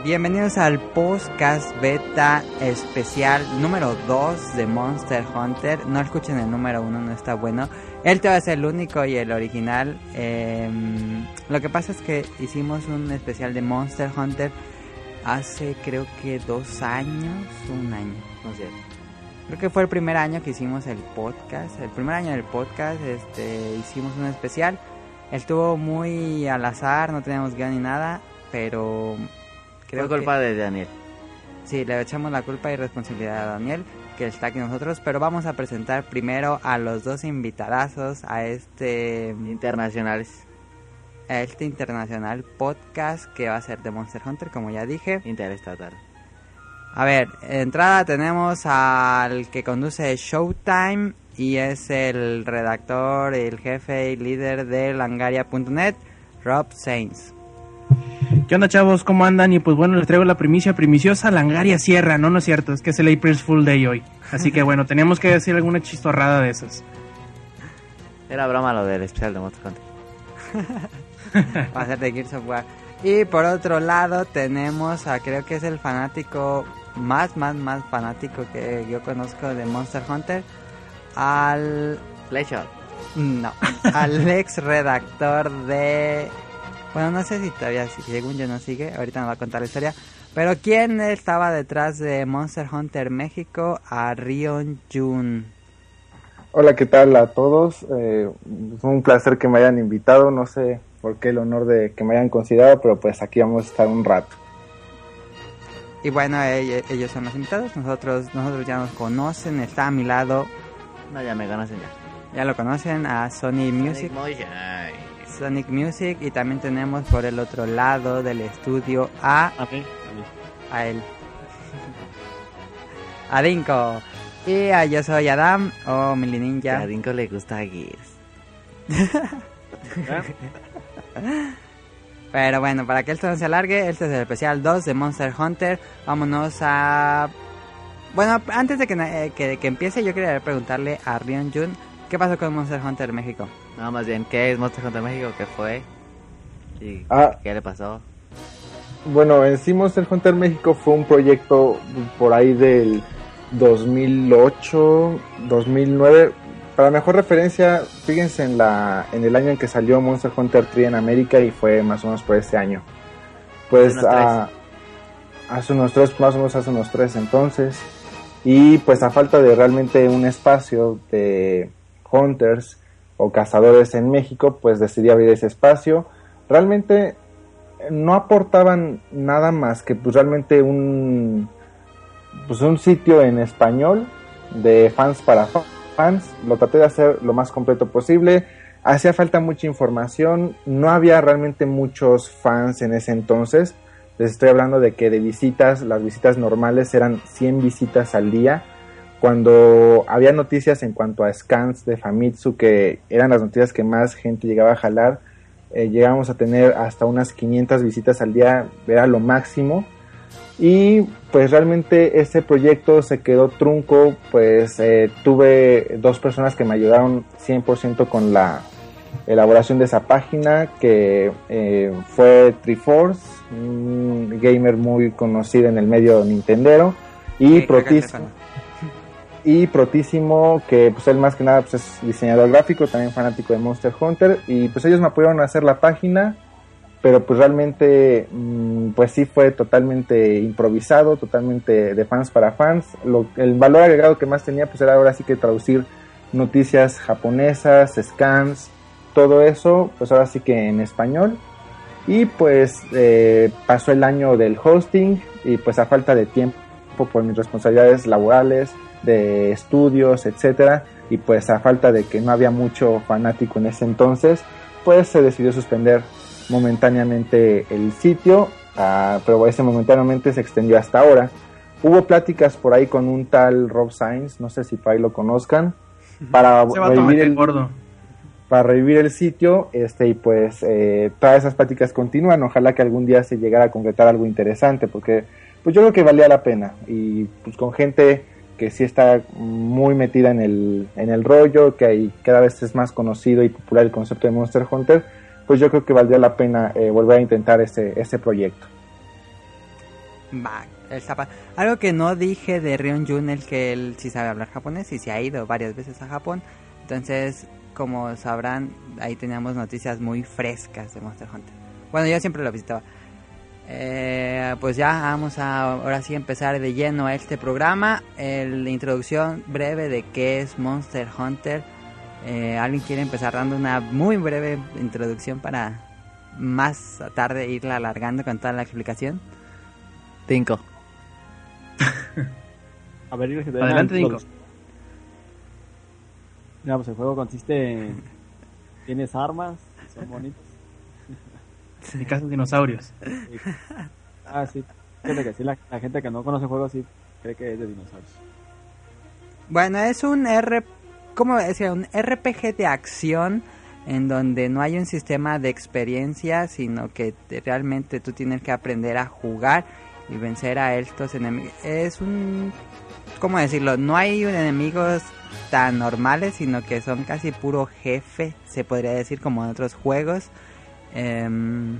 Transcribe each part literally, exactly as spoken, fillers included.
Bienvenidos al podcast beta especial número dos de Monster Hunter. No escuchen el número uno, no está bueno. Él te va a ser el único y el original. Eh, lo que pasa es que hicimos un especial de Monster Hunter hace creo que dos años, un año, no sé. Creo que fue el primer año que hicimos el podcast. El primer año del podcast este, hicimos un especial. Estuvo muy al azar, no teníamos guión ni nada, pero... Creo Fue culpa que... de Daniel. Sí, le echamos la culpa y responsabilidad a Daniel, que está aquí nosotros, pero vamos a presentar primero a los dos invitadazos a este... Internacionales. A este internacional podcast que va a ser de Monster Hunter, como ya dije. Interestatal. A ver, de entrada tenemos al que conduce Showtime y es el redactor, el jefe y líder de langaria punto net, Rob Sainz. ¿Qué onda, chavos? ¿Cómo andan? Y pues bueno, les traigo la primicia primiciosa, Langaria Sierra. No, no es cierto, es que es el April's Fool Day hoy. Así que bueno, teníamos que decir alguna chistorrada de esas. Era broma lo del especial de Monster Hunter. Va a ser de Gears of War. Y por otro lado tenemos a, creo que es el fanático más, más, más fanático que yo conozco de Monster Hunter, al... Playshot. No, al ex redactor de... Bueno, no sé si todavía, según yo no sigue, ahorita nos va a contar la historia. Pero ¿quién estaba detrás de Monster Hunter México? A Rion Jun. Hola, ¿qué tal a todos? Eh, fue un placer que me hayan invitado, no sé por qué el honor de que me hayan considerado, pero pues aquí vamos a estar un rato. Y bueno, ellos, ellos son los invitados, nosotros nosotros ya nos conocen, está a mi lado. No, ya me conocen ya. Ya lo conocen, a Sony Music. Sonic Music, y también tenemos por el otro lado del estudio a a, mí, a, a él a Dinko, y a yo soy Adam o Mili Ninja. A Dinko le gusta Gears. Pero bueno, para que esto no se alargue, este es el especial dos de Monster Hunter. Vámonos a... Bueno, antes de que, eh, que, que empiece, yo quería preguntarle a Rion Jun, ¿qué pasó con Monster Hunter México? No, más bien, ¿qué es Monster Hunter México? ¿Qué fue? ¿Y ah, qué le pasó? Bueno, en sí Monster Hunter México fue un proyecto por ahí del dos mil ocho, dos mil nueve. Para mejor referencia, fíjense en la en el año en que salió Monster Hunter tres en América, y fue más o menos por ese año. Pues hace unos, a, hace unos tres, más o menos hace unos tres entonces. Y pues a falta de realmente un espacio de hunters o cazadores en México, pues decidí abrir ese espacio. Realmente no aportaban nada más que pues realmente un pues un sitio en español de fans para fans. Lo traté de hacer lo más completo posible. Hacía falta mucha información, no había realmente muchos fans en ese entonces. Les estoy hablando de que de visitas, las visitas normales eran cien visitas al día. Cuando había noticias en cuanto a scans de Famitsu, que eran las noticias que más gente llegaba a jalar, eh, llegábamos a tener hasta unas quinientas visitas al día, era lo máximo. Y pues realmente ese proyecto se quedó trunco, pues eh, tuve dos personas que me ayudaron cien por ciento con la elaboración de esa página, que eh, fue Triforce, un gamer muy conocido en el medio nintendero, y Protísimo. Y Protísimo, que pues él más que nada pues es diseñador gráfico, también fanático de Monster Hunter, y pues ellos me apoyaron a hacer la página, pero pues realmente mmm, pues sí fue totalmente improvisado, totalmente de fans para fans. Lo, el valor agregado que más tenía pues era ahora sí que traducir noticias japonesas, scans, todo eso pues ahora sí que en español. Y pues eh, pasó el año del hosting, y pues a falta de tiempo por mis responsabilidades laborales, de estudios, etcétera, y pues a falta de que no había mucho fanático en ese entonces, pues se decidió suspender momentáneamente el sitio, uh, pero ese momentáneamente se extendió hasta ahora. Hubo pláticas por ahí con un tal Rob Sainz, no sé si por ahí lo conozcan, para revivir el gordo. para revivir el sitio, este y pues eh, todas esas pláticas continúan. Ojalá que algún día se llegara a concretar algo interesante, porque pues yo creo que valía la pena, y pues con gente que sí está muy metida en el en el rollo, que hay, cada vez es más conocido y popular el concepto de Monster Hunter, pues yo creo que valdría la pena eh, volver a intentar ese ese proyecto. Va, el zapa. Algo que no dije de Rion Jun es que él sí sabe hablar japonés y se ha ido varias veces a Japón. Entonces, como sabrán, ahí teníamos noticias muy frescas de Monster Hunter. Bueno, yo siempre lo visitaba. Eh, pues ya vamos a ahora sí empezar de lleno a este programa. El, la introducción breve de qué es Monster Hunter. Eh, ¿Alguien quiere empezar dando una muy breve introducción para más tarde irla alargando con toda la explicación? Cinco. A ver, que te Adelante, den Nico. Mira, pues el juego consiste en... Tienes armas, son bonitos. Mi casa de dinosaurios. Y- Ah, sí. Fíjate que sí, la, la gente que no conoce el juego sí cree que es de dinosaurios. Bueno, es un R, ¿cómo decía? Un R P G de acción en donde no hay un sistema de experiencia, sino que te- realmente tú tienes que aprender a jugar y vencer a estos enemigos. Es un, ¿cómo decirlo? No hay enemigos tan normales, sino que son casi puro jefe, se podría decir, como en otros juegos. Em,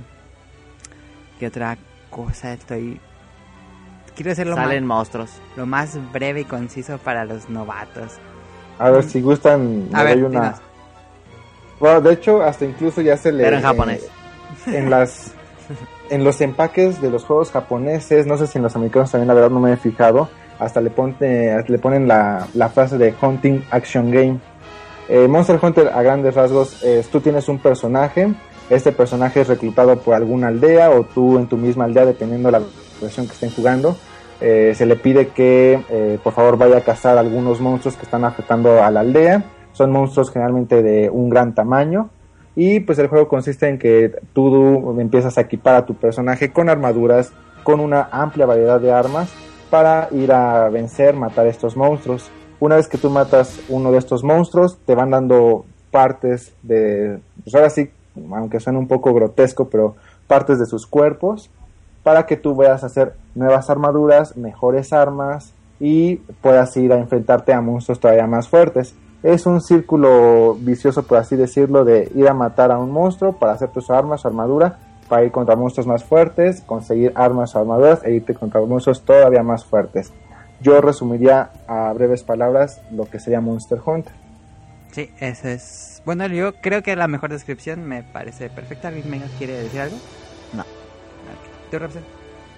¿Qué otra cosa estoy? Quiero hacerlo Salen más, monstruos. lo más breve y conciso para los novatos. A ver, si gustan, A le ver, doy una... dinos. Bueno, de hecho, hasta incluso ya se le... Pero en japonés. eh, en las... En los empaques de los juegos japoneses, no sé si en los americanos también, la verdad no me he fijado, hasta le, ponte, le ponen la, la frase de Hunting Action Game. Eh, Monster Hunter, a grandes rasgos, es, tú tienes un personaje, este personaje es reclutado por alguna aldea o tú en tu misma aldea, dependiendo de la versión que estén jugando. Eh, se le pide que eh, por favor vaya a cazar algunos monstruos que están afectando a la aldea. Son monstruos generalmente de un gran tamaño. Y pues el juego consiste en que tú empiezas a equipar a tu personaje con armaduras, con una amplia variedad de armas para ir a vencer, matar estos monstruos. Una vez que tú matas uno de estos monstruos, te van dando partes de, pues ahora sí, aunque suene un poco grotesco, pero partes de sus cuerpos para que tú vayas a hacer nuevas armaduras, mejores armas y puedas ir a enfrentarte a monstruos todavía más fuertes. Es un círculo vicioso, por así decirlo, de ir a matar a un monstruo para hacer tus armas o armadura, para ir contra monstruos más fuertes, conseguir armas o armaduras e irte contra monstruos todavía más fuertes. Yo resumiría a breves palabras lo que sería Monster Hunter. Sí, eso es. Bueno, yo creo que la mejor descripción me parece perfecta. ¿Alguien me quiere decir algo? No. Ok. ¿Tú, Robson?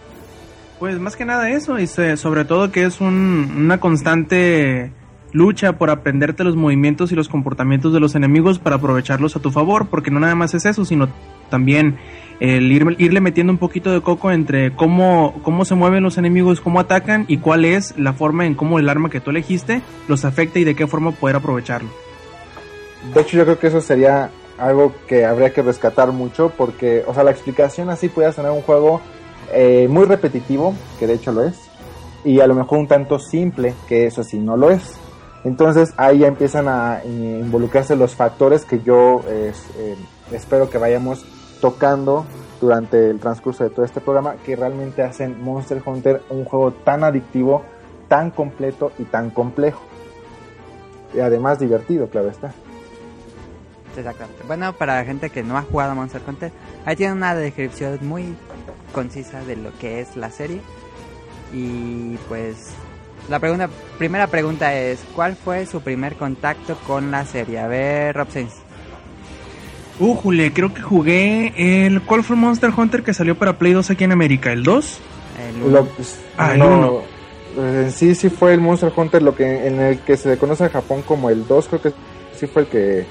Pues más que nada eso, y se- sobre todo que es un, una constante lucha por aprenderte los movimientos y los comportamientos de los enemigos para aprovecharlos a tu favor, porque no nada más es eso, sino también el ir, irle metiendo un poquito de coco entre cómo, cómo se mueven los enemigos, cómo atacan y cuál es la forma en cómo el arma que tú elegiste los afecta y de qué forma poder aprovecharlo. De hecho, yo creo que eso sería algo que habría que rescatar mucho, porque, o sea, la explicación así puede sonar un juego eh, muy repetitivo, que de hecho lo es, y a lo mejor un tanto simple, que eso sí no lo es. Entonces ahí ya empiezan a eh, involucrarse los factores que yo eh, eh, espero que vayamos tocando durante el transcurso de todo este programa, que realmente hacen Monster Hunter un juego tan adictivo, tan completo y tan complejo. Y además divertido, claro está. Exactamente. Bueno, para la gente que no ha jugado a Monster Hunter, ahí tiene una descripción muy concisa de lo que es la serie. Y pues la pregunta, primera pregunta es, ¿cuál fue su primer contacto con la serie? A ver, Rob Sainz. Uh, Jule, creo que jugué el... ¿Cuál fue el Monster Hunter que salió para Play dos aquí en América? ¿El dos? El Lo, pues, Ah, el no, uno. eh, sí, sí fue el Monster Hunter, lo que en el que se le conoce en Japón como el dos, creo que sí fue el que...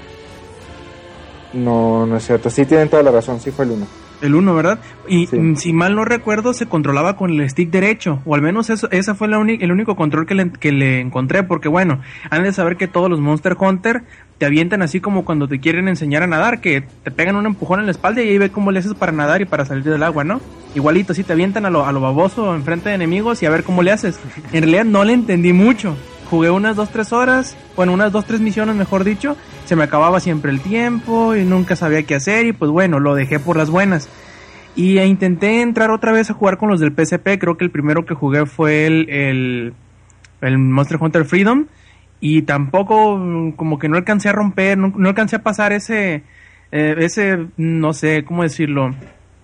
No, no es cierto, sí tienen toda la razón, sí fue el uno. El uno, ¿verdad? Y Sí. mm, si mal no recuerdo, se controlaba con el stick derecho, o al menos eso, esa fue la uni- el único control que le, que le encontré, porque bueno, han de saber que todos los Monster Hunter te avientan así como cuando te quieren enseñar a nadar, que te pegan un empujón en la espalda y ahí ve cómo le haces para nadar y para salir del agua, ¿no? Igualito, sí, te avientan a lo, a lo baboso enfrente de enemigos y a ver cómo le haces. En realidad no le entendí mucho. Jugué unas dos, tres horas, bueno, unas dos, tres misiones, mejor dicho, se me acababa siempre el tiempo y nunca sabía qué hacer y pues bueno, lo dejé por las buenas. Y e intenté entrar otra vez a jugar con los del P S P, creo que el primero que jugué fue el, el, el Monster Hunter Freedom, y tampoco, mm, como que no alcancé a romper, no, no alcancé a pasar ese, eh, ese, no sé, ¿cómo decirlo?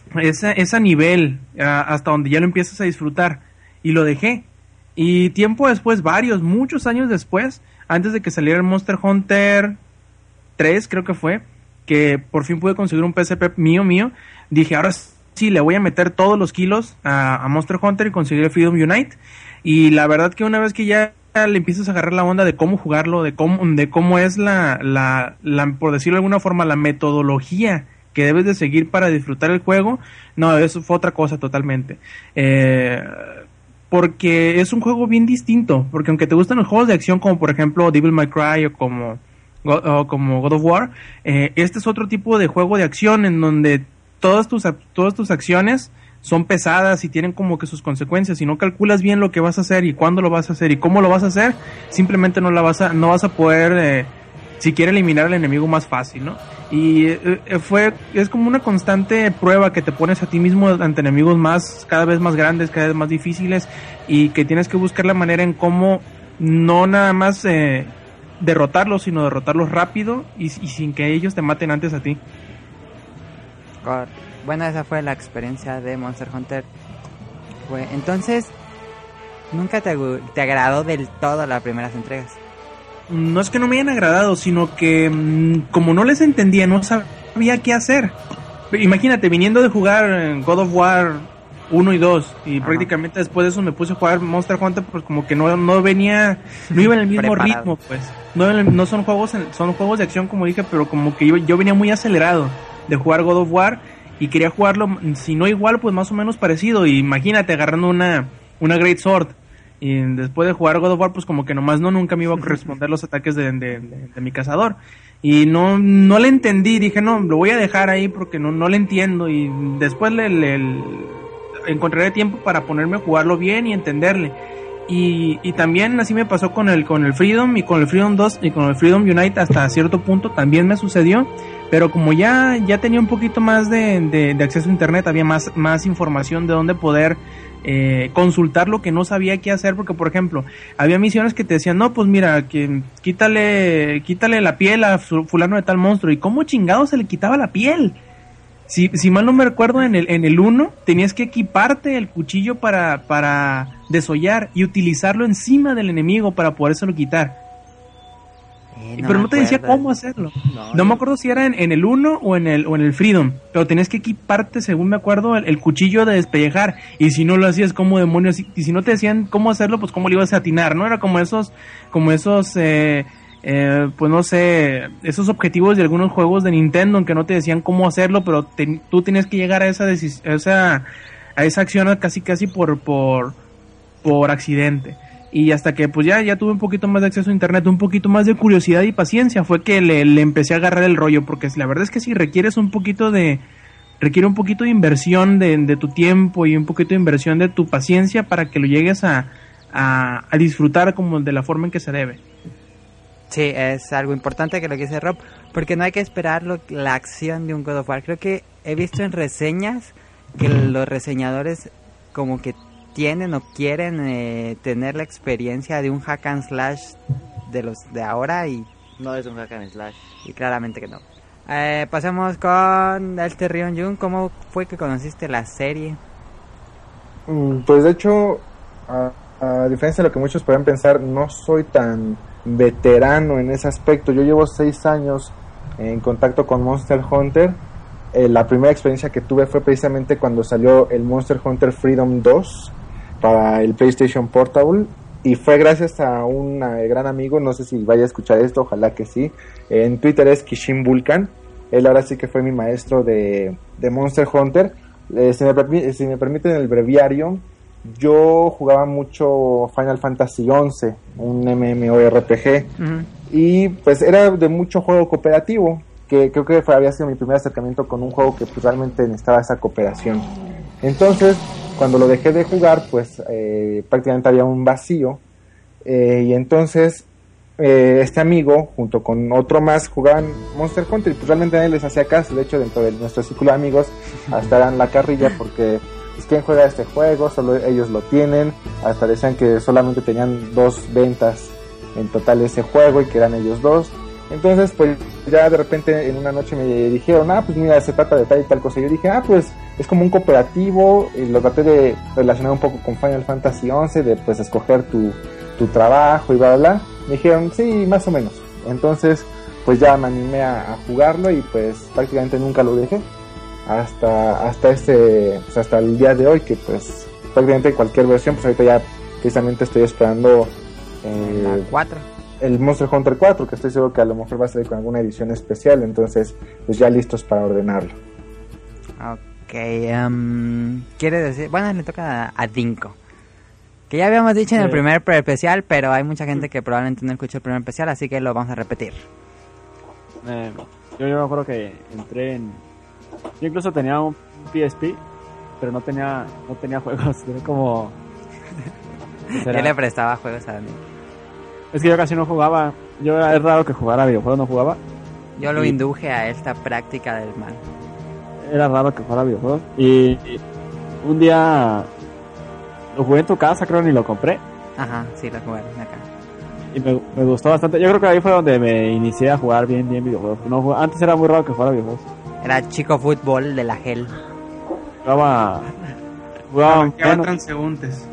ese, ese nivel uh, hasta donde ya lo empiezas a disfrutar, y lo dejé. Y tiempo después, varios, muchos años después, antes de que saliera el Monster Hunter tres, creo que fue, que por fin pude conseguir un P S P mío, mío, dije, ahora sí, le voy a meter todos los kilos a, a Monster Hunter y conseguir el Freedom Unite. Y la verdad que una vez que ya le empiezas a agarrar la onda de cómo jugarlo, de cómo, de cómo es la, la, la, por decirlo de alguna forma, la metodología que debes de seguir para disfrutar el juego, no, eso fue otra cosa totalmente. Eh... Porque es un juego bien distinto, porque aunque te gustan los juegos de acción como por ejemplo Devil May Cry o como, o como God of War, eh, este es otro tipo de juego de acción en donde todas tus, todas tus acciones son pesadas y tienen como que sus consecuencias. Si no calculas bien lo que vas a hacer y cuándo lo vas a hacer y cómo lo vas a hacer, simplemente no la vas a, no vas a poder eh, siquiera eliminar al enemigo más fácil, ¿no? Y eh, fue es como una constante prueba que te pones a ti mismo ante enemigos más cada vez más grandes, cada vez más difíciles, y que tienes que buscar la manera en cómo no nada más eh, derrotarlos, sino derrotarlos rápido y, y sin que ellos te maten antes a ti. Bueno, esa fue la experiencia de Monster Hunter. Fue, entonces, ¿nunca te, te agradó del todo las primeras entregas? No es que no me hayan agradado, sino que mmm, como no les entendía, no sabía qué hacer. Imagínate, viniendo de jugar God of War uno y dos, y ajá, prácticamente después de eso me puse a jugar Monster Hunter, pues como que no, no venía, no iba en el mismo ritmo, pues. No, no son juegos, son juegos de acción, como dije, pero como que yo, yo venía muy acelerado de jugar God of War y quería jugarlo, si no igual, pues más o menos parecido. Y imagínate agarrando una, una Great Sword. Y después de jugar God of War, pues como que nomás no, nunca me iba a corresponder los ataques de, de, de, de mi cazador. Y no no le entendí, dije, no, lo voy a dejar ahí porque no, no le entiendo. Y después le, le, le encontraré tiempo para ponerme a jugarlo bien y entenderle. Y, y también así me pasó con el, con el Freedom y con el Freedom dos y con el Freedom Unite hasta cierto punto también me sucedió. Pero como ya, ya tenía un poquito más de, de, de acceso a internet, había más, más información de dónde poder Eh, consultar lo que no sabía qué hacer, porque por ejemplo había misiones que te decían, no, pues mira, que quítale quítale la piel a fulano de tal monstruo, y cómo chingado se le quitaba la piel. Si, si mal no me recuerdo, en el en el uno tenías que equiparte el cuchillo para, para desollar y utilizarlo encima del enemigo para podérselo quitar. Eh, no pero no te decía cómo hacerlo. No, no me acuerdo si era en, en el uno o en el o en el Freedom, pero tenías que equiparte, según me acuerdo, el, el cuchillo de despellejar, y si no lo hacías, ¿cómo demonios? Y, y si no te decían cómo hacerlo, pues cómo le ibas a atinar, ¿no? Era como esos como esos eh, eh, pues no sé, esos objetivos de algunos juegos de Nintendo en que no te decían cómo hacerlo, pero te, tú tenías que llegar a esa decis- a esa a esa acción casi casi por por por accidente. Y hasta que pues ya, ya tuve un poquito más de acceso a internet, un poquito más de curiosidad y paciencia, fue que le, le empecé a agarrar el rollo, porque la verdad es que sí requieres un poquito de, requiere un poquito de inversión de, de tu tiempo y un poquito de inversión de tu paciencia para que lo llegues a, a, a disfrutar como de la forma en que se debe. Sí, es algo importante que lo que dice Rob, porque no hay que esperar lo, la acción de un God of War. Creo que he visto en reseñas que los reseñadores como que tienen o quieren eh, tener la experiencia de un hack and slash de los de ahora, y no es un hack and slash, y claramente que no. Eh, pasamos con el Rion Jun. ¿Cómo fue que conociste la serie? Pues de hecho, a, a diferencia de lo que muchos pueden pensar, no soy tan veterano en ese aspecto. Yo llevo seis años en contacto con Monster Hunter. Eh, la primera experiencia que tuve fue precisamente cuando salió el Monster Hunter Freedom dos para el PlayStation Portable, y fue gracias a un gran amigo, no sé si vaya a escuchar esto, ojalá que sí. En Twitter es Kishin Vulcan. Él ahora sí que fue mi maestro de, de Monster Hunter. Eh, si, me, si me permiten el breviario, yo jugaba mucho Final Fantasy once, un MMORPG, uh-huh. Y pues era de mucho juego cooperativo, que creo que fue, había sido mi primer acercamiento con un juego que pues, realmente necesitaba esa cooperación. Entonces, cuando lo dejé de jugar, pues eh, prácticamente había un vacío, eh, y entonces eh, este amigo junto con otro más jugaban Monster Hunter, y pues realmente nadie les hacía caso. De hecho, dentro de nuestro círculo de amigos hasta eran la carrilla, porque pues, ¿quién juega este juego? Solo ellos lo tienen. Hasta decían que solamente tenían dos ventas en total ese juego y que eran ellos dos. Entonces pues ya de repente en una noche me dijeron, ah pues mira, se trata de tal y tal cosa, y yo dije, ah pues es como un cooperativo, y lo traté de relacionar un poco con Final Fantasy once, de pues escoger tu, tu trabajo y bla bla bla. Me dijeron, sí, más o menos. Entonces, pues ya me animé a, a jugarlo y pues prácticamente nunca lo dejé. Hasta, hasta este, pues hasta el día de hoy, que pues prácticamente cualquier versión, pues ahorita ya precisamente estoy esperando eh, La cuatro. el Monster Hunter cuatro, que estoy seguro que a lo mejor va a salir con alguna edición especial, entonces pues ya listos para ordenarlo. Ok, um, quiere decir, bueno, le toca a, a Dinko. Que ya habíamos dicho en el Sí. primer pre-especial, pero hay mucha gente que probablemente no escuchó el primer especial, así que lo vamos a repetir. Eh, yo, yo me acuerdo que entré en... Yo incluso tenía un P S P, pero no tenía no tenía juegos. Era como... ¿qué será? Yo le prestaba juegos a mí. Es que yo casi no jugaba. Yo era, es raro que jugara videojuegos, no jugaba. Yo lo Sí. induje a esta práctica del mal. Era raro que jugara videojuegos. Y, y un día lo jugué en tu casa, creo, ni lo compré. Ajá, sí, lo jugaron acá. Y me, me gustó bastante. Yo creo que ahí fue donde me inicié a jugar bien, bien videojuegos. No, jugaba- antes era muy raro que jugara videojuegos. Era chico fútbol de la Gel. Jugaba... Jugaba... Arranqueaba bueno, transeúntes.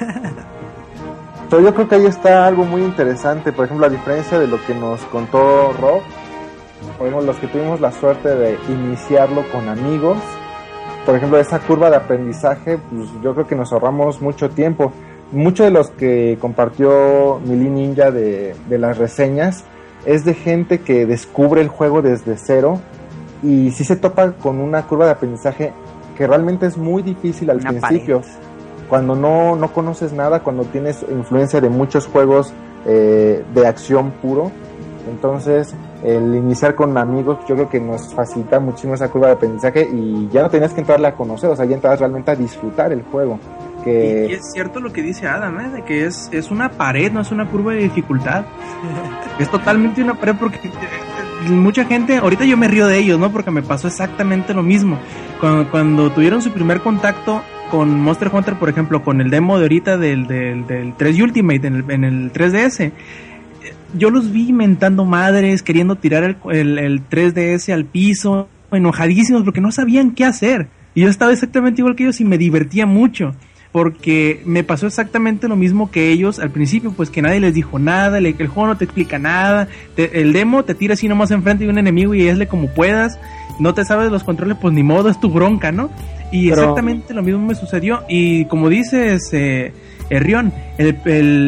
Pero yo creo que ahí está algo muy interesante, por ejemplo, a diferencia de lo que nos contó Rob, por ejemplo, los que tuvimos la suerte de iniciarlo con amigos, por ejemplo, esa curva de aprendizaje, pues yo creo que nos ahorramos mucho tiempo. Muchos de los que compartió Mili Ninja de, de las reseñas es de gente que descubre el juego desde cero y sí se topa con una curva de aprendizaje que realmente es muy difícil al Una principio. pared. Cuando no, no conoces nada, cuando tienes influencia de muchos juegos eh, de acción puro, entonces el iniciar con amigos yo creo que nos facilita muchísimo esa curva de aprendizaje y ya no tenías que entrarle a conocer, o sea, ya entras realmente a disfrutar el juego. Que Y, y es cierto lo que dice Adam, ¿eh? De que es, es una pared, no es una curva de dificultad. Es totalmente una pared porque eh, mucha gente, ahorita yo me río de ellos, ¿no? Porque me pasó exactamente lo mismo. Cuando, cuando tuvieron su primer contacto con Monster Hunter, por ejemplo, con el demo de ahorita del, del, del tres Ultimate en el, en el tres D S, yo los vi mentando madres, queriendo tirar el, el, el tres D S al piso, enojadísimos porque no sabían qué hacer. Y yo estaba exactamente igual que ellos y me divertía mucho. Porque me pasó exactamente lo mismo que ellos al principio, pues que nadie les dijo nada, el, el juego no te explica nada, te, el demo te tira así nomás enfrente de un enemigo y hazle como puedas, no te sabes los controles, pues ni modo, es tu bronca, ¿no? Y Pero... exactamente lo mismo me sucedió, y como dices, eh, Herrión, el,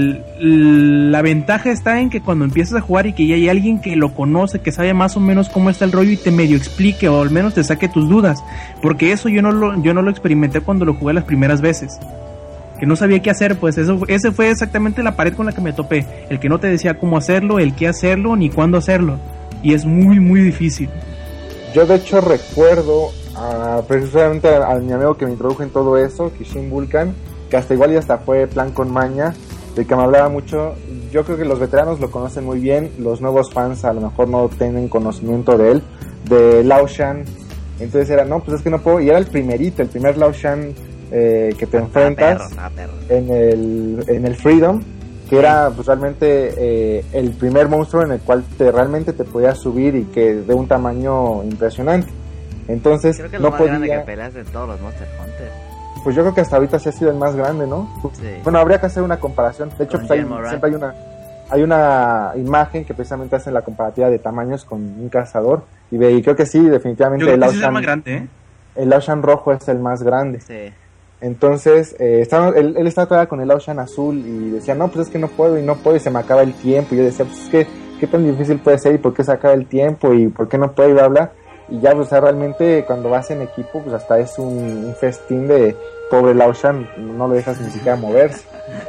el, la ventaja está en que cuando empiezas a jugar y que ya hay alguien que lo conoce, que sabe más o menos cómo está el rollo y te medio explique o al menos te saque tus dudas, porque eso yo no lo, yo no lo experimenté cuando lo jugué las primeras veces, que no sabía qué hacer, pues eso, ese fue exactamente la pared con la que me topé, el que no te decía cómo hacerlo, el qué hacerlo, ni cuándo hacerlo, y es muy muy difícil. yo de hecho recuerdo a, precisamente a, a mi amigo que me introdujo en todo eso, Kishin Vulcan, que hasta igual y hasta fue plan con maña, de que me hablaba mucho. Yo creo que los veteranos lo conocen muy bien, los nuevos fans a lo mejor no tienen conocimiento de él, de Lao Shan. Entonces era, no, pues es que no puedo, y era el primerito, el primer Lao Shan eh, que te enfrentas Ah, perro, ah, perro. en el, en el Freedom, que era pues realmente eh, el primer monstruo en el cual te realmente te podías subir y que de un tamaño impresionante. Entonces Creo que es no lo más grande que podía, peleas de todos los Monster Hunter. pues yo creo que hasta ahorita sí ha sido el más grande, ¿no? Sí. Bueno, habría que hacer una comparación. De hecho, Con pues hay, Jen Moran. siempre hay una hay una imagen que precisamente hace la comparativa de tamaños con un cazador y, ve, y creo que sí, definitivamente Yo creo el que sí es el Laoshan, más grande, ¿eh? el Laoshan rojo es el más grande. Sí. Entonces, eh, estaba, él, él estaba todavía con el Laoshan azul y decía, no, pues es que no puedo y no puedo y se me acaba el tiempo. Y yo decía, pues es que, ¿qué tan difícil puede ser y por qué se acaba el tiempo y por qué no puedo y bla, bla? Y ya, pues, o sea, realmente cuando vas en equipo, pues hasta es un, un festín de pobre Laoshan, no lo dejas ni siquiera moverse.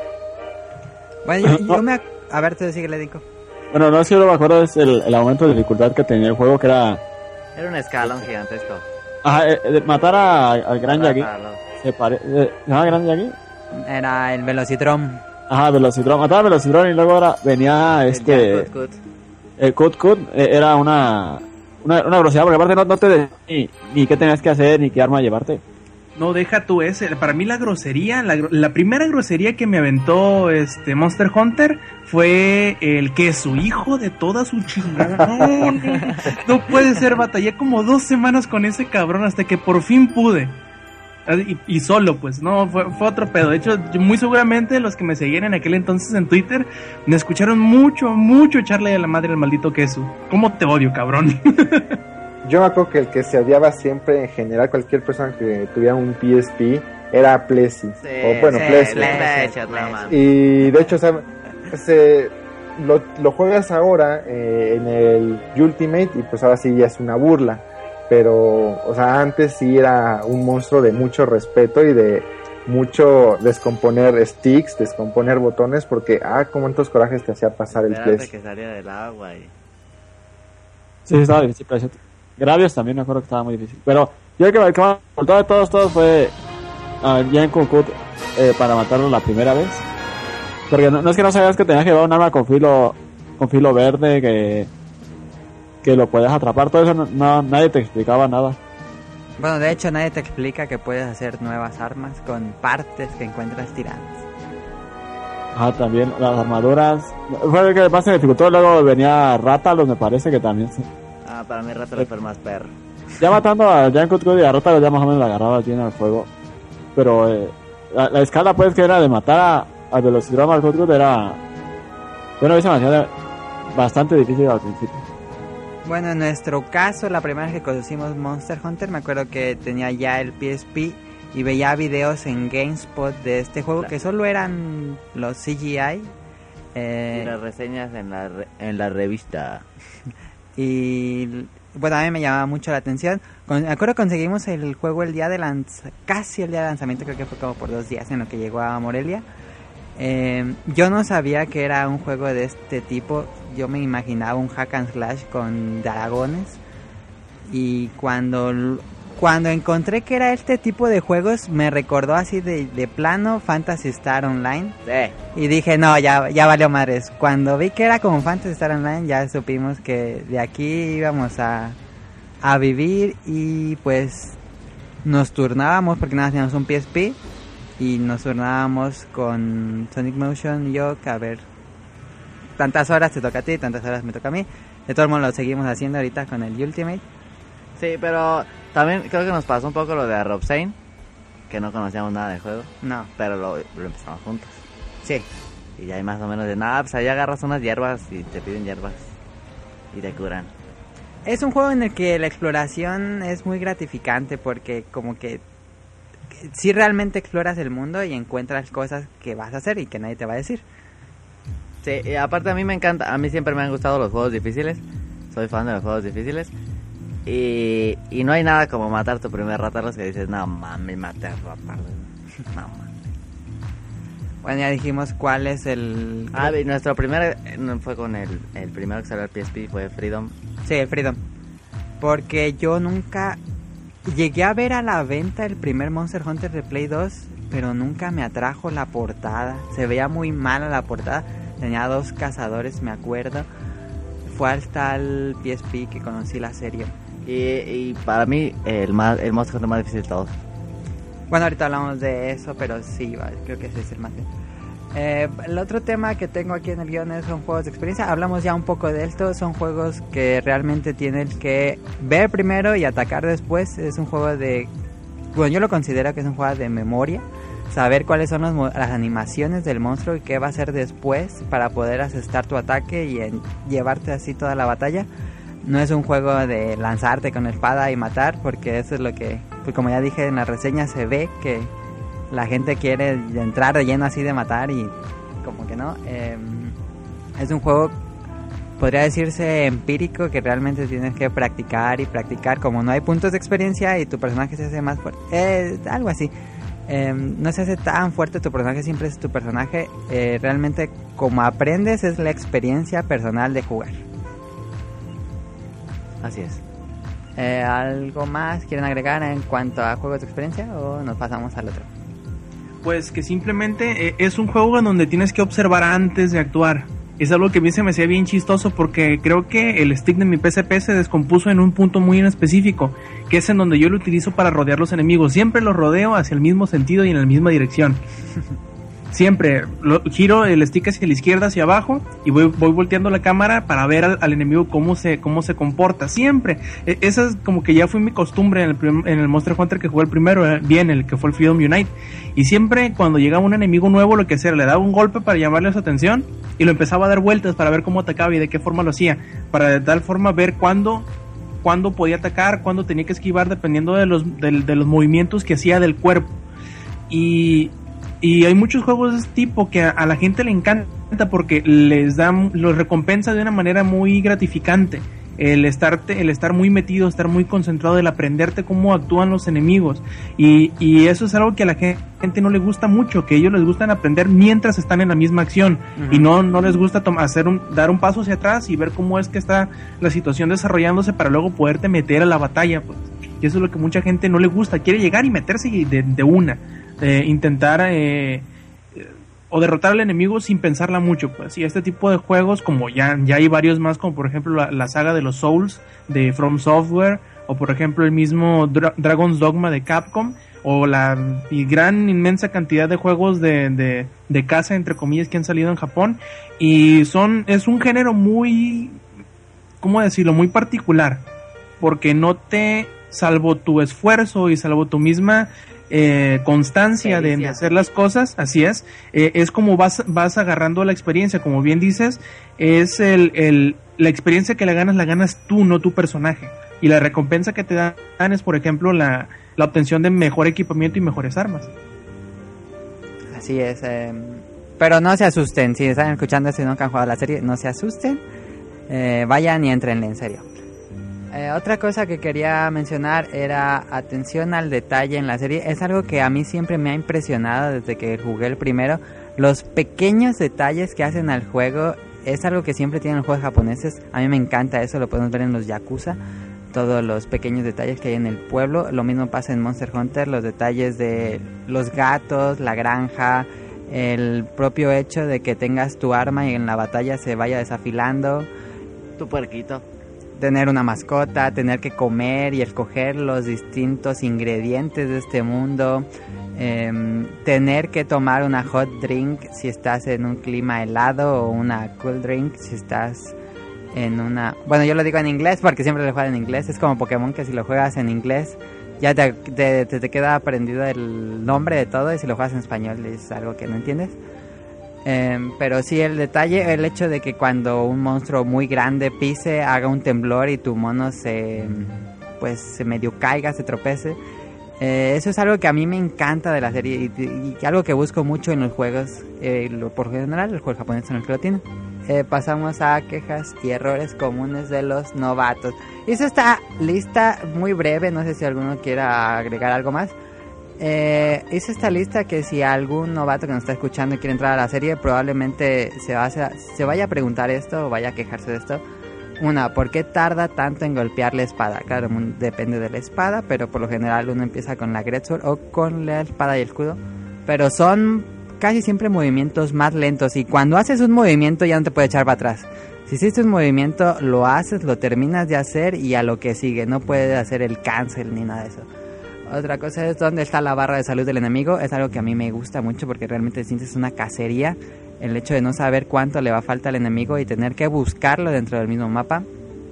Bueno, yo, yo me... ac- A ver, tú sigue, le digo. Bueno, no sé si yo me acuerdo, es el, el aumento de dificultad que tenía el juego, que era... Era un escalón gigantesco. Ajá, eh, eh, matar a- al Gran Yagi. Matarlo. Se pare... eh, ¿Se llama Gran Yagi? Era el Velocitron. Ajá, Velocidrón. Mataba a Velocidrón y luego ahora venía El este... Jan Kut Kut. El Kut Kut, eh, era una... Una, una grosería, porque aparte no, no te decía ni, ni qué tenías que hacer, ni qué arma llevarte. No, deja tú ese. Para mí la grosería, la, gro- la primera grosería que me aventó este Monster Hunter fue el que su hijo de toda su chingada. No, no, no puede ser, batallé como dos semanas con ese cabrón hasta que por fin pude. Y, y solo, pues, no, fue, fue otro pedo. De hecho, yo, muy seguramente los que me seguían en aquel entonces en Twitter me escucharon mucho, mucho echarle a la madre al maldito queso. ¿Cómo te odio, cabrón? Yo me acuerdo que el que se odiaba siempre, en general, cualquier persona que tuviera un P S P, era Plessy. Sí, o bueno, sí, Plessy. Plessy, Plessy. Y de hecho, o sea, se, lo, lo juegas ahora eh, en el Ultimate y pues ahora sí ya es una burla. Pero, o sea, antes sí era un monstruo de mucho respeto y de mucho descomponer sticks, descomponer botones, porque, ah, cuántos corajes te hacía pasar el Plessy. que salía del agua y... Sí, estaba difícil. Plessy. Gravios también me acuerdo que estaba muy difícil. Pero yo creo que el que más por todo de todos, todos fue a Jan Kut eh, para matarlo la primera vez. Porque no, no es que no sabías que tenías que llevar un arma con filo, con filo verde, que... que lo puedes atrapar, todo eso no, no, nadie te explicaba nada. Bueno, de hecho nadie te explica que puedes hacer nuevas armas con partes que encuentras tiradas. Ah, también las armaduras. Fue el que más se dificultó, luego venía Rátalos, me parece que también se... Ah, para mí Rátalos fue el más perro. Ya matando a Jan Kut y a Rátalos ya más o menos la agarraba bien al fuego. Pero eh, la, la escala pues que era de matar a, a Velociraptor al Kut era... Bueno, a mí se me hacía bastante difícil al principio. Bueno, en nuestro caso, la primera vez que conocimos Monster Hunter, me acuerdo que tenía ya el P S P y veía videos en GameSpot de este juego que solo eran los C G I. Eh, y las reseñas en la, re- en la revista. Y bueno, a mí me llamaba mucho la atención. Con, me acuerdo que conseguimos el juego el día de lanzamiento, casi el día de lanzamiento, creo que fue como por dos días en lo que llegó a Morelia. Eh, yo no sabía que era un juego de este tipo. Yo me imaginaba un hack and slash con dragones. Y cuando cuando encontré que era este tipo de juegos, me recordó así de, de plano Phantasy Star Online. Sí. Y dije, no, ya, ya valió madres. Cuando vi que era como Phantasy Star Online, ya supimos que de aquí íbamos a, a vivir. Y pues nos turnábamos porque nada, teníamos un P S P. Y nos turnábamos con Sonic Motion y yo, que a ver, tantas horas te toca a ti, tantas horas me toca a mí. De todo modo lo seguimos haciendo ahorita con el Ultimate. Sí, pero también creo que nos pasó un poco lo de Rob Zane, que no conocíamos nada del juego, No, pero lo, lo empezamos juntos. sí. Y ya hay más o menos de nada, pues ahí agarras unas hierbas y te piden hierbas y te curan. Es un juego en el que la exploración es muy gratificante porque como que si realmente exploras el mundo y encuentras cosas que vas a hacer y que nadie te va a decir. Sí, y aparte a mí me encanta, a mí siempre me han gustado los juegos difíciles, soy fan de los juegos difíciles. Y, y no hay nada como matar tu primer Rátalos que dices, no mames, maté a Rátalos. No mames. Bueno, ya dijimos cuál es el... Ah, y nuestro primer no fue con el, el primero que salió al P S P, fue Freedom. Sí, el Freedom. Porque yo nunca... Llegué a ver a la venta el primer Monster Hunter de Play dos, pero nunca me atrajo la portada. Se veía muy mala la portada. Tenía dos cazadores, me acuerdo. Fue hasta el P S P que conocí la serie. Y, y para mí, el más el Monster Hunter más difícil de todos. Bueno, ahorita hablamos de eso, pero sí, vale, creo que ese es el más difícil. Eh, el otro tema que tengo aquí en el guión es son juegos de experiencia. Hablamos ya un poco de esto. Son juegos que realmente tienes que ver primero y atacar después. Es un juego de... Bueno, yo lo considero que es un juego de memoria. Saber cuáles son los, las animaciones del monstruo y qué va a hacer después para poder asestar tu ataque y en, llevarte así toda la batalla. No es un juego de lanzarte con espada y matar, porque eso es lo que... Pues como ya dije en la reseña, se ve que la gente quiere entrar de lleno así de matar y como que no. Eh, es un juego, podría decirse, empírico, que realmente tienes que practicar y practicar. Como no hay puntos de experiencia y tu personaje se hace más fuerte, eh, algo así. Eh, no se hace tan fuerte tu personaje, siempre es tu personaje. Eh, realmente como aprendes es la experiencia personal de jugar. Así es. Eh, ¿Algo más quieren agregar en cuanto a juegos de experiencia o nos pasamos al otro? Pues que simplemente eh, es un juego en donde tienes que observar antes de actuar. Es algo que a mí se me hacía bien chistoso porque creo que el stick de mi P S P se descompuso en un punto muy en específico, que es en donde yo lo utilizo para rodear los enemigos. Siempre los rodeo hacia el mismo sentido y en la misma dirección. siempre lo, giro el stick hacia la izquierda, hacia abajo, y voy, voy volteando la cámara para ver al, al enemigo cómo se cómo se comporta, siempre. E, esa es como que ya fue mi costumbre en el, prim, en el Monster Hunter que jugué el primero, eh, bien, el que fue el Freedom Unite, y siempre cuando llegaba un enemigo nuevo, lo que hacía, le daba un golpe para llamarle su atención, y lo empezaba a dar vueltas para ver cómo atacaba y de qué forma lo hacía, para de tal forma ver cuándo cuándo podía atacar, cuándo tenía que esquivar, dependiendo de los de, de los movimientos que hacía del cuerpo. Y Y hay muchos juegos de este tipo que a, a la gente le encanta porque les dan, los recompensa de una manera muy gratificante. El estarte, el estar muy metido, estar muy concentrado, el aprenderte cómo actúan los enemigos. Y, y eso es algo que a la gente no le gusta mucho, que ellos les gustan aprender mientras están en la misma acción. Uh-huh. Y no, no les gusta tom- hacer un, dar un paso hacia atrás y ver cómo es que está la situación desarrollándose para luego poderte meter a la batalla, pues. Y eso es lo que mucha gente no le gusta, quiere llegar y meterse de, de una. Eh, intentar eh, o derrotar al enemigo sin pensarla mucho, pues. Y este tipo de juegos, como ya, ya hay varios más, como por ejemplo la, la saga de los Souls de From Software, o por ejemplo el mismo Dra- Dragon's Dogma de Capcom, o la y gran inmensa cantidad de juegos de, de, de caza, entre comillas, que han salido en Japón, y son es un género muy, ¿cómo decirlo?, muy particular, porque no te, salvo tu esfuerzo y salvo tu misma Eh, constancia de, de hacer las cosas, así es, eh, es como vas vas agarrando la experiencia, como bien dices, es el, el la experiencia que la ganas, la ganas tú, no tu personaje, y la recompensa que te dan es, por ejemplo, la, la obtención de mejor equipamiento y mejores armas. Así es, eh, pero no se asusten, si están escuchando esto y nunca han jugado la serie, no se asusten, eh, vayan y entrenle, en serio. Eh, otra cosa que quería mencionar era atención al detalle en la serie. Es algo que a mí siempre me ha impresionado desde que jugué el primero. Los pequeños detalles que hacen al juego es algo que siempre tienen los juegos japoneses. A mí me encanta eso, lo podemos ver en los Yakuza. Todos los pequeños detalles que hay en el pueblo. Lo mismo pasa en Monster Hunter, los detalles de los gatos, la granja, el propio hecho de que tengas tu arma y en la batalla se vaya desafilando. Tu puerquito. Tener una mascota, tener que comer y escoger los distintos ingredientes de este mundo, eh, tener que tomar una hot drink si estás en un clima helado o una cool drink si estás en una... Bueno, yo lo digo en inglés porque siempre lo juego en inglés. Es como Pokémon, que si lo juegas en inglés ya te, te, te, te queda aprendido el nombre de todo, y si lo juegas en español es algo que no entiendes. Eh, pero sí, el detalle, el hecho de que cuando un monstruo muy grande pise, haga un temblor y tu mono se, pues, se medio caiga, se tropece, eh, eso es algo que a mí me encanta de la serie, y, y algo que busco mucho en los juegos, eh, lo, por general, el juego japonés en el que lo tiene. Eh, pasamos a quejas y errores comunes de los novatos. Hice esta lista muy breve, no sé si alguno quiera agregar algo más. Eh, hice esta lista que si algún novato que nos está escuchando y quiere entrar a la serie, probablemente se, va a, se vaya a preguntar esto o vaya a quejarse de esto. Una, ¿por qué tarda tanto en golpear la espada? Claro, depende de la espada, pero por lo general uno empieza con la Greatsword o con la espada y el escudo. Pero son casi siempre movimientos más lentos, y cuando haces un movimiento ya no te puedes echar para atrás. Si hiciste un movimiento, lo haces, lo terminas de hacer y a lo que sigue. No puedes hacer el cancel ni nada de eso. Otra cosa es dónde está la barra de salud del enemigo. Es algo que a mí me gusta mucho porque realmente sientes una cacería. El hecho de no saber cuánto le va a falta al enemigo y tener que buscarlo dentro del mismo mapa.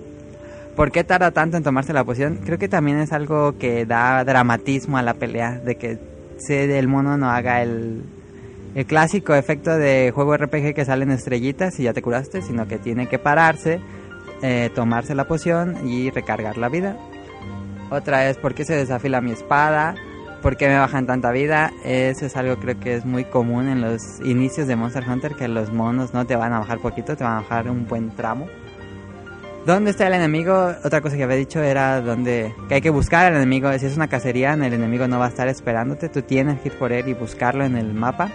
¿Por qué tarda tanto en tomarse la posición? Creo que también es algo que da dramatismo a la pelea. De que el mono no haga el, el clásico efecto de juego R P G que salen estrellitas y ya te curaste. Sino que tiene que pararse, eh, tomarse la poción y recargar la vida. Otra es ¿por qué se desafila mi espada? ¿Por qué me bajan tanta vida? Eso es algo creo que es muy común en los inicios de Monster Hunter, que los monos no te van a bajar poquito, te van a bajar un buen tramo. ¿Dónde está el enemigo? Otra cosa que había dicho era donde que hay que buscar al enemigo. Si es una cacería, el enemigo no va a estar esperándote, tú tienes que ir por él y buscarlo en el mapa.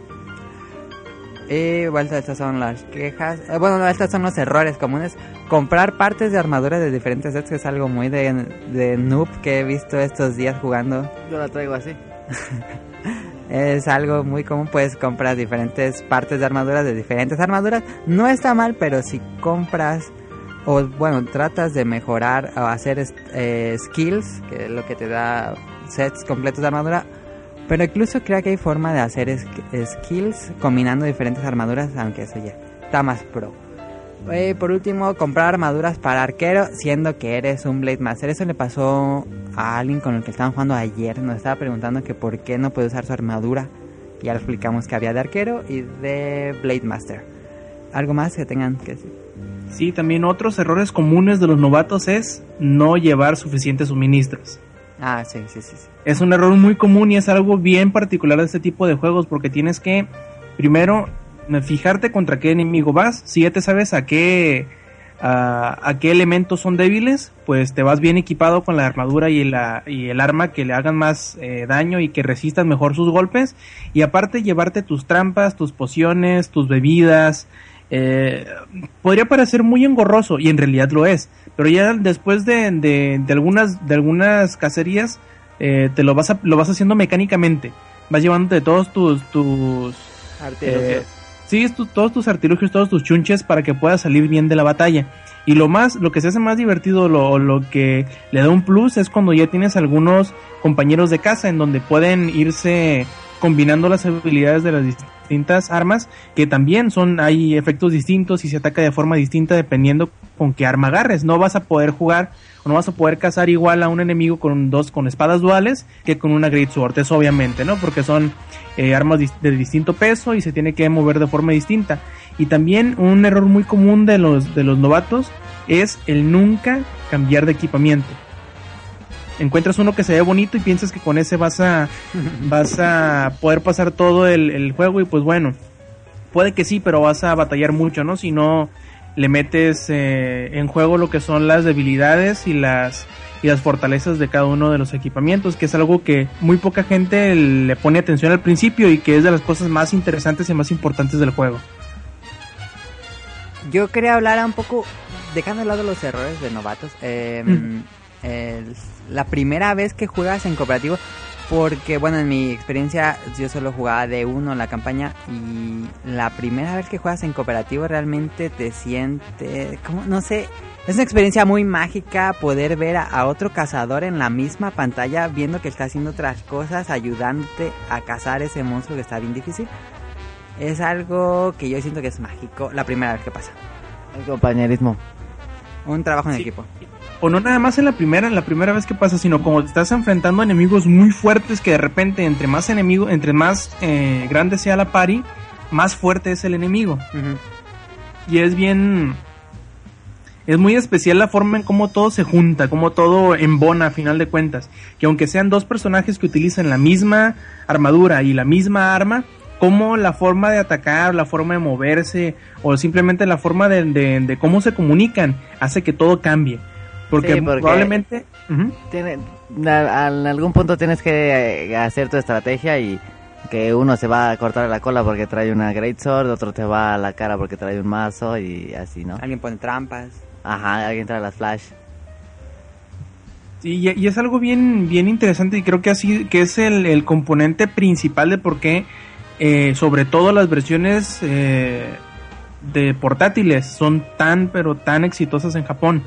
Y bueno, estas son las quejas. Eh, bueno, estos son los errores comunes. Comprar partes de armadura de diferentes sets, que es algo muy de, de noob que he visto estos días jugando. Yo la traigo así. Es algo muy común, puedes comprar diferentes partes de armaduras de diferentes armaduras. No está mal, pero si compras o bueno, tratas de mejorar o hacer eh, skills, que es lo que te da sets completos de armadura, Pero incluso creo que hay forma de hacer es- skills combinando diferentes armaduras, aunque eso ya está más pro. Eh, por último, comprar armaduras para arquero, siendo que eres un Blade Master. Eso le pasó a alguien con el que estaban jugando ayer. Nos estaba preguntando que por qué no puede usar su armadura. Y ya le explicamos que había de arquero y de Blade Master. ¿Algo más que tengan que decir? Sí, también otros errores comunes de los novatos es no llevar suficientes suministros. Ah, sí, sí, sí, sí. Es un error muy común y es algo bien particular de este tipo de juegos porque tienes que, primero, fijarte contra qué enemigo vas. Si ya te sabes a qué, a, a qué elementos son débiles, pues te vas bien equipado con la armadura y, la, y el arma que le hagan más eh, daño y que resistas mejor sus golpes. Y aparte llevarte tus trampas, tus pociones, tus bebidas. Eh, podría parecer muy engorroso y en realidad lo es, pero ya después de, de, de algunas de algunas cacerías eh, te lo vas a, lo vas haciendo mecánicamente, vas llevándote todos tus tus eh, sí, tu, todos tus artilugios, todos tus chunches para que puedas salir bien de la batalla. Y lo más, lo que se hace más divertido, lo, lo que le da un plus es cuando ya tienes algunos compañeros de casa en donde pueden irse combinando las habilidades de las distintas armas, que también son, hay efectos distintos y se ataca de forma distinta dependiendo con qué arma agarres. No vas a poder jugar o no vas a poder cazar igual a un enemigo con dos con espadas duales que con una Great Sword, eso obviamente, ¿no? Porque son eh, armas dis- de distinto peso y se tiene que mover de forma distinta. Y también un error muy común de los de los novatos es el nunca cambiar de equipamiento. Encuentras uno que se ve bonito y piensas que con ese vas a vas a poder pasar todo el, el juego y pues bueno, puede que sí, pero vas a batallar mucho, ¿no? Si no le metes eh, en juego lo que son las debilidades y las y las fortalezas de cada uno de los equipamientos, que es algo que muy poca gente le pone atención al principio y que es de las cosas más interesantes y más importantes del juego. Yo quería hablar un poco, dejando de lado los errores de novatos, eh, mm. el, la primera vez que juegas en cooperativo, porque bueno, en mi experiencia yo solo jugaba de uno en la campaña y la primera vez que juegas en cooperativo realmente te sientes, como, no sé, es una experiencia muy mágica poder ver a, a otro cazador en la misma pantalla viendo que está haciendo otras cosas, ayudándote a cazar ese monstruo que está bien difícil. Es algo que yo siento que es mágico la primera vez que pasa. El compañerismo. Un trabajo en Sí. equipo. O no nada más en la primera, en la primera vez que pasa, sino como te estás enfrentando a enemigos muy fuertes que de repente entre más enemigo, entre más eh, grande sea la party, más fuerte es el enemigo. Uh-huh. Y es bien, es muy especial la forma en cómo todo se junta, cómo todo embona a final de cuentas. Que aunque sean dos personajes que utilizan la misma armadura y la misma arma, como la forma de atacar, la forma de moverse o simplemente la forma de, de, de cómo se comunican hace que todo cambie. Porque, Sí, porque- probablemente... Uh-huh. Tiene, a- a- en algún punto tienes que eh, hacer tu estrategia y que uno se va a cortar la cola porque trae una Great Sword, otro te va a la cara porque trae un mazo y así, ¿no? Alguien pone trampas. Ajá, alguien trae las flash. Sí, y, y es algo bien, bien interesante y creo que así que es el, el componente principal de por qué, eh, sobre todo las versiones eh, de portátiles son tan pero tan exitosas en Japón.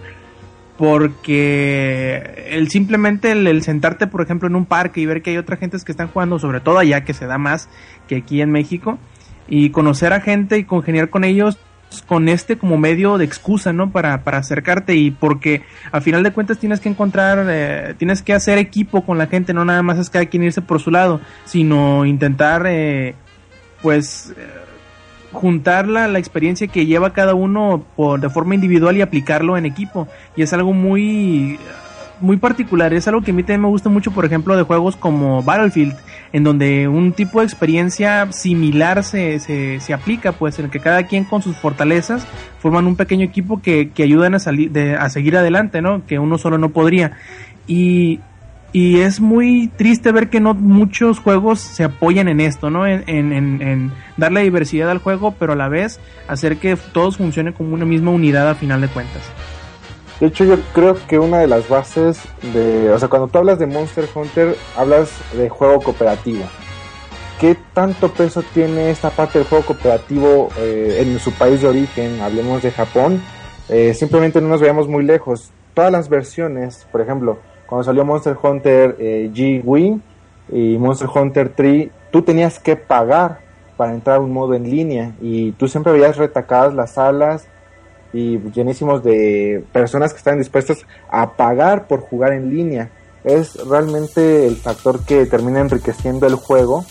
Porque el simplemente el, el sentarte, por ejemplo, en un parque y ver que hay otras gentes que están jugando, sobre todo allá que se da más que aquí en México, y conocer a gente y congeniar con ellos con este como medio de excusa, ¿no? Para, para acercarte, y porque a final de cuentas tienes que encontrar, eh, tienes que hacer equipo con la gente, no nada más es cada quien irse por su lado, sino intentar, eh, pues... Eh, juntar la, la experiencia que lleva cada uno por, de forma individual y aplicarlo en equipo, y es algo muy muy particular, es algo que a mí también me gusta mucho, por ejemplo, de juegos como Battlefield, en donde un tipo de experiencia similar se, se, se aplica, pues en el que cada quien con sus fortalezas forman un pequeño equipo que, que ayudan a, salir de, a seguir adelante, ¿no? Que uno solo no podría, y Y es muy triste ver que no muchos juegos se apoyan en esto, ¿no? En, en, en, en darle diversidad al juego, pero a la vez hacer que todos funcionen como una misma unidad a final de cuentas. De hecho, yo creo que una de las bases de... O sea, cuando tú hablas de Monster Hunter, hablas de juego cooperativo. ¿Qué tanto peso tiene esta parte del juego cooperativo eh, en su país de origen? Hablemos de Japón. Eh, simplemente no nos veamos muy lejos. Todas las versiones, por ejemplo... Cuando salió Monster Hunter eh, G-Wing, y Monster Hunter tres, tú tenías que pagar para entrar a un modo en línea y tú siempre veías retacadas las salas y llenísimos de personas que están dispuestas a pagar por jugar en línea. Es realmente el factor que termina enriqueciendo el juego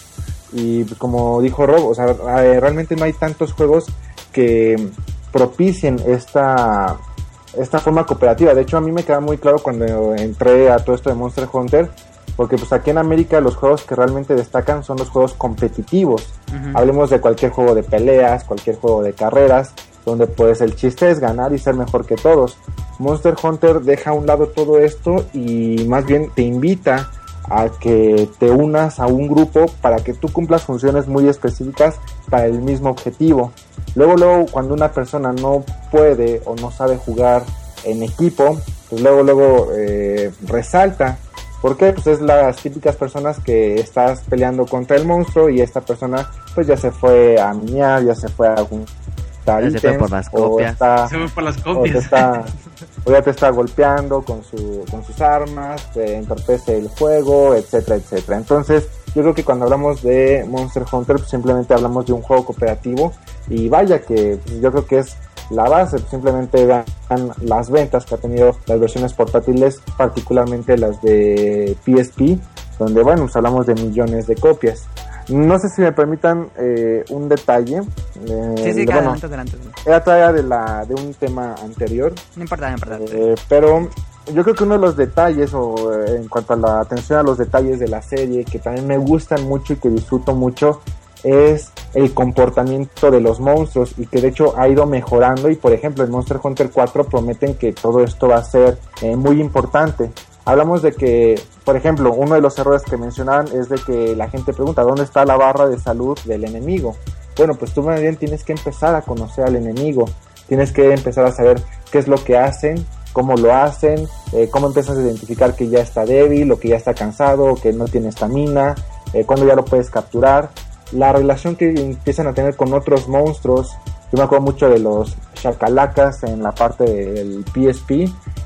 y pues, como dijo Rob, o sea, realmente no hay tantos juegos que propicien esta esta forma cooperativa. De hecho, a mí me queda muy claro cuando entré a todo esto de Monster Hunter, porque pues aquí en América los juegos que realmente destacan son los juegos competitivos. Uh-huh. Hablemos de cualquier juego de peleas, cualquier juego de carreras, donde pues el chiste es ganar y ser mejor que todos. Monster Hunter deja a un lado todo esto y más bien te invita a que te unas a un grupo para que tú cumplas funciones muy específicas para el mismo objetivo. Luego, luego cuando una persona no puede o no sabe jugar en equipo, pues luego, luego eh, resalta. ¿Por qué? Pues es las típicas personas que estás peleando contra el monstruo y esta persona pues ya se fue a miar, ya se fue a juntar ya se fue por las copias. Está, se fue por las copias. O, está, o ya te está golpeando con, su, con sus armas, te entorpece el juego, etcétera, etcétera. Entonces, yo creo que cuando hablamos de Monster Hunter, pues simplemente hablamos de un juego cooperativo y vaya que yo creo que es la base, simplemente vean las ventas que ha tenido las versiones portátiles, particularmente las de P S P, donde bueno, pues hablamos de millones de copias. No sé si me permitan eh, un detalle. Eh, sí, sí, de, bueno, adelante, adelante. Era traída de, la, de un tema anterior. No importa, no importa. Eh, pero yo creo que uno de los detalles, o eh, en cuanto a la atención a los detalles de la serie, que también me gustan mucho y que disfruto mucho, es el comportamiento de los monstruos y que de hecho ha ido mejorando. Y por ejemplo en Monster Hunter cuatro prometen que todo esto va a ser eh, muy importante. Hablamos de que, por ejemplo, uno de los errores que mencionaban es de que la gente pregunta ¿dónde está la barra de salud del enemigo? Bueno, pues tú más bien tienes que empezar a conocer al enemigo, tienes que empezar a saber qué es lo que hacen, cómo lo hacen, eh, cómo empiezas a identificar que ya está débil o que ya está cansado o que no tiene estamina, eh, cuándo ya lo puedes capturar. La relación que empiezan a tener con otros monstruos. Yo me acuerdo mucho de los Shakalacas en la parte del P S P,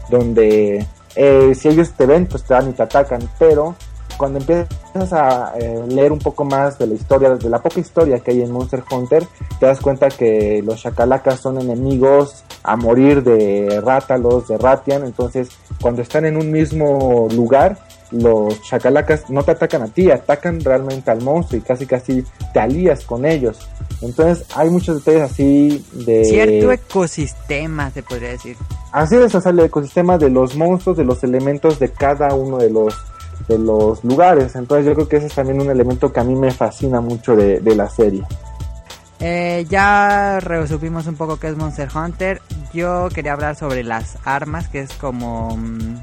donde eh, si ellos te ven, pues te dan y te atacan, pero cuando empiezas a eh, leer un poco más de la historia, de la poca historia que hay en Monster Hunter, te das cuenta que los Shakalacas son enemigos a morir de Rátalos, de Ratian. Entonces, cuando están en un mismo lugar, los Shakalacas no te atacan a ti, atacan realmente al monstruo y casi casi te alías con ellos. Entonces hay muchos detalles así de... cierto ecosistema, se podría decir. Así es, o sea, el ecosistema de los monstruos, de los elementos de cada uno de los de los lugares. Entonces yo creo que ese es también un elemento que a mí me fascina mucho de, de la serie. Eh, ya resumimos un poco qué es Monster Hunter. Yo quería hablar sobre las armas, que es como...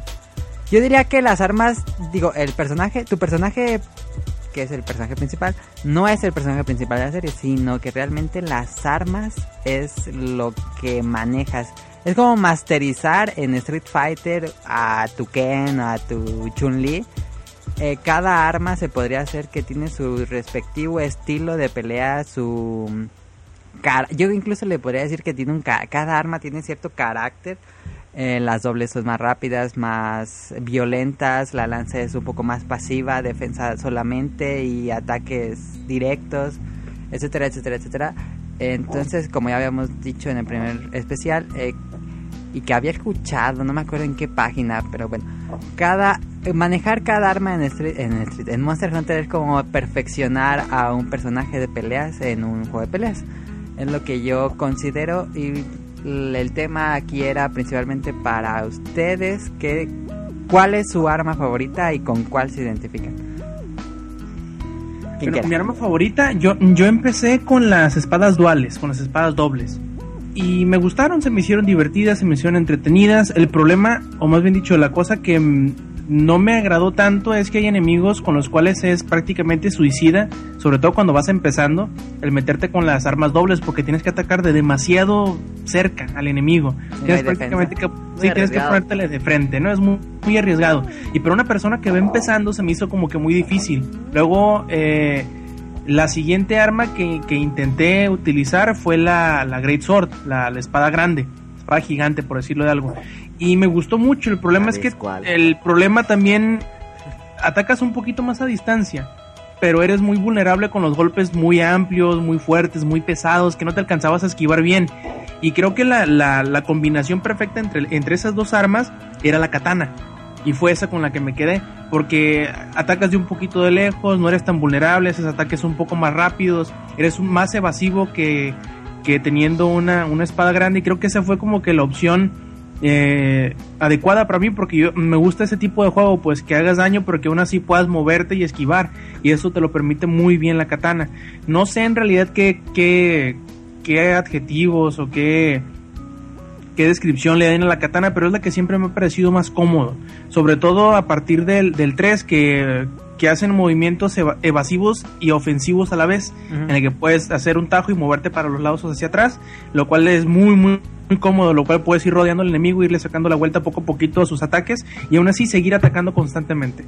Yo diría que las armas, digo, el personaje, tu personaje, que es el personaje principal, no es el personaje principal de la serie, sino que realmente las armas es lo que manejas. Es como masterizar en Street Fighter a tu Ken, a tu Chun-Li. Eh, cada arma se podría hacer que tiene su respectivo estilo de pelea, su... Car- Yo incluso le podría decir que tiene un ca- cada arma tiene cierto carácter. Eh, las dobles son más rápidas, más violentas, la lanza es un poco más pasiva, defensa solamente y ataques directos, etcétera, etcétera, etcétera. Entonces, como ya habíamos dicho en el primer especial, eh, y que había escuchado, no me acuerdo en qué página, pero bueno, cada manejar cada arma en, Street, en, Street, en Monster Hunter es como perfeccionar a un personaje de peleas en un juego de peleas. Es lo que yo considero, y el tema aquí era principalmente para ustedes, que ¿cuál es su arma favorita y con cuál se identifican? Pero mi arma favorita, yo, yo empecé con las espadas duales, con las espadas dobles. Y me gustaron, se me hicieron divertidas, se me hicieron entretenidas. El problema, o más bien dicho, la cosa que m- no me agradó tanto es que hay enemigos con los cuales es prácticamente suicida, sobre todo cuando vas empezando, el meterte con las armas dobles, porque tienes que atacar de demasiado cerca al enemigo. Sí, tienes prácticamente que, sí, tienes que ponértele de frente, ¿no? Es muy, muy arriesgado. Y para una persona que va empezando se me hizo como que muy difícil. Luego, eh... la siguiente arma que, que intenté utilizar fue la, la Great Sword, la, la espada grande, espada gigante, por decirlo de algo. Y me gustó mucho. El problema es que cuál? el problema también atacas un poquito más a distancia, pero eres muy vulnerable con los golpes muy amplios, muy fuertes, muy pesados, que no te alcanzabas a esquivar bien. Y creo que la, la, la combinación perfecta entre, entre esas dos armas era la katana. Y fue esa con la que me quedé, porque atacas de un poquito de lejos, no eres tan vulnerable, haces ataques un poco más rápidos, eres un, más evasivo que, que teniendo una, una espada grande. Y creo que esa fue como que la opción eh, adecuada para mí, porque yo me gusta ese tipo de juego, pues que hagas daño pero que aún así puedas moverte y esquivar, y eso te lo permite muy bien la katana. No sé en realidad qué, qué, qué adjetivos o qué, qué descripción le den a la katana, pero es la que siempre me ha parecido más cómodo, sobre todo a partir del, del tres, que, que hacen movimientos eva- evasivos y ofensivos a la vez, uh-huh. en el que puedes hacer un tajo y moverte para los lados o hacia atrás, lo cual es muy muy muy cómodo, lo cual puedes ir rodeando al enemigo, irle sacando la vuelta poco a poquito a sus ataques y aún así seguir atacando constantemente.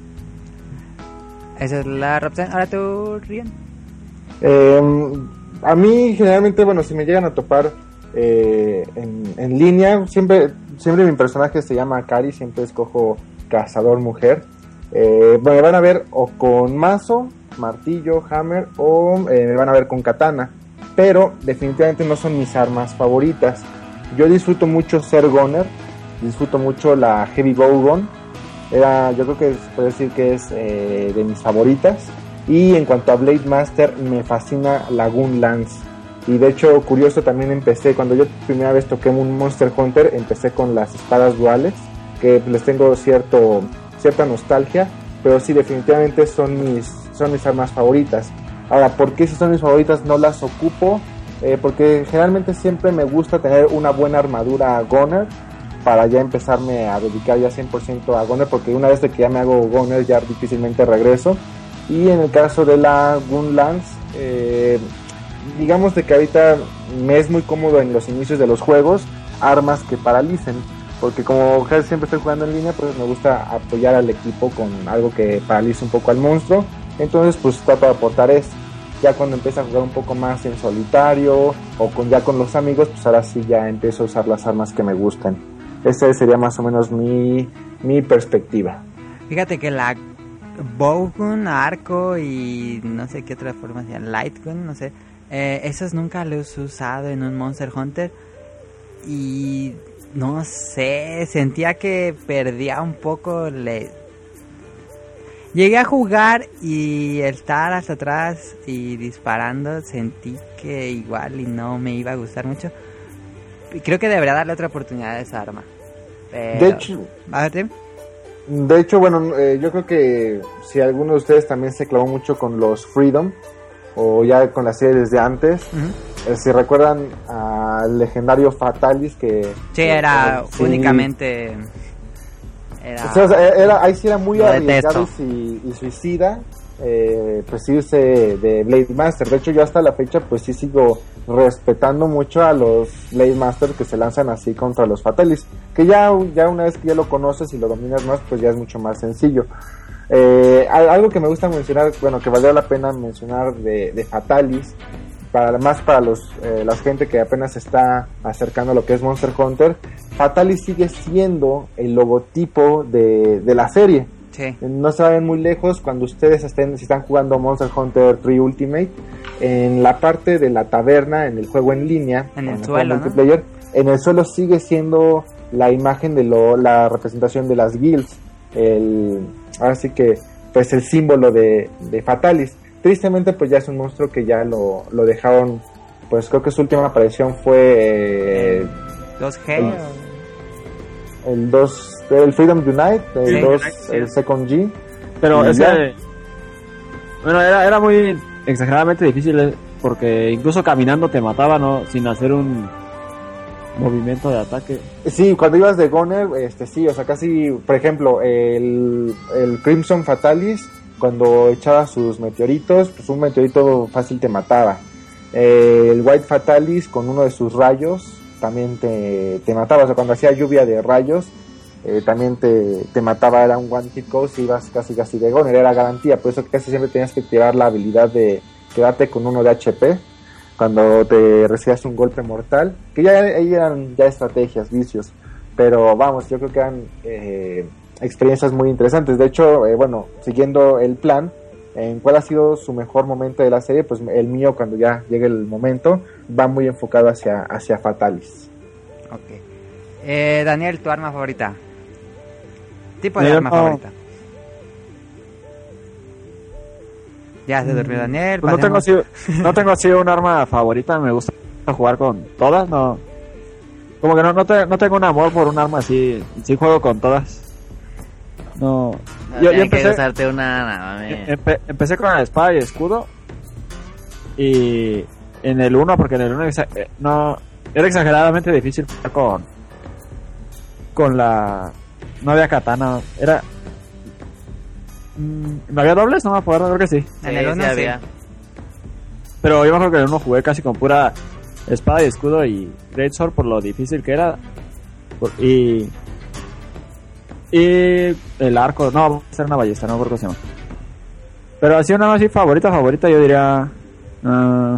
Esa es la opción. Ahora tú, Rian. Eh, a mí generalmente, bueno, si me llegan a topar eh, en, en línea, siempre siempre mi personaje se llama Akari, siempre escojo cazador mujer. Eh, bueno, me van a ver o con mazo, martillo, hammer, o eh, me van a ver con katana, pero definitivamente no son mis armas favoritas. Yo disfruto mucho ser gunner, disfruto mucho la heavy bowgun. Era, yo creo que se puede decir que es eh, de mis favoritas. Y en cuanto a Blade Master, me fascina la Gun Lance. Y de hecho, curioso, también empecé, cuando yo primera vez toqué un Monster Hunter, empecé con las espadas duales, que les tengo cierto cierta nostalgia, pero sí, definitivamente son mis, son mis armas favoritas. Ahora, ¿por qué si son mis favoritas no las ocupo? Eh, porque generalmente siempre me gusta tener una buena armadura Gunner para ya empezarme a dedicar ya cien por ciento a Gunner, porque una vez de que ya me hago Gunner ya difícilmente regreso. Y en el caso de la Gun Lance, eh, digamos de que ahorita me es muy cómodo en los inicios de los juegos armas que paralicen, porque como siempre estoy jugando en línea, pues me gusta apoyar al equipo con algo que paralice un poco al monstruo. Entonces pues trato de aportar eso. Ya cuando empiezo a jugar un poco más en solitario o con ya con los amigos, pues ahora sí ya empiezo a usar las armas que me gustan. Esa sería más o menos mi, mi perspectiva. Fíjate que la Bowgun, arco y no sé qué otra forma se llama, Lightgun, no sé, eh, esos nunca los he usado en un Monster Hunter y no sé, sentía que perdía un poco. Le llegué a jugar y estar hasta atrás y disparando, sentí que igual y no me iba a gustar mucho. Creo que debería darle otra oportunidad a esa arma. Pero... De hecho, de hecho, bueno, eh, yo creo que si alguno de ustedes también se clavó mucho con los Freedom o ya con la serie desde antes, uh-huh. eh, si recuerdan al legendario Fatalis que... Sí, era eh, sí, únicamente... Era, o sea, era, ahí sí era muy arriesgado y, y suicida, eh, pues irse de Blade Master. De hecho, yo hasta la fecha pues sí sigo respetando mucho a los Blade Master que se lanzan así contra los Fatalis, que ya, ya una vez que ya lo conoces y lo dominas más, pues ya es mucho más sencillo. Eh, algo que me gusta mencionar, bueno, que valdría la pena mencionar de, de Fatalis, para más para los eh, la gente que apenas se está acercando a lo que es Monster Hunter, Fatalis sigue siendo el logotipo de, de la serie. Sí. No se vayan muy lejos cuando ustedes estén, si están jugando Monster Hunter tres Ultimate, en la parte de la taberna, en el juego en línea, en el en suelo, el multiplayer, ¿no? En el suelo sigue siendo la imagen de lo, la representación de las guilds, el, ahora sí que pues el símbolo de, de Fatalis. Tristemente pues ya es un monstruo que ya lo, lo dejaron, pues creo que su última aparición fue eh, dos G el, el dos el Freedom Unite, el sí, dos sí. el Second G, pero es ya. que bueno, era, era muy exageradamente difícil porque incluso caminando te mataba, ¿no? Sin hacer un movimiento de ataque. Sí, cuando ibas de Gunner, este sí, o sea, casi, por ejemplo, el, el Crimson Fatalis, cuando echaba sus meteoritos, pues un meteorito fácil te mataba. Eh, el White Fatalis con uno de sus rayos también te, te mataba, o sea, cuando hacía lluvia de rayos eh, también te, te mataba, era un one hit KO si ibas casi casi de Gunner, era garantía, por eso casi siempre tenías que tirar la habilidad de quedarte con uno de H P cuando te recibías un golpe mortal, que ya ahí eran ya estrategias, vicios, pero vamos, yo creo que eran eh, experiencias muy interesantes. De hecho, eh, bueno, siguiendo el plan, en cuál ha sido su mejor momento de la serie, pues el mío, cuando ya llegue el momento, va muy enfocado hacia, hacia Fatalis. Ok. Eh, Daniel, ¿tu arma favorita? Tipo de Yo arma no- favorita. Ya se durmió Daniel. Pues no tengo pasemos- así, no tengo así un arma favorita, me gusta jugar con todas, no. Como que no, no, te- no tengo un amor por un arma así, sí juego con todas. No. No, Yo, yo tienes que empecé, usarte una, no, mami. empe- empecé con la espada y escudo. Y en el uno, porque en el uno exa- eh, no, era exageradamente difícil jugar con, con la, no había katana, era, mm, ¿no había dobles? No me acuerdo, creo que sí. Sí, En el sí uno sí. había. Pero yo me acuerdo que en el uno jugué casi con pura espada y escudo y greatsword por lo difícil que era. Por- y y el arco, no, va a ser una ballesta, no me acuerdo cómo se llama. Pero así una así favorita, favorita, yo diría ah,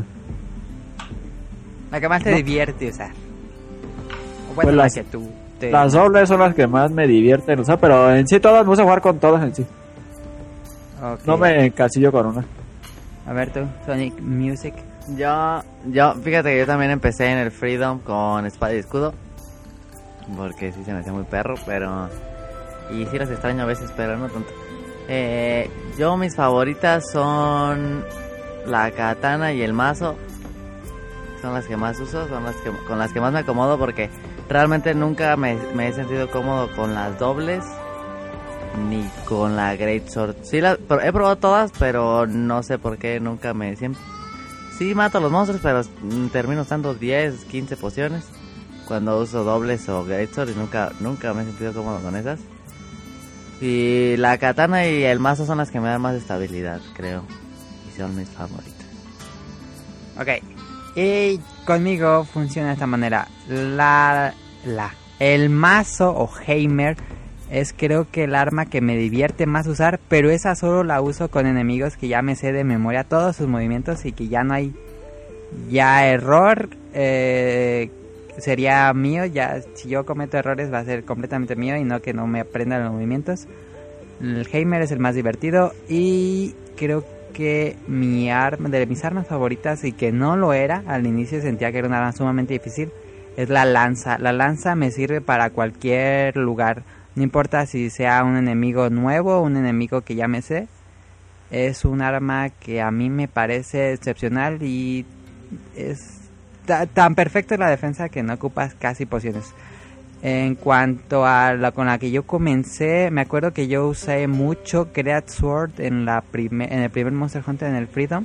La que más te No. divierte usar. O bueno, Pues la las- que tú te... las dobles son las que más me divierten, o sea, pero en sí todas me gusta jugar con todas en sí. Ok. No me encasillo con una. A ver tú, Sonic Music. Yo, yo, fíjate que yo también empecé en el Freedom con espada y escudo. Porque sí se me hacía muy perro, pero... Y sí las extraño a veces, pero no tanto. Eh, yo mis favoritas son la katana y el mazo. Son las que más uso, son las que con las que más me acomodo porque realmente nunca me, me he sentido cómodo con las dobles ni con la greatsword. Sí, la, pero he probado todas, pero no sé por qué nunca me siempre. Sí mato a los monstruos, pero mm, termino usando diez, quince pociones cuando uso dobles o greatsword y nunca nunca me he sentido cómodo con esas. Y la katana y el mazo son las que me dan más estabilidad, creo. Y son mis favoritas. Ok. Y conmigo funciona de esta manera. La... La... El mazo o Heimer es creo que el arma que me divierte más usar, pero esa solo la uso con enemigos que ya me sé de memoria todos sus movimientos y que ya no hay ya error. Eh, sería mío, ya si yo cometo errores va a ser completamente mío y no que no me aprenda los movimientos. El Heimer es el más divertido y creo que mi arma, de mis armas favoritas y que no lo era, al inicio sentía que era una arma sumamente difícil, es la lanza. La lanza me sirve para cualquier lugar, no importa si sea un enemigo nuevo o un enemigo que ya me sé. Es un arma que a mí me parece excepcional y es ta- tan perfecta la defensa que no ocupas casi pociones. En cuanto a la con la que yo comencé, me acuerdo que yo usé mucho Great Sword en la prime- en el primer Monster Hunter, en el Freedom,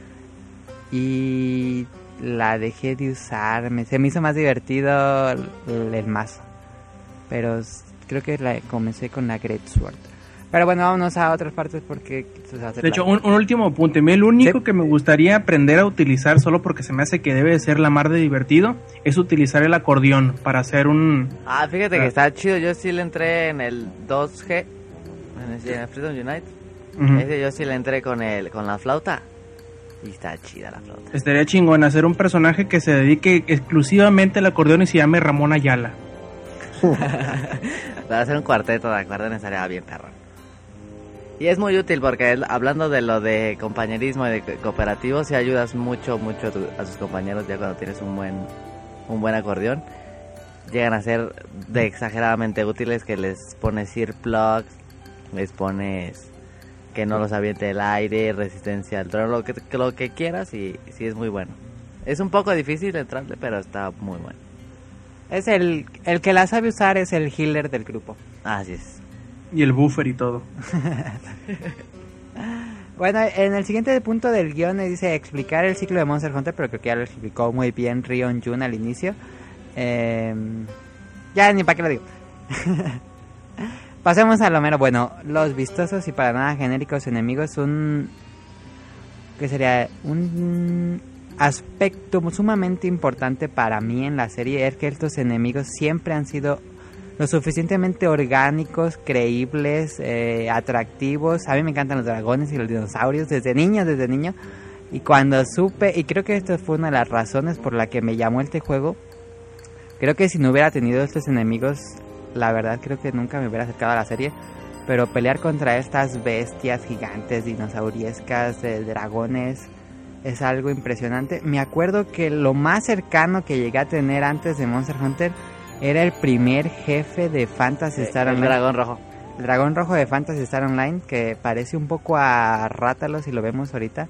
y la dejé de usar. Me, se me hizo más divertido el, el mazo, pero s- creo que la comencé con la Great Sword. Pero bueno, vámonos a otras partes porque se va a hacer De hecho, largo. un, un último punto. A mí el único Sí. que me gustaría aprender a utilizar, solo porque se me hace que debe de ser la mar de divertido, es utilizar el acordeón para hacer un... Ah, fíjate Ah. que está chido. Yo sí le entré en el dos G, en el, en el Freedom Unite. Ujú. Ese yo sí le entré con el con la flauta. Y está chida la flauta. Estaría chingón hacer un personaje que se dedique exclusivamente al acordeón y se llame Ramón Ayala. Para hacer un cuarteto de acordeones estaría bien perro. Y es muy útil porque el- hablando de lo de compañerismo y de co- cooperativo, si ayudas mucho, mucho a, tu- a tus compañeros ya cuando tienes un buen un buen acordeón. Llegan a ser de exageradamente útiles, que les pones earplugs, les pones que no los aviente el aire, resistencia al trono, lo que, que- lo que quieras, y sí es muy bueno. Es un poco difícil entrarle, pero está muy bueno. Es el, el que la sabe usar, es el healer del grupo. Así es. Y el buffer y todo. Bueno, en el siguiente punto del guión dice explicar el ciclo de Monster Hunter, pero creo que ya lo explicó muy bien Rion Jun al inicio. Eh, ya ni para qué lo digo. Pasemos a lo mero bueno. Los vistosos y para nada genéricos enemigos son... ¿Qué sería? Un aspecto sumamente importante para mí en la serie es que estos enemigos siempre han sido lo suficientemente orgánicos, creíbles, eh, atractivos. A mí me encantan los dragones y los dinosaurios desde niño, desde niño. Y cuando supe, y creo que esto fue una de las razones por la que me llamó este juego, creo que si no hubiera tenido estos enemigos, la verdad creo que nunca me hubiera acercado a la serie, pero pelear contra estas bestias gigantes, dinosauriescas, de dragones, es algo impresionante. Me acuerdo que lo más cercano que llegué a tener antes de Monster Hunter era el primer jefe de Phantasy Star el Online. dragón rojo. El dragón rojo de Phantasy Star Online, que parece un poco a Rátalos si lo vemos ahorita.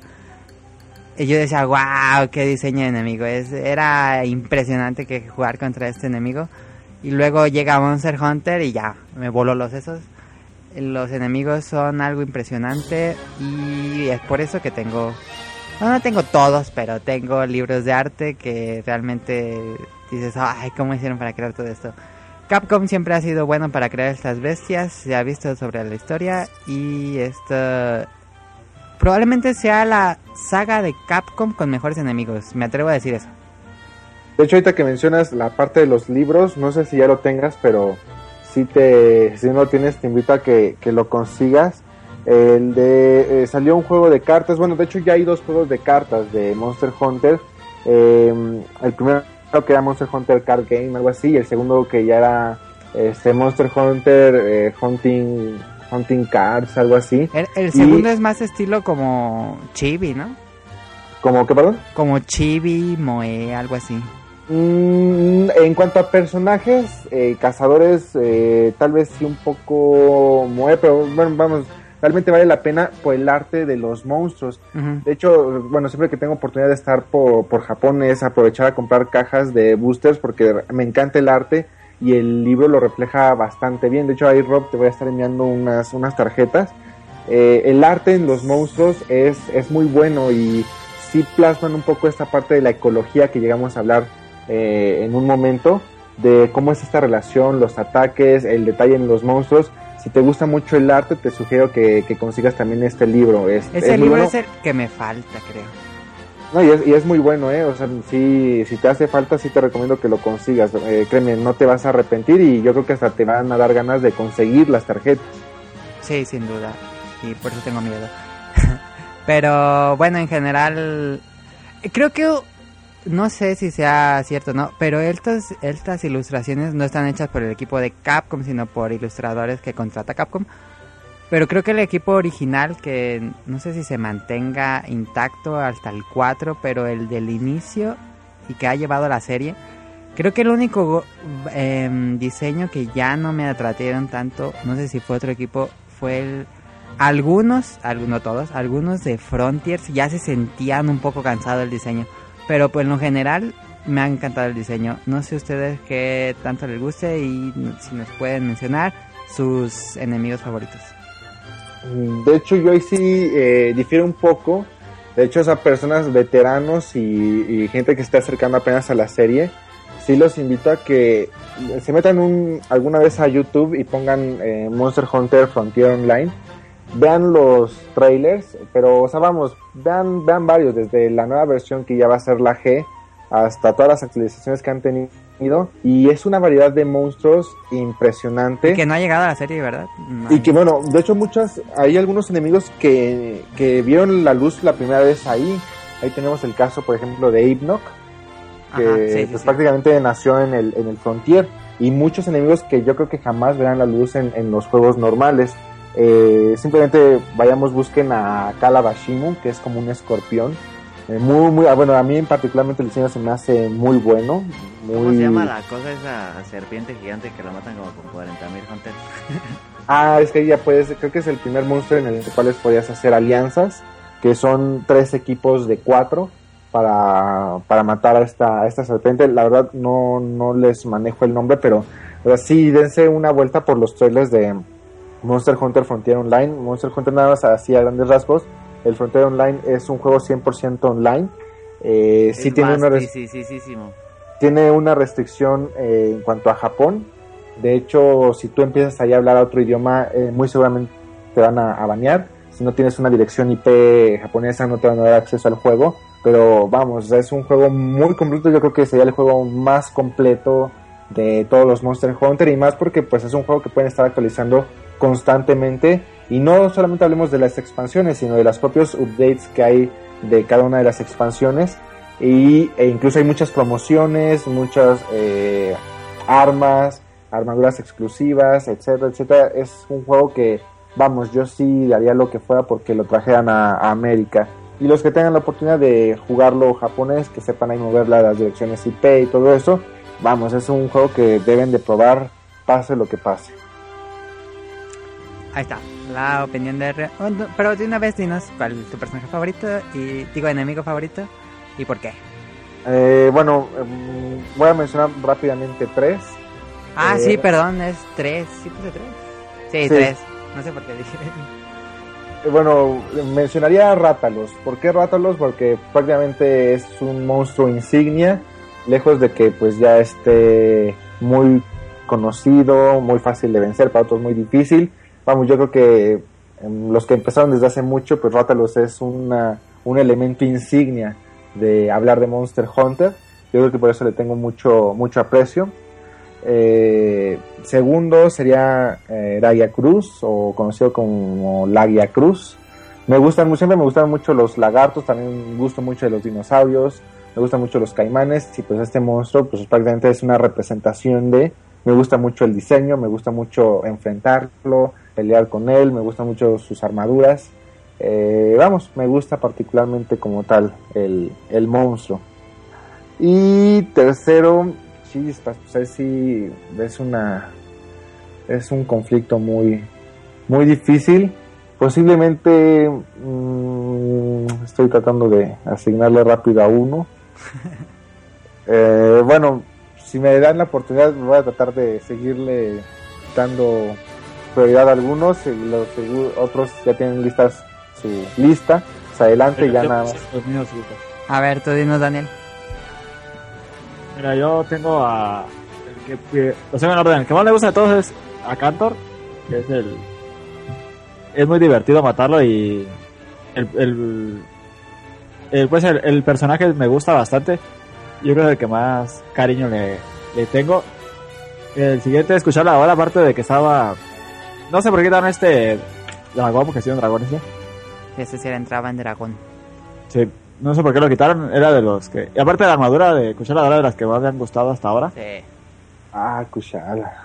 Y yo decía, wow, qué diseño de enemigo. Es, era impresionante que jugar contra este enemigo. Y luego llega Monster Hunter y ya, me voló los sesos. Los enemigos son algo impresionante y es por eso que tengo... No, no tengo todos, pero tengo libros de arte que realmente dices, ay, ¿cómo hicieron para crear todo esto? Capcom siempre ha sido bueno para crear estas bestias, se ha visto sobre la historia y esto probablemente sea la saga de Capcom con mejores enemigos, me atrevo a decir eso. De hecho, ahorita que mencionas la parte de los libros, no sé si ya lo tengas, pero si te si no lo tienes, te invito a que, que lo consigas. El de eh, salió un juego de cartas, bueno, de hecho ya hay dos juegos de cartas de Monster Hunter. Eh, el primero que era Monster Hunter Card Game, algo así, y el segundo que ya era este Monster Hunter eh, Hunting Hunting Cards, algo así. El, el segundo y es más estilo como Chibi, ¿no? ¿Como qué, perdón? Como Chibi, Moe, algo así. Mm, en cuanto a personajes, eh, cazadores, eh, tal vez sí un poco Moe, pero bueno, vamos, realmente vale la pena por el arte de los monstruos. Uh-huh. De hecho, bueno, siempre que tengo oportunidad de estar por, por Japón es aprovechar a comprar cajas de boosters porque me encanta el arte y el libro lo refleja bastante bien. De hecho, ahí, Rob, te voy a estar enviando unas, unas tarjetas. Eh, el arte en los monstruos es, es muy bueno y sí plasman un poco esta parte de la ecología que llegamos a hablar eh, en un momento, de cómo es esta relación, los ataques, el detalle en los monstruos. Si te gusta mucho el arte, te sugiero que, que consigas también este libro. Es, Ese es libro bueno. Es el que me falta, creo. No, y es, y es muy bueno, ¿eh? O sea, sí, si te hace falta, sí te recomiendo que lo consigas. Eh, créeme, no te vas a arrepentir y yo creo que hasta te van a dar ganas de conseguir las tarjetas. Sí, sin duda. Y por eso tengo miedo. Pero, bueno, en general, creo que... No sé si sea cierto o no, pero estas, estas ilustraciones no están hechas por el equipo de Capcom, sino por ilustradores que contrata Capcom. Pero creo que el equipo original, que no sé si se mantenga intacto hasta el cuatro, pero el del inicio y que ha llevado la serie, creo que el único eh, diseño que ya no me atrajeron tanto, no sé si fue otro equipo, fue el... Algunos, no todos, algunos de Frontiers ya se sentían un poco cansados del diseño. Pero pues en lo general me ha encantado el diseño. No sé ustedes qué tanto les guste y si nos pueden mencionar sus enemigos favoritos. De hecho, yo ahí sí eh, difiero un poco. De hecho, esas personas veteranos y, y gente que está acercando apenas a la serie, sí los invito a que se metan un, alguna vez a YouTube y pongan eh, Monster Hunter Frontier Online. Vean los trailers, pero, o sea, vamos, vean, vean varios, desde la nueva versión que ya va a ser la G, hasta todas las actualizaciones que han tenido, y es una variedad de monstruos impresionante. Y que no ha llegado a la serie, ¿verdad? No y que, bueno, de hecho, muchas, hay algunos enemigos que, que vieron la luz la primera vez ahí. Ahí tenemos el caso, por ejemplo, de Hypnok, que Ajá, sí, sí, pues, sí. prácticamente nació en el, en el Frontier, y muchos enemigos que yo creo que jamás verán la luz en, en los juegos normales. Eh, simplemente vayamos, busquen a Kalabashimu, que es como un escorpión, eh, muy, muy, bueno, a mí particularmente el diseño se me hace muy bueno. Muy... ¿Cómo se llama la cosa esa serpiente gigante que la matan como con cuarenta mil hunters? Ah, es que ya puedes, creo que es el primer monstruo en el cual podías hacer alianzas, que son tres equipos de cuatro para, para matar a esta, a esta serpiente. La verdad no, no les manejo el nombre, pero, pero sí, dense una vuelta por los trailers de Monster Hunter Frontier Online. Monster Hunter, nada más así a grandes rasgos, el Frontier Online es un juego cien por ciento online. Eh, sí tiene una, res- sí, sí, sí, sí, tiene una restricción eh, en cuanto a Japón. De hecho, si tú empiezas ahí a hablar otro idioma, eh, muy seguramente te van a, a banear. Si no tienes una dirección I P japonesa, no te van a dar acceso al juego. Pero vamos, es un juego muy completo. Yo creo que sería el juego más completo de todos los Monster Hunter, y más porque pues es un juego que pueden estar actualizando constantemente, y no solamente hablemos de las expansiones, sino de los propios updates que hay de cada una de las expansiones, y e incluso hay muchas promociones, muchas eh, armas, armaduras exclusivas, etcétera, etcétera. Es un juego que, vamos, yo sí haría lo que fuera porque lo trajeran a, a América. Y los que tengan la oportunidad de jugarlo japonés, que sepan ahí mover las direcciones I P y todo eso, vamos, es un juego que deben de probar, pase lo que pase. Ahí está, la opinión de... Re- oh, no, pero de una vez dinos cuál es tu personaje favorito y, digo, enemigo favorito y por qué. Eh, bueno, eh, voy a mencionar rápidamente tres. Ah, Eh, sí, perdón, es tres. ¿Sí puse tres? Sí, Sí. tres. No sé por qué dije. Eh, Bueno, mencionaría a Rátalos. ¿Por qué Rátalos? Porque prácticamente es un monstruo insignia, lejos de que pues ya esté muy conocido, muy fácil de vencer, para otros muy difícil. Vamos, yo creo que em, los que empezaron desde hace mucho, pues Rátalos es una, un elemento insignia de hablar de Monster Hunter. Yo creo que por eso le tengo mucho, mucho aprecio. Eh, segundo sería eh, Lagia Cruz, o conocido como Lagia Cruz. Me gustan mu- siempre me gustan mucho los lagartos, también me gusta mucho de los dinosaurios, me gustan mucho los caimanes, y pues este monstruo pues prácticamente es una representación de, me gusta mucho el diseño, me gusta mucho enfrentarlo, pelear con él, me gustan mucho sus armaduras. Eh, vamos, me gusta particularmente como tal el, el monstruo. Y tercero, chispas, pues ahí sí es una es un conflicto muy muy difícil. Posiblemente mmm, estoy tratando de asignarle rápido a uno. eh, bueno, si me dan la oportunidad voy a tratar de seguirle dando prioridad a algunos, y los segu- otros ya tienen listas su lista. Pues adelante, ya nada más. Los míos, Lucas. A ver, tú dinos, Daniel. Mira, yo tengo a... El que, que- lo tengo en orden. El que más le gusta de todos es a Cantor, que es el... Es muy divertido matarlo y... El, el, el, pues el, el personaje me gusta bastante. Yo creo que el que más cariño le, le tengo. El siguiente, escucharla ahora, aparte de que estaba... No sé por qué quitaron este dragón, porque sí, un dragón ese. Ese sí era entraba en dragón. Sí, no sé por qué lo quitaron, era de los que... Y aparte de la armadura de Kushala, era de las que más me han gustado hasta ahora. Sí. Ah, Kushala.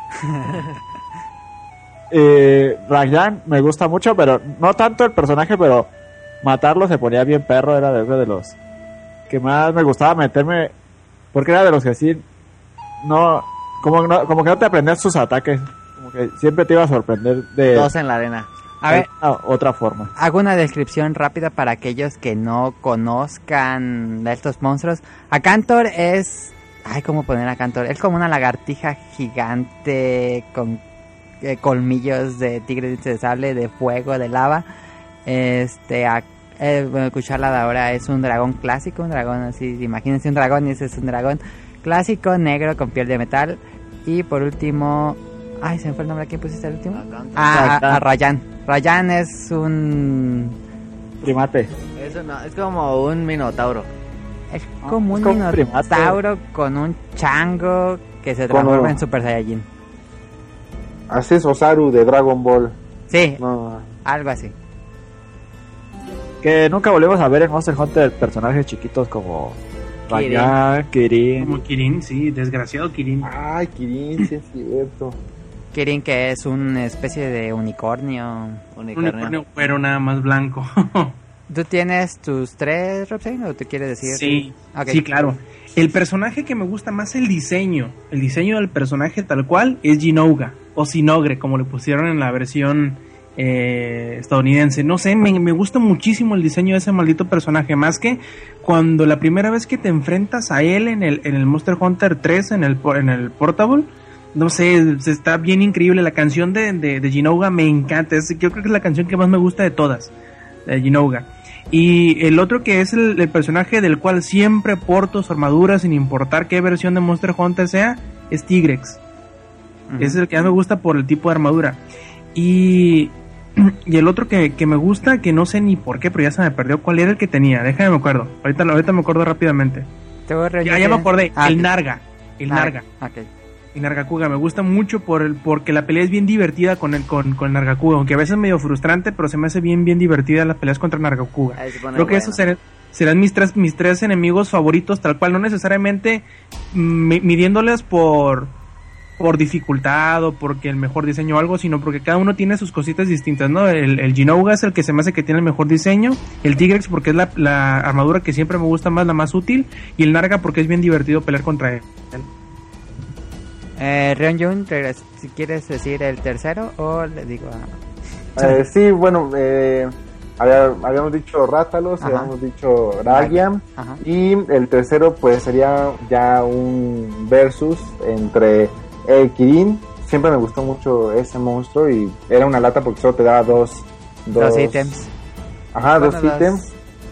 Eh, Rajan me gusta mucho, pero no tanto el personaje, pero matarlo se ponía bien perro, era de uno de los que más me gustaba meterme, porque era de los que sí, no, como, no, como que no te aprendías sus ataques, como que siempre te iba a sorprender de, Dos en la arena. A ver, de otra forma. hago una descripción rápida para aquellos que no conozcan de estos monstruos. Acantor es... Ay, ¿cómo poner a Cantor? Es como una lagartija gigante con eh, colmillos de tigre diente de sable, de fuego, de lava. Este, a, eh, bueno, Kushala de ahora es un dragón clásico, un dragón así, imagínense un dragón y ese es un dragón clásico, negro, con piel de metal. Y por último... Ay, se me fue el nombre. ¿A quién pusiste el último? Ah, a, a Rayan. Rayan es un... Primate. Eso no, es como un minotauro. Es como es un como un minotauro con un chango que se transforma Como- en Super Saiyajin. Así es Osaru de Dragon Ball. Sí, No, algo así. Que nunca volvemos a ver en Monster Hunter personajes chiquitos como Kirin. Rayan, Kirin. Como Kirin, sí, desgraciado Kirin. ay, Kirin, sí es cierto. Kirin, que es una especie de unicornio. Unicornio. Unicornio güero nada más blanco. ¿Tú tienes tus tres, Robsen, o te quieres decir? Sí, Ok. sí, claro. El personaje que me gusta más el diseño, el diseño del personaje tal cual, es Jinouga, o Sinogre, como le pusieron en la versión eh, estadounidense. No sé, me, me gusta muchísimo el diseño de ese maldito personaje, más que cuando la primera vez que te enfrentas a él en el, en el Monster Hunter tres, en el, por- en el Portable. No sé, se- está bien increíble. La canción de, de, de Jinouga me encanta. Es, yo creo que es la canción que más me gusta de todas, de Jinouga. Y el otro que es el, el personaje del cual siempre porto su armadura sin importar qué versión de Monster Hunter sea, es Tigrex. Ujú. Es el que más me gusta por el tipo de armadura. Y, y el otro que, que me gusta, que no sé ni por qué, pero ya se me perdió, ¿cuál era el que tenía? Déjame me acuerdo. Ahorita, ahorita me acuerdo rápidamente. ¿Te voy a Ya, ya me acordé. Ah, el ok. Narga. El Ah, Narga. ok. Y Nargacuga me gusta mucho por el, porque la pelea es bien divertida con el con, con Nargacuga, aunque a veces es medio frustrante, pero se me hace bien bien divertida las peleas contra Nargacuga. Ahí se pone Creo que bueno. esos serán, serán mis tres mis tres enemigos favoritos, tal cual, no necesariamente mm, mi- midiéndoles por por dificultad o porque el mejor diseño o algo, sino porque cada uno tiene sus cositas distintas, ¿no? El, el Jinouga es el que se me hace que tiene el mejor diseño, el Tigrex porque es la, la armadura que siempre me gusta más, la más útil, y el Narga porque es bien divertido pelear contra él. Eh, Ryonjun, si quieres decir el tercero o le digo a... Eh, sí, bueno, eh, había, habíamos dicho Rátalos, Ajá. habíamos dicho Ragiam, Ajá. y el tercero pues sería ya un versus entre el Kirin. Siempre me gustó mucho ese monstruo y era una lata porque solo te daba dos... Dos, dos ítems. Ajá, Bueno, dos dos. ítems.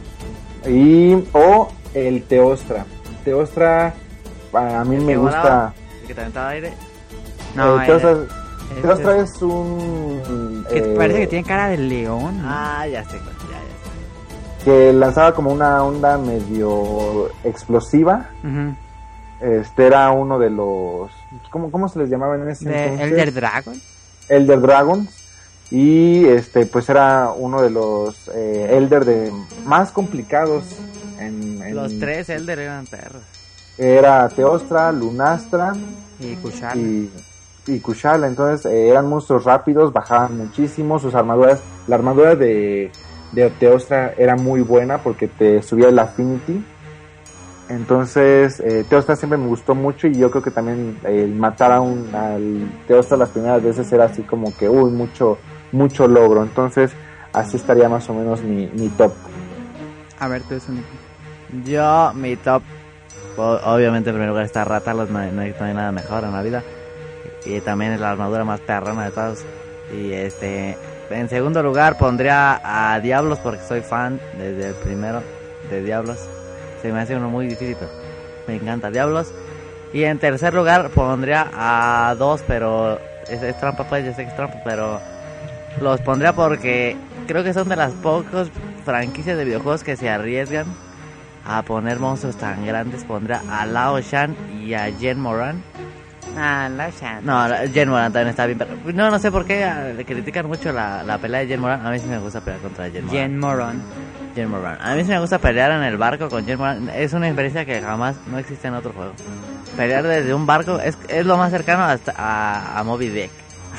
Y, o el Teostra. Teostra, a mí El me que gusta... volaba, el que te aventaba aire. No, el Teostra, es- Teostra es un... que eh, parece que tiene cara de león. Ah, ya sé, cuál, ya, ya sé. que lanzaba como una onda medio explosiva. Ujú. Este era uno de los... ¿Cómo, cómo se les llamaba en ese De entonces? Elder Dragon. Elder Dragons. Y este pues era uno de los eh, Elder de más complicados. En, en- Los tres Elder eran perros. Era Teostra, Lunastra Y Kushala. y, y Kushala. Entonces eh, eran monstruos rápidos, bajaban muchísimo. Sus armaduras, la armadura de, de Teostra era muy buena porque te subía el Affinity. Entonces eh, Teostra siempre me gustó mucho y yo creo que también eh, el matar a un, al Teostra las primeras veces era así como que uy, mucho, mucho logro. Entonces así estaría más o menos mi, mi top. A ver, tú es un... Yo, mi top, o- obviamente en primer lugar está Rátalos, no, hay- no, hay- no hay nada mejor en la vida. Y también es la armadura más perrona de todos. Y este, en segundo lugar pondría a Diablos porque soy fan desde el primero de Diablos. Se me hace uno muy difícil, pero me encanta Diablos. Y en tercer lugar pondría a dos, pero es, es trampa, pues, yo sé que es trampa, pero los pondría porque creo que son de las pocas franquicias de videojuegos que se arriesgan a poner monstruos tan grandes. Pondría a Lao Shan y a Jen Moran. Ah, la Shan. No, la- Jen Moran también está bien, pero no, no sé por qué ah, le critican mucho la, la pelea de Jen Moran. A mí sí me gusta pelear contra Jen Moran. Jen Moron. Jen Moran. A mí sí me gusta pelear en el barco con Jen Moran. Es una experiencia que jamás no existe en otro juego. Pelear desde un barco es, es lo más cercano hasta a, a Moby Dick.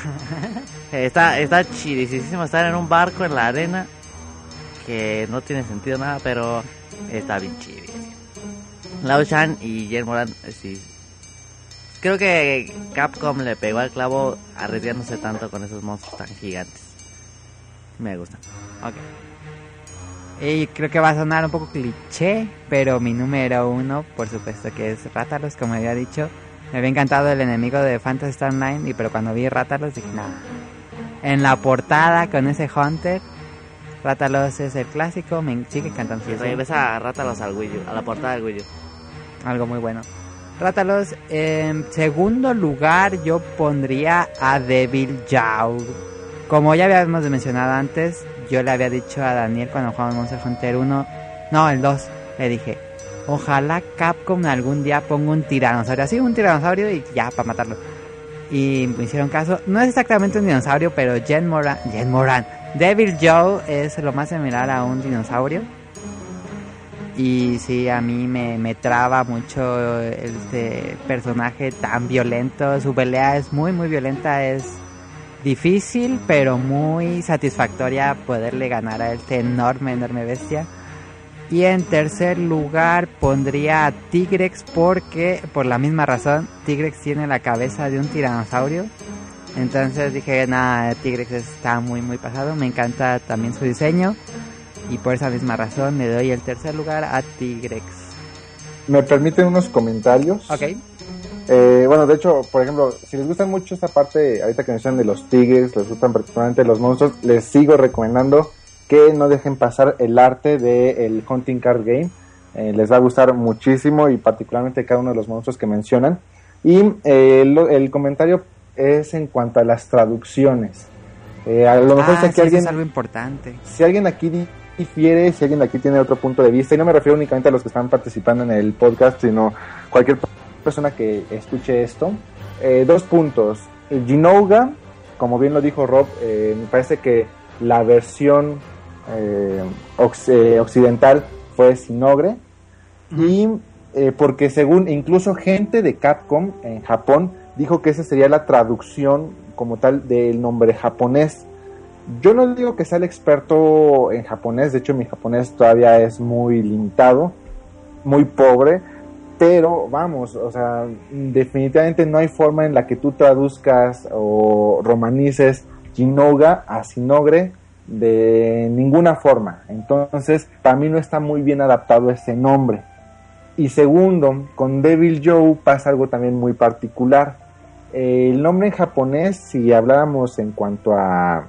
está, está chidísimo estar en un barco en la arena que no tiene sentido nada, pero está bien chidísimo. Lao Shan y Jen Moran, eh, sí. Creo que Capcom le pegó al clavo arriesgándose tanto con esos monstruos tan gigantes. Me gusta. Ok. Y creo que va a sonar un poco cliché, pero mi número uno, por supuesto, que es Rátalos, como había dicho. Me había encantado el enemigo de Phantasy Star nueve, y pero cuando vi Rátalos dije, nada. En la portada con ese Hunter, Rátalos es el clásico, me sigue encantando. su Y diseño. regresa a Rátalos al Wii U, a la portada del Wii U. Algo muy bueno. Rátalos, en segundo lugar yo pondría a Devil Jaw. Como ya habíamos mencionado antes, yo le había dicho a Daniel cuando jugamos Monster Hunter uno, no, el dos, le dije, ojalá Capcom algún día ponga un tiranosaurio, así un tiranosaurio y ya, para matarlo. Y me hicieron caso, no es exactamente un dinosaurio, pero Jen Moran, Jen Moran, Devil Jaw es lo más similar a un dinosaurio. Y sí, a mí me, me traba mucho este personaje tan violento. Su pelea es muy, muy violenta. Es difícil, pero muy satisfactoria poderle ganar a este enorme, enorme bestia. Y en tercer lugar pondría a Tigrex porque, por la misma razón, Tigrex tiene la cabeza de un tiranosaurio. Entonces dije, nada, Tigrex está muy, muy pasado. Me encanta también su diseño. Y por esa misma razón le doy el tercer lugar a Tigrex. ¿Me permiten unos comentarios? Ok. Eh, bueno, de hecho, por ejemplo, si les gusta mucho esta parte, ahorita que mencionan de los tigres, les gustan particularmente los monstruos, les sigo recomendando que no dejen pasar el arte del Hunting Card Game. Eh, les va a gustar muchísimo y particularmente cada uno de los monstruos que mencionan. Y eh, el, el comentario es en cuanto a las traducciones. Eh, a lo mejor Ah, si aquí sí, eso alguien, es algo importante. si alguien aquí di- difiere, si alguien aquí tiene otro punto de vista, y no me refiero únicamente a los que están participando en el podcast, sino cualquier persona que escuche esto. Eh, dos puntos. El Jinouga, como bien lo dijo Rob, eh, me parece que la versión eh, ox- eh, occidental fue Sinogre. Y eh, porque según incluso gente de Capcom en Japón dijo que esa sería la traducción como tal del nombre japonés. Yo no digo que sea el experto en japonés, de hecho mi japonés todavía es muy limitado, muy pobre, pero vamos, o sea, definitivamente no hay forma en la que tú traduzcas o romanices Kinoga a Sinogre de ninguna forma. Entonces, para mí no está muy bien adaptado ese nombre. Y segundo, con Devil Joe pasa algo también muy particular. El nombre en japonés, si habláramos en cuanto a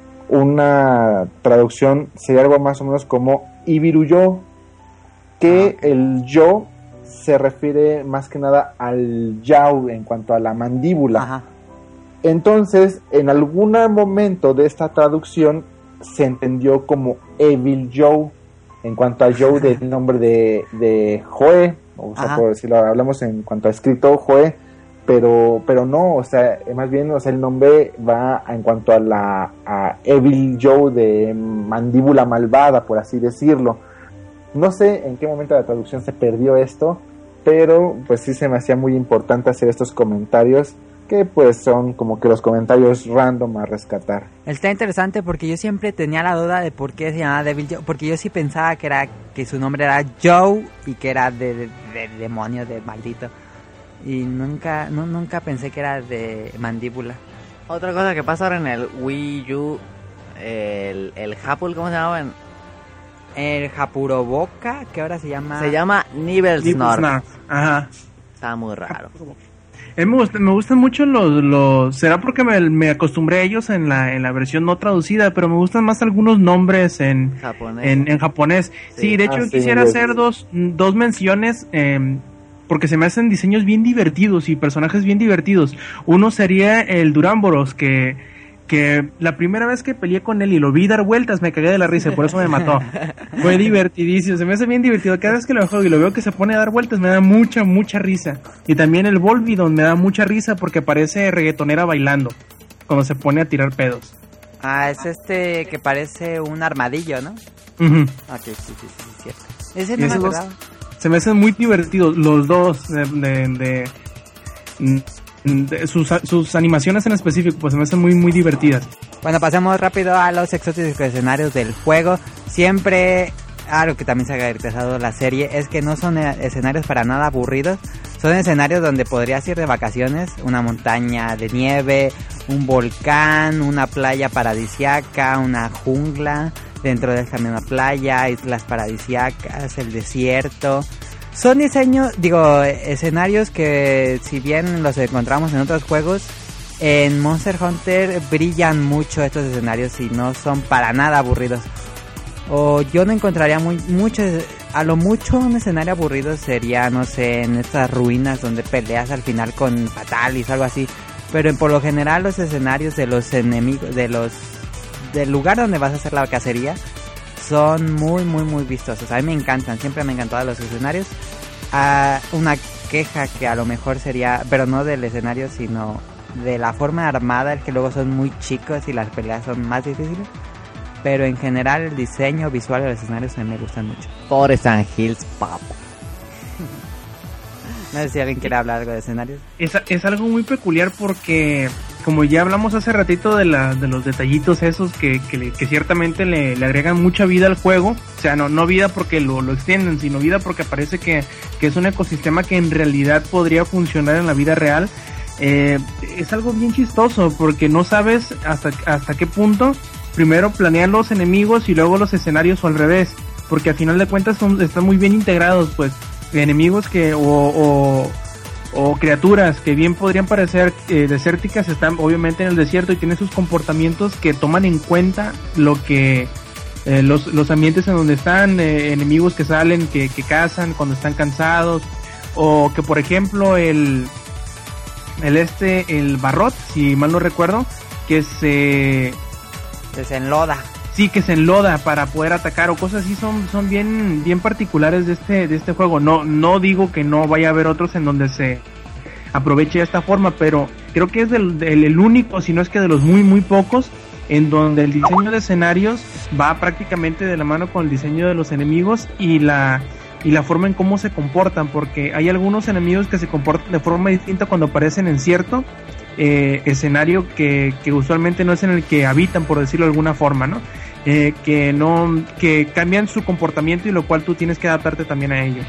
una traducción, sería algo más o menos como Ibiru-yo, que ah. el yo se refiere más que nada al yaw en cuanto a la mandíbula. Ajá. Entonces, en algún momento de esta traducción se entendió como Evil Joe, en cuanto a Joe del nombre de, de Joe, o sea, Ajá. por decirlo, hablamos en cuanto a escrito Joe, pero pero no, o sea, más bien, o sea, el nombre va en cuanto a la a Evil Joe de mandíbula malvada, por así decirlo. No sé en qué momento de la traducción se perdió esto, pero pues sí se me hacía muy importante hacer estos comentarios, que pues son como que los comentarios random a rescatar. Está interesante porque yo siempre tenía la duda de por qué se llamaba Devil Joe, porque yo sí pensaba que era que su nombre era Joe y que era de, de, de demonio, de maldito. Y nunca no, nunca pensé que era de mandíbula. Otra cosa que pasa ahora en el Wii U, el, el Hapul, ¿cómo se llama? El Hapuroboka, que ahora se llama... Se llama Nibelsnarf. Ajá. Está muy raro. A mí me, gusta, me gustan mucho los, los... Será porque me, me acostumbré a ellos en la, en la versión no traducida, pero me gustan más algunos nombres en japonés. En, en japonés. Sí, sí, de hecho ah, quisiera sí, hacer dos, dos menciones... Eh, porque se me hacen diseños bien divertidos y personajes bien divertidos. Uno sería el Duramboros, que, que la primera vez que peleé con él y lo vi dar vueltas me cagué de la risa, por eso me mató. Fue divertidísimo, se me hace bien divertido. Cada vez que lo juego y lo veo que se pone a dar vueltas me da mucha, mucha risa. Y también el Volvidon me da mucha risa porque parece reggaetonera bailando cuando se pone a tirar pedos. Ah, es este que parece un armadillo, ¿no? Uh-huh. Ah, sí, sí, sí, sí, cierto. Ese no me acordaba. Se me hacen muy divertidos los dos de, de, de, de sus, sus animaciones en específico, pues se me hacen muy muy divertidas. Bueno, pasemos rápido a los exóticos escenarios del juego. Siempre algo que también se ha caracterizado la serie es que no son escenarios para nada aburridos. Son escenarios donde podrías ir de vacaciones, una montaña de nieve, un volcán, una playa paradisiaca, una jungla. Dentro de también una playa, islas paradisíacas, el desierto. Son diseños, digo, escenarios que si bien los encontramos en otros juegos, en Monster Hunter brillan mucho estos escenarios y no son para nada aburridos. O yo no encontraría muy mucho, a lo mucho un escenario aburrido sería, no sé, en estas ruinas donde peleas al final con Fatalis o algo así. Pero en, por lo general los escenarios de los enemigos, de los del lugar donde vas a hacer la cacería son muy muy muy vistosos. A mí me encantan, siempre me han encantado los escenarios. Ah, una queja que a lo mejor sería, pero no del escenario sino de la forma armada, es que luego son muy chicos y las peleas son más difíciles. Pero en general el diseño visual de los escenarios a mí me gustan mucho. Forest and Hills, papo. No sé si alguien quiere hablar algo de escenarios. Es, es algo muy peculiar porque, como ya hablamos hace ratito de, la, de los detallitos esos que, que, le, que ciertamente le, le agregan mucha vida al juego. O sea, no, no vida porque lo, lo extienden, sino vida porque parece que, que es un ecosistema que en realidad podría funcionar en la vida real. Eh, es algo bien chistoso porque no sabes hasta, hasta qué punto primero planean los enemigos y luego los escenarios o al revés. Porque al final de cuentas son, están muy bien integrados, pues. Enemigos que o, o, o criaturas que bien podrían parecer eh, desérticas están obviamente en el desierto y tienen sus comportamientos que toman en cuenta lo que eh, los, los ambientes en donde están, eh, enemigos que salen, que, que cazan cuando están cansados, o que por ejemplo el el este el Barrot, si mal no recuerdo, que se desenloda. Sí, que se enloda para poder atacar o cosas así, son son bien bien particulares de este de este juego. No no digo que no vaya a haber otros en donde se aproveche de esta forma, pero creo que es del, del el único, si no es que de los muy muy pocos en donde el diseño de escenarios va prácticamente de la mano con el diseño de los enemigos y la y la forma en cómo se comportan, porque hay algunos enemigos que se comportan de forma distinta cuando aparecen en cierto eh, escenario que, que usualmente no es en el que habitan, por decirlo de alguna forma, ¿no? Eh, que no que cambian su comportamiento y lo cual tú tienes que adaptarte también a ello.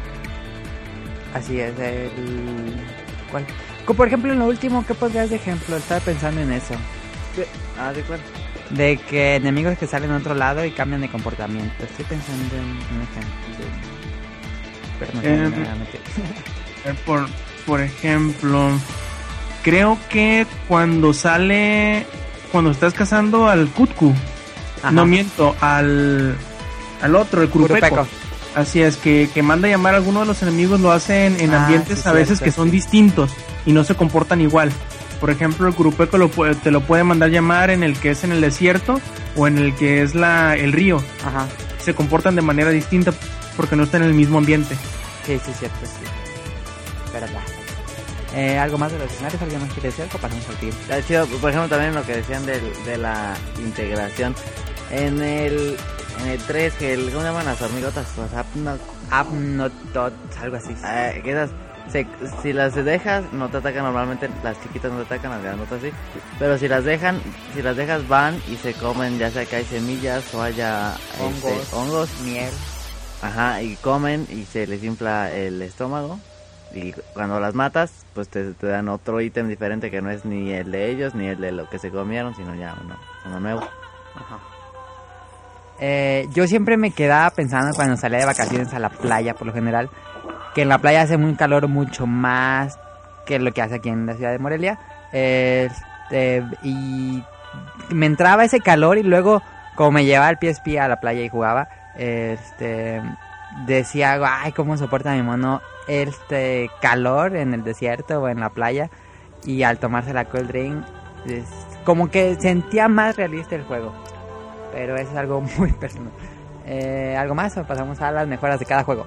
Así es, el... ¿Cuál? Como por ejemplo, en lo último, ¿qué podrías de ejemplo? Estaba pensando en eso. Ah, ¿de cuál? De que enemigos que salen a otro lado y cambian de comportamiento. Estoy pensando en un ejemplo. Pero no sé, Eh, me voy a meter. Eh, Por, por ejemplo, creo que cuando sale, cuando estás cazando al Kutku, Ajá. no miento, al, al otro, el Kurupeco. Kurupeco. Así es, que, que manda a llamar a alguno de los enemigos, lo hacen en Ah, ambientes sí, a veces cierto, que son sí. distintos y no se comportan igual. Por ejemplo, el Kurupeco lo, puede- te lo puede mandar llamar en el que es en el desierto o en el que es la el río. Ajá. Se comportan de manera distinta porque no están en el mismo ambiente. Sí, sí, cierto, sí. Verdad. Eh, ¿Algo más de los escenarios? ¿Alguien más quiere decir algo? Pasamos al tiempo. Está chido, por ejemplo, también lo que decían del, de la integración. En el, en el tres, que el, ¿cómo se llaman las hormigotas? Los apno, Apnotot, algo así. eh, que esas, se, si las dejas, no te atacan normalmente, las chiquitas no te atacan, las grandotas sí. Pero si las dejan, si las dejas van y se comen, ya sea que hay semillas o haya Hongos, este, hongos, miel. ajá, y comen y se les infla el estómago. Y cuando las matas, pues te, te dan otro ítem diferente que no es ni el de ellos ni el de lo que se comieron, sino ya uno, uno nuevo. Ajá. Eh, yo siempre me quedaba pensando cuando salía de vacaciones a la playa, por lo general, que en la playa hace un calor mucho más que lo que hace aquí en la ciudad de Morelia. Este, y me entraba ese calor y luego, como me llevaba el P S P a la playa y jugaba, este, decía, ay, cómo soporta mi mono este calor en el desierto o en la playa. Y al tomarse la cold drink, es como que sentía más realista el juego. Pero eso es algo muy personal. Eh, ¿Algo más o pasamos a las mejoras de cada juego?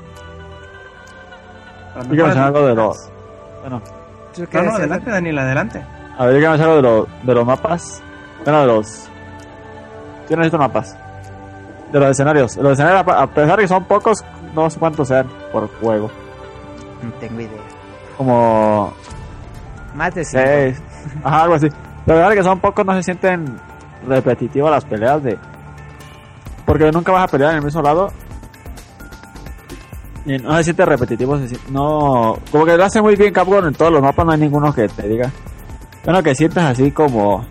Para Yo quiero mencionar algo de mejoras. los... Bueno, ¿Tú No, qué no, decías? adelante, Daniel, adelante. a ver, yo quiero mencionar algo de, los de los mapas. Bueno, de los... Yo necesito mapas. De los escenarios. Los escenarios, a a pesar de que son pocos, no sé cuántos sean por juego. No tengo idea. Como... Más de cinco. seis. Ajá, algo así. Pero a pesar de que son pocos, no se sienten repetitivas las peleas de... Porque nunca vas a pelear en el mismo lado. Y no se siente repetitivo. Se siente... No... Como que lo hace muy bien Capcom en todos los mapas. No hay ninguno que te diga... Bueno, que sientes así como...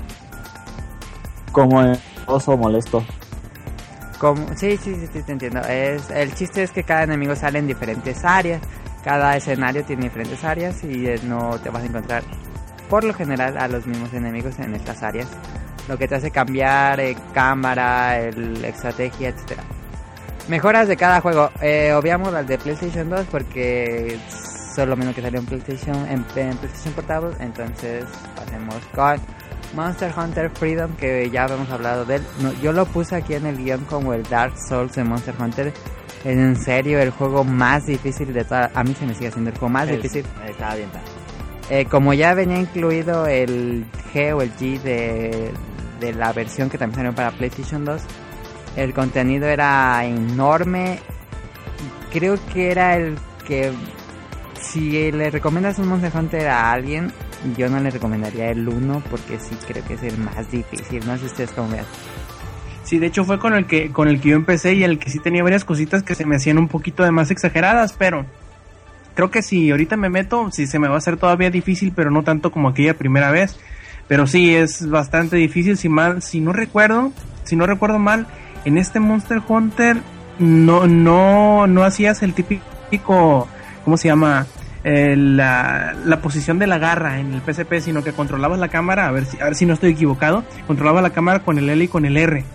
Como oso molesto. Como, sí, sí, sí, sí, te entiendo. Es, el chiste es que cada enemigo sale en diferentes áreas. Cada escenario tiene diferentes áreas y eh, no te vas a encontrar por lo general a los mismos enemigos en estas áreas. Lo que te hace cambiar eh, cámara, el, estrategia, etcétera. Mejoras de cada juego. Eh, obviamos las de PlayStation dos porque son lo mismo que salió en PlayStation, en, en PlayStation Portable. Entonces pasemos con Monster Hunter Freedom, que ya habíamos hablado de él. No, yo lo puse aquí en el guión como el Dark Souls de Monster Hunter. En serio, el juego más difícil de toda... A mí se me sigue haciendo el juego más Es- difícil. Estaba bien. Eh, como ya venía incluido el G o el G de, de la versión que también salió para PlayStation dos, el contenido era enorme. Creo que era el que... Si le recomiendas un Monster Hunter a alguien, yo no le recomendaría el uno porque sí creo que es el más difícil. No sé ustedes cómo vean. Sí, de hecho fue con el que con el que yo empecé y el que sí tenía varias cositas que se me hacían un poquito de más exageradas, pero creo que si ahorita me meto, sí se me va a hacer todavía difícil, pero no tanto como aquella primera vez. Pero sí es bastante difícil, si mal, si no recuerdo, si no recuerdo mal, en este Monster Hunter no no no hacías el típico, ¿cómo se llama? Eh, la, la posición de la garra en el P S P, sino que controlabas la cámara, a ver si a ver si no estoy equivocado, controlabas la cámara con el L y con el R.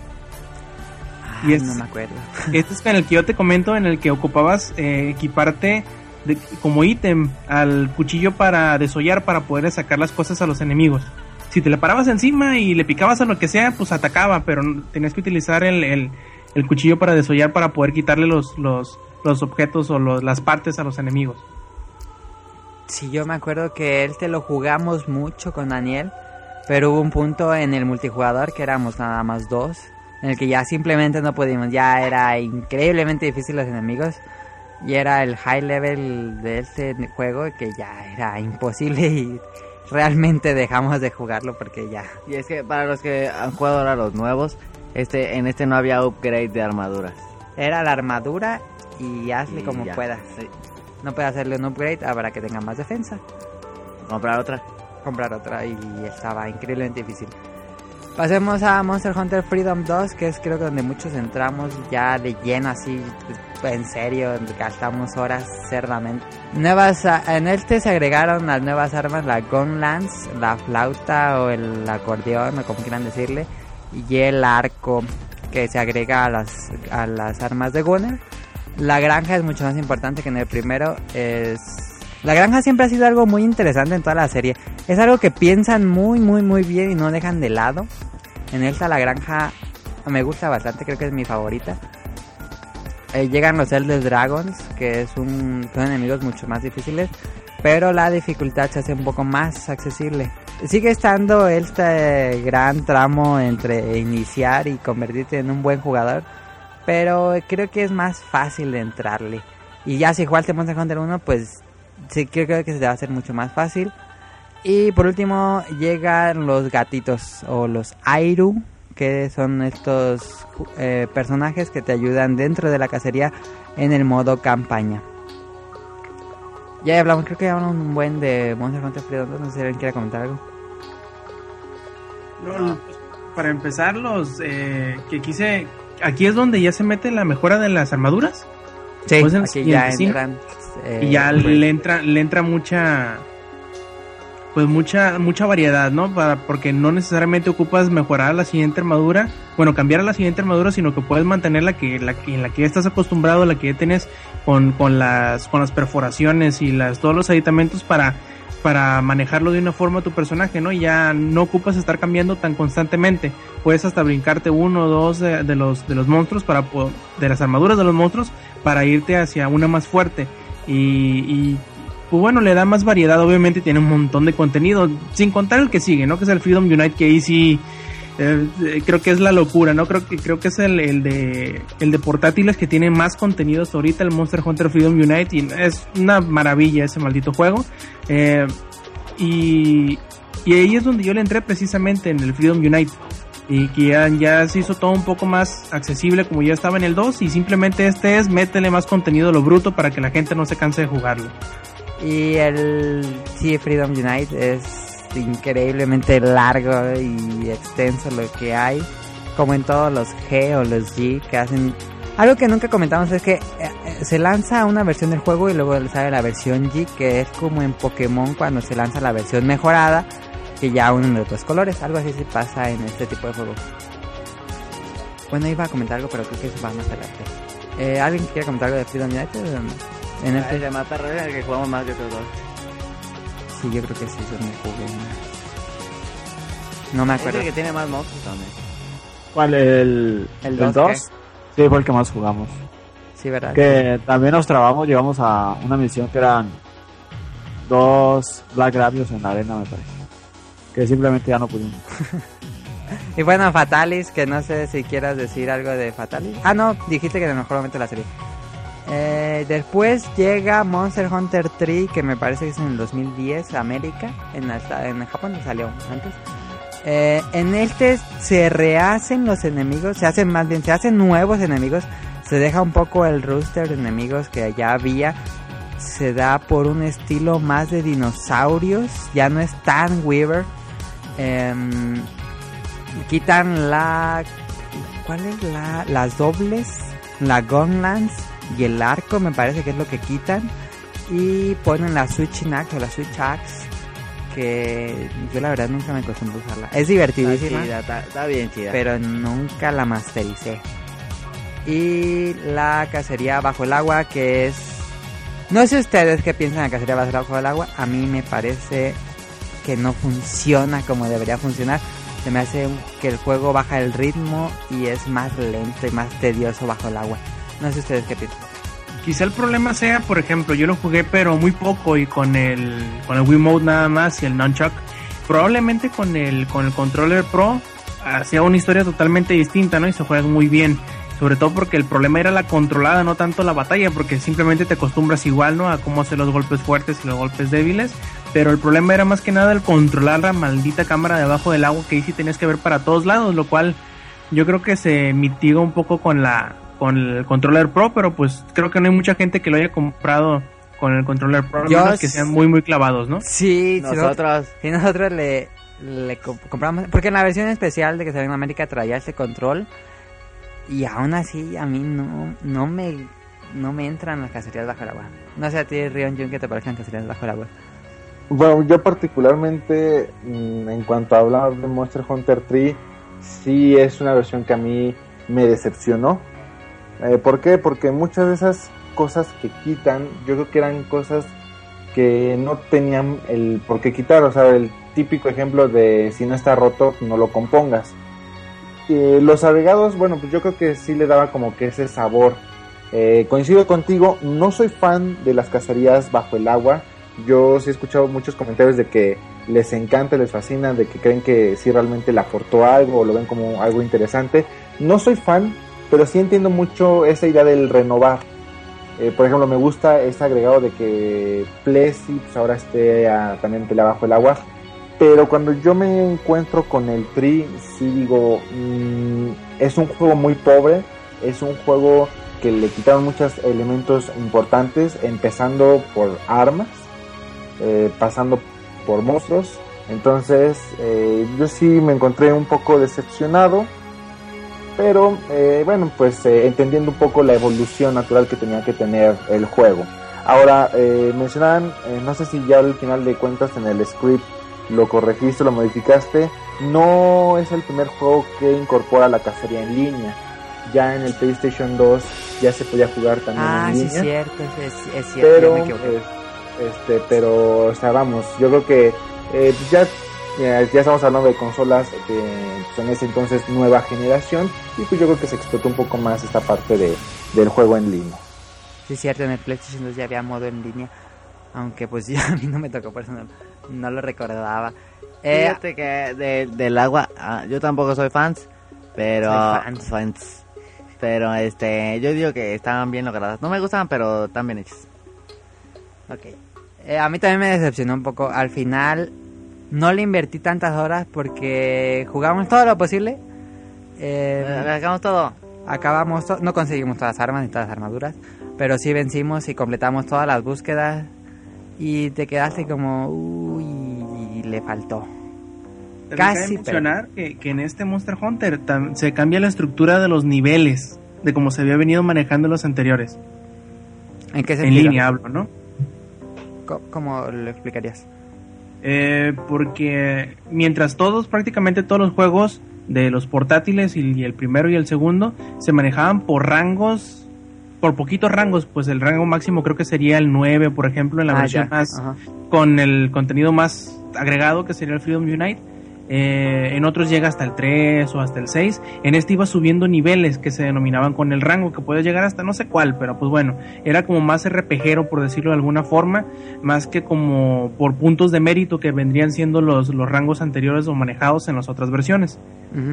Ay, Y es- no me acuerdo. Este es en el que yo te comento, en el que ocupabas eh, equiparte de, como ítem al cuchillo para desollar, para poder sacar las cosas a los enemigos. Si te le parabas encima y le picabas a lo que sea, pues atacaba, pero no- tenías que utilizar el, el, el cuchillo para desollar para poder quitarle los, los, los objetos o los, las partes a los enemigos. Sí, yo me acuerdo que él te lo jugamos mucho con Daniel, pero hubo un punto en el multijugador que éramos nada más dos en el que ya simplemente no pudimos, ya era increíblemente difícil los enemigos y era el high level de este juego que ya era imposible y realmente dejamos de jugarlo porque ya. Y es que para los que han jugado ahora los nuevos, este en este no había upgrade de armaduras. Era la armadura y hazle Y como ya. puedas. Sí. No puede hacerle un upgrade para que tenga más defensa. Comprar otra. Comprar otra y estaba increíblemente difícil. Pasemos a Monster Hunter Freedom dos, que es creo que donde muchos entramos ya de lleno así, pues, en serio, gastamos horas cerdamente. Nuevas, en este se agregaron las nuevas armas, la Gun Lance, la flauta o el acordeón o como quieran decirle, y el arco que se agrega a las, a las armas de Gunner. La granja es mucho más importante que en el primero. Es... La granja siempre ha sido algo muy interesante en toda la serie. Es algo que piensan muy, muy, muy bien y no dejan de lado. En esta la granja me gusta bastante, creo que es mi favorita. Eh, llegan los Elder Dragons, que es un, son enemigos mucho más difíciles, pero la dificultad se hace un poco más accesible. Sigue estando este gran tramo entre iniciar y convertirte en un buen jugador, pero creo que es más fácil de entrarle. Y ya si jugaste Monster Hunter uno, pues sí, creo que se te va a hacer mucho más fácil. Y por último llegan los gatitos o los Airu, que son estos eh, personajes que te ayudan dentro de la cacería en el modo campaña. Ya hablamos, creo que ya hablamos un buen de Monster Hunter Freedom dos, no sé si alguien quiere comentar algo. No, pues, para empezar, los eh, que quise... Aquí es donde ya se mete la mejora de las armaduras. Sí, Pues en el aquí ya siguiente, entran... eh, Y ya pues, le entra le entra mucha pues mucha mucha variedad, ¿no? Para, porque no necesariamente ocupas mejorar la siguiente armadura, bueno, cambiar a la siguiente armadura, sino que puedes mantener la que la que en la que ya estás acostumbrado, la que ya tienes con con las con las perforaciones y las todos los aditamentos para para manejarlo de una forma tu personaje, ¿no? Y ya no ocupas estar cambiando tan constantemente. Puedes hasta brincarte uno o dos de, de los de los monstruos para de las armaduras de los monstruos para irte hacia una más fuerte. Y, y pues bueno, le da más variedad, obviamente tiene un montón de contenido, sin contar el que sigue, ¿no? Que es el Freedom Unite, que ahí sí eh, creo que es la locura, ¿no? Creo que creo que es el, el de el de portátiles que tiene más contenido hasta ahorita, el Monster Hunter Freedom Unite, y es una maravilla ese maldito juego. Eh, y, y ahí es donde yo le entré precisamente en el Freedom Unite. Y que ya, ya se hizo todo un poco más accesible como ya estaba en el dos. Y simplemente este es, métele más contenido a lo bruto para que la gente no se canse de jugarlo. Y el sí, Freedom Unite es increíblemente largo y extenso lo que hay. Como en todos los G o los G que hacen... Algo que nunca comentamos es que eh, se lanza una versión del juego y luego sale la versión G, que es como en Pokémon cuando se lanza la versión mejorada, que ya unen los dos colores. Algo así se pasa en este tipo de juegos. Bueno, iba a comentar algo, pero creo que eso va más adelante. Eh, ¿Alguien quiere comentar algo de Freedom United? En El este... de matar es el que jugamos más que otros dos. Sí, yo creo que sí, eso me jugué. No me Es acuerdo. el que tiene más monstruos también. ¿Cuál? ¿El, ¿El el dos, dos? Sí, fue el que más jugamos. Sí, ¿verdad? Que también nos trabamos, llegamos a una misión que eran dos Black Gravios en la arena, me parece. Que simplemente ya no pudimos. Y bueno, Fatalis, que no sé si quieras decir algo de Fatalis. Ah, no, dijiste que en el mejor momento de la serie. Eh, después llega Monster Hunter tres, que me parece que es en el dos mil diez, América. En, la, en Japón salió antes. Eh, en este se rehacen los enemigos, se hacen más bien, se hacen nuevos enemigos. Se deja un poco el roster de enemigos que ya había. Se da por un estilo más de dinosaurios. Ya no es tan Weaver. Eh, quitan la... ¿Cuál es la? Las dobles. La Gun Lance y el arco, me parece que es lo que quitan. Y ponen la Switching Axe o la Switch Axe, que yo la verdad nunca me acostumbré a usarla. Es divertidísima, Está chida, está, está bien chida. pero nunca la mastericé. Y la cacería bajo el agua, que es... No sé ustedes qué piensan de la cacería bajo el agua. A mí me parece que no funciona como debería funcionar. Se me hace que el juego baja el ritmo y es más lento y más tedioso bajo el agua. No sé ustedes qué piensan. Quizá el problema sea, por ejemplo, yo lo jugué pero muy poco y con el con el Wiimote nada más y el Nunchuck. Probablemente con el con el controller Pro hacía una historia totalmente distinta, ¿no? Y se juega muy bien. Sobre todo porque el problema era la controlada, no tanto la batalla, porque simplemente te acostumbras igual, ¿no? A cómo hacer los golpes fuertes y los golpes débiles. Pero el problema era más que nada el controlar la maldita cámara debajo del agua, que ahí sí tenías que ver para todos lados, lo cual yo creo que se mitiga un poco con la con el controller Pro, pero pues creo que no hay mucha gente que lo haya comprado con el controller Pro, Yo que sean muy muy clavados, ¿no? Sí, Nosotros. Si nosotros le, le comp- compramos, porque en la versión especial de que salió en América traía ese control y aún así a mí no no me no me entran las cacerías bajo el agua. No sé a ti, Rion Jun, ¿qué te parecen cacerías bajo el agua? Bueno, yo particularmente, en cuanto a hablar de Monster Hunter tres, sí es una versión que a mí me decepcionó. Eh, ¿Por qué? Porque muchas de esas cosas que quitan, yo creo que eran cosas que no tenían el por qué quitar. O sea, el típico ejemplo de si no está roto, no lo compongas. Eh, los agregados, bueno, pues yo creo que sí le daba como que ese sabor. Eh, coincido contigo, no soy fan de las cacerías bajo el agua. Yo sí he escuchado muchos comentarios de que les encanta, les fascina, de que creen que sí realmente le aportó algo o lo ven como algo interesante. No soy fan, pero sí entiendo mucho esa idea del renovar. Eh, por ejemplo, me gusta ese agregado de que Plessy pues ahora esté a, también pelea bajo el agua. Pero cuando yo me encuentro con el Tri, sí digo, mmm, es un juego muy pobre, es un juego que le quitaron muchos elementos importantes, empezando por armas, eh, pasando por monstruos. Entonces eh, yo sí me encontré un poco decepcionado, pero eh, bueno, pues eh, entendiendo un poco la evolución natural que tenía que tener el juego. Ahora, eh, mencionaban, eh, no sé si ya al final de cuentas en el script lo corregiste, lo modificaste, no es el primer juego que incorpora la cacería en línea. Ya en el PlayStation dos ya se podía jugar también ah, en línea. Ah, sí, cierto, es, es cierto, pero, yo me equivoqué. Es, este, pero, o sea, vamos, yo creo que eh, ya, ya, ya estamos hablando de consolas de pues, en ese entonces nueva generación, y pues yo creo que se explotó un poco más esta parte de, del juego en línea. Sí, cierto, en el PlayStation dos ya había modo en línea, aunque pues ya a mí no me tocó, por eso no, no lo recordaba. Eh, Fíjate que de, del agua, ah, yo tampoco soy fans, pero Soy fans. fans. Pero este, yo digo que estaban bien logradas. No me gustaban, pero están bien hechas. Ok. Eh, a mí también me decepcionó un poco. Al final no le invertí tantas horas porque jugamos todo lo posible. Eh, Hagamos todo. acabamos, to- no conseguimos todas las armas ni todas las armaduras, pero sí vencimos y completamos todas las búsquedas y te quedaste como, uy, le faltó. Pero cabe Casi, mencionar que, que en este Monster Hunter tam- se cambia la estructura de los niveles, de como se había venido manejando los anteriores. ¿En qué En sentido? línea hablo, ¿no? Co- ¿Cómo lo explicarías? Eh, porque mientras todos, prácticamente todos los juegos de los portátiles y, y el primero y el segundo se manejaban por rangos, por poquitos rangos, pues el rango máximo creo que sería el nueve, por ejemplo, en la Ah, versión ya. más Ajá. con el contenido más agregado, que sería el Freedom Unite. Eh, en otros llega hasta el tres o hasta el seis. En este iba subiendo niveles que se denominaban con el rango, que puede llegar hasta no sé cuál, pero pues bueno, era como más RPGero, por decirlo de alguna forma, más que como por puntos de mérito que vendrían siendo los, los rangos anteriores o manejados en las otras versiones.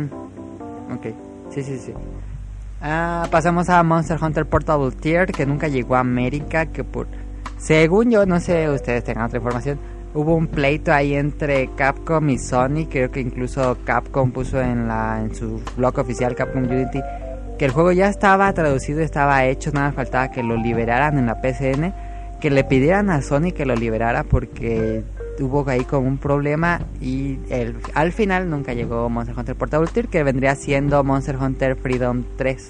Ujú. Ok, sí, sí, sí. Ah, pasamos a Monster Hunter Portable Tier, que nunca llegó a América, que por... Según yo, no sé, ustedes tengan otra información, hubo un pleito ahí entre Capcom y Sony. Creo que incluso Capcom puso en la en su blog oficial, Capcom Unity, que el juego ya estaba traducido, estaba hecho, nada faltaba que lo liberaran en la P C N, que le pidieran a Sony que lo liberara porque hubo ahí como un problema y el, al final nunca llegó Monster Hunter Portable Tier, que vendría siendo Monster Hunter Freedom tres.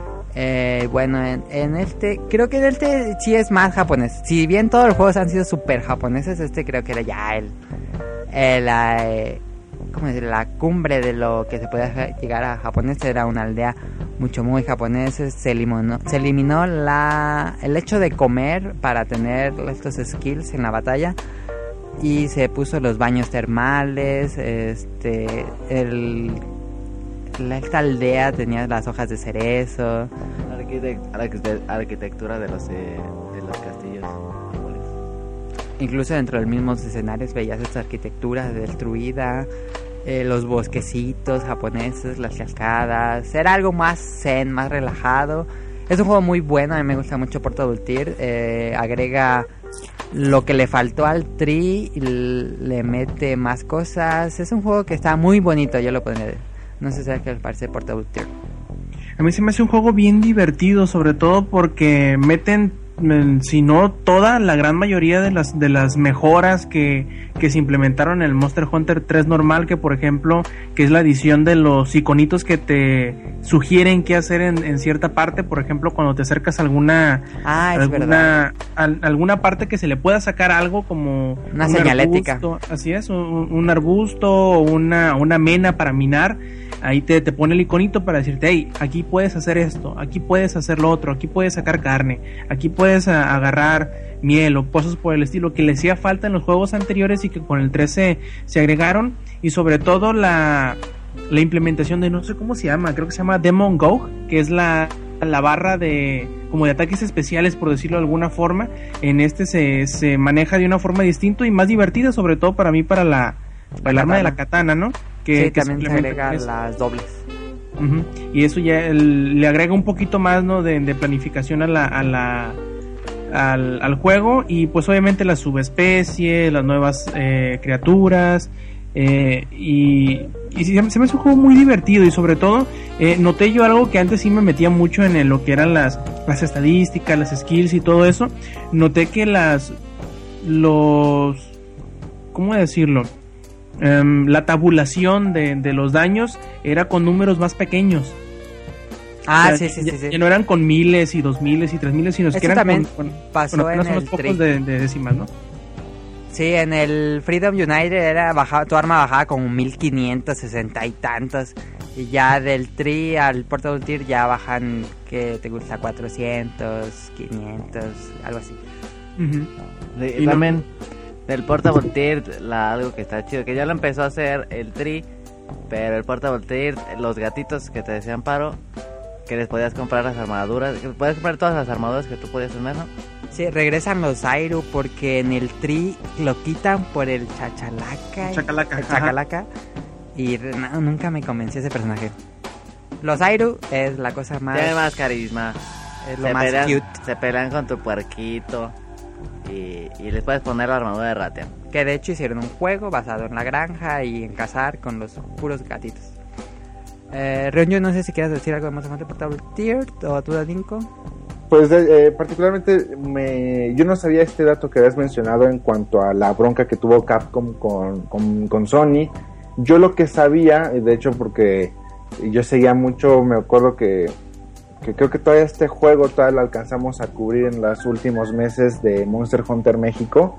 Eh, bueno, en, en este, creo que en este sí es más japonés. Si bien todos los juegos han sido super japoneses, este creo que era ya el, el eh, ¿cómo decir? La cumbre de lo que se puede llegar a japonés. Era una aldea mucho muy japonesa. Se eliminó, se eliminó la, el hecho de comer para tener estos skills en la batalla. Y se puso los baños termales, este, el, la, esta aldea tenía las hojas de cerezo. Arquitect, arquitect, arquitectura de los, eh, de los castillos. Incluso dentro del mismo escenario veías esta arquitectura destruida. eh, los bosquecitos japoneses, las cascadas. Era algo más zen, más relajado. Es un juego muy bueno, a mí me gusta mucho Portable Tear. Eh, agrega lo que le faltó al Tri, le mete más cosas. Es un juego que está muy bonito, yo lo pondré. No sé si es que les parece Portable Tear. A mí se me hace un juego bien divertido, sobre todo porque meten, si no toda, la gran mayoría de las de las mejoras que, que se implementaron en el Monster Hunter tres normal, que por ejemplo, que es la adición de los iconitos que te sugieren qué hacer en, en cierta parte, por ejemplo, cuando te acercas a alguna ah, es alguna, a, alguna parte que se le pueda sacar algo como una un señalética. Arbusto, así es, un, un arbusto o una, una mena para minar. Ahí te, te pone el iconito para decirte, hey, aquí puedes hacer esto, aquí puedes hacer lo otro, aquí puedes sacar carne, aquí puedes a, agarrar miel o cosas por el estilo que le hacía falta en los juegos anteriores y que con el tres se, se agregaron. Y sobre todo la, la implementación de, no sé cómo se llama, creo que se llama Demon Go, que es la, la barra de como de ataques especiales, por decirlo de alguna forma. En este se, se maneja de una forma distinta y más divertida, sobre todo para mí, para la, para el arma de la katana, ¿no? Que, sí, que también se agrega las dobles. Uh-huh. Y eso ya el, le agrega un poquito más, ¿no? de, de planificación a la, a la al, al juego. Y pues obviamente las subespecies, las nuevas eh, criaturas, eh, y, y se, se me hace un juego muy divertido. Y sobre todo eh, noté yo algo que antes sí me metía mucho en el, lo que eran las, las estadísticas, las skills y todo eso. Noté que las los ¿cómo decirlo? Um, la tabulación de, de los daños era con números más pequeños. Ah, o sea, sí, sí, ya, sí, sí. Ya no eran con miles y dos miles y tres miles, sino Eso que eran también con, con, pasó con apenas en unos el pocos Tri. de, de décimas, ¿no? Sí, en el Freedom United era bajaba, tu arma bajaba como mil quinientos sesenta y tantos. Y ya del Tri al Portable Tear ya bajan, que te gusta, cuatrocientos, quinientos, algo así. Uh-huh. Sí, Y no- también del Portable Tear, la, algo que está chido, que ya lo empezó a hacer el Tri, pero el Portable Tear, los gatitos que te decían Paro, que les podías comprar las armaduras, que podías comprar todas las armaduras que tú podías tener, ¿no? Sí, regresan los Airu porque en el Tri lo quitan por el Chachalaca. Chacalaca, El ajá. Chacalaca. Y no, nunca me convenció ese personaje. Los Airu es la cosa más... Tiene más carisma. Es lo Se más pelean, cute. se pelean con tu puerquito. Y, y les puedes poner la armadura de Ratean. Que de hecho hicieron un juego basado en la granja y en cazar con los puros gatitos. Eh, Ryunyu, no sé si quieres decir algo de Monster Hunter Portable Tear o tú, Daninko. Pues eh, particularmente me, yo no sabía este dato que habías mencionado en cuanto a la bronca que tuvo Capcom con, con, con Sony. Yo lo que sabía, de hecho porque yo seguía mucho, me acuerdo que, que creo que todavía este juego todavía lo alcanzamos a cubrir en los últimos meses de Monster Hunter México.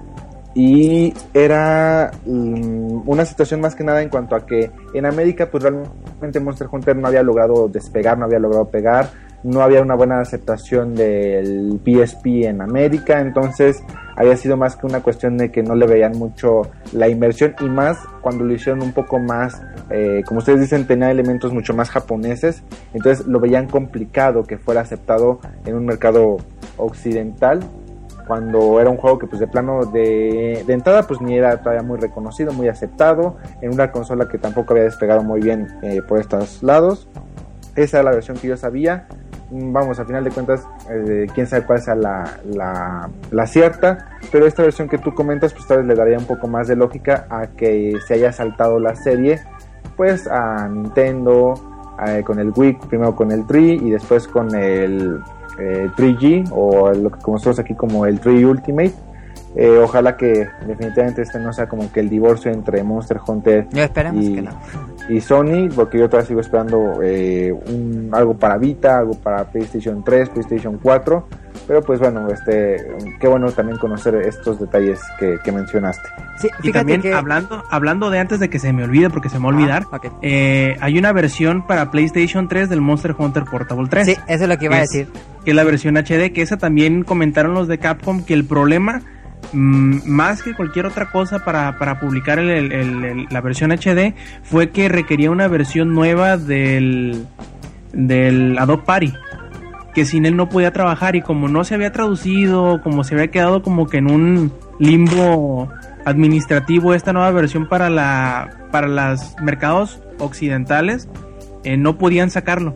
Y era um, una situación más que nada en cuanto a que en América pues realmente Monster Hunter no había logrado despegar, no había logrado pegar, no había una buena aceptación del P S P en América, entonces había sido más que una cuestión de que no le veían mucho la inversión, y más cuando lo hicieron un poco más, eh, como ustedes dicen, tenía elementos mucho más japoneses, entonces lo veían complicado que fuera aceptado en un mercado occidental, cuando era un juego que pues de plano de, de entrada pues ni era todavía muy reconocido, muy aceptado, en una consola que tampoco había despegado muy bien eh, por estos lados. Esa era la versión que yo sabía. Vamos, a final de cuentas, eh, quién sabe cuál sea la, la, la cierta, pero esta versión que tú comentas pues tal vez le daría un poco más de lógica a que se haya saltado la serie pues a Nintendo, eh, con el Wii, primero con el Tri y después con el Eh, tres G, o lo que conocemos aquí como el tres Ultimate. Eh, ojalá que definitivamente este no sea como que el divorcio entre Monster Hunter No, esperemos y, que no. y Sony, porque yo todavía sigo esperando eh, un, algo para Vita, algo para PlayStation tres, PlayStation cuatro, pero pues bueno, este qué bueno también conocer estos detalles que, que mencionaste. Sí, Y fíjate también que... hablando hablando de antes de que se me olvide, porque se me va a olvidar, Ah, ok. eh, hay una versión para PlayStation tres del Monster Hunter Portable tres. Sí, eso es lo que iba a Es- decir. Que es la versión H D, que esa también comentaron los de Capcom, que el problema, mmm, más que cualquier otra cosa para, para publicar el, el- el- el- la versión H D, fue que requería una versión nueva del, del Adobe Party, que sin él no podía trabajar, y como no se había traducido, como se había quedado como que en un limbo administrativo esta nueva versión para la para los mercados occidentales eh, no podían sacarlo.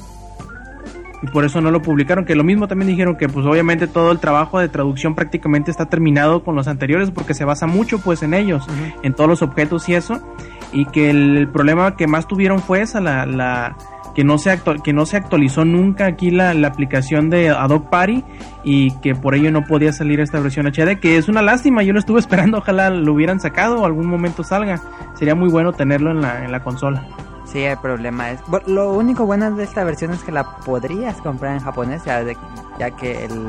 Y por eso no lo publicaron, que lo mismo también dijeron que pues obviamente todo el trabajo de traducción prácticamente está terminado con los anteriores porque se basa mucho pues en ellos, uh-huh. en todos los objetos y eso, y que el, el problema que más tuvieron fue esa, la, la que no se actual, que no se actualizó nunca aquí la, la aplicación de Adobe Party y que por ello no podía salir esta versión H D, que es una lástima, yo lo estuve esperando, ojalá lo hubieran sacado o algún momento salga, sería muy bueno tenerlo en la, en la consola. Sí, el problema es... Lo único bueno de esta versión es que la podrías comprar en japonés, ya, de, ya que el,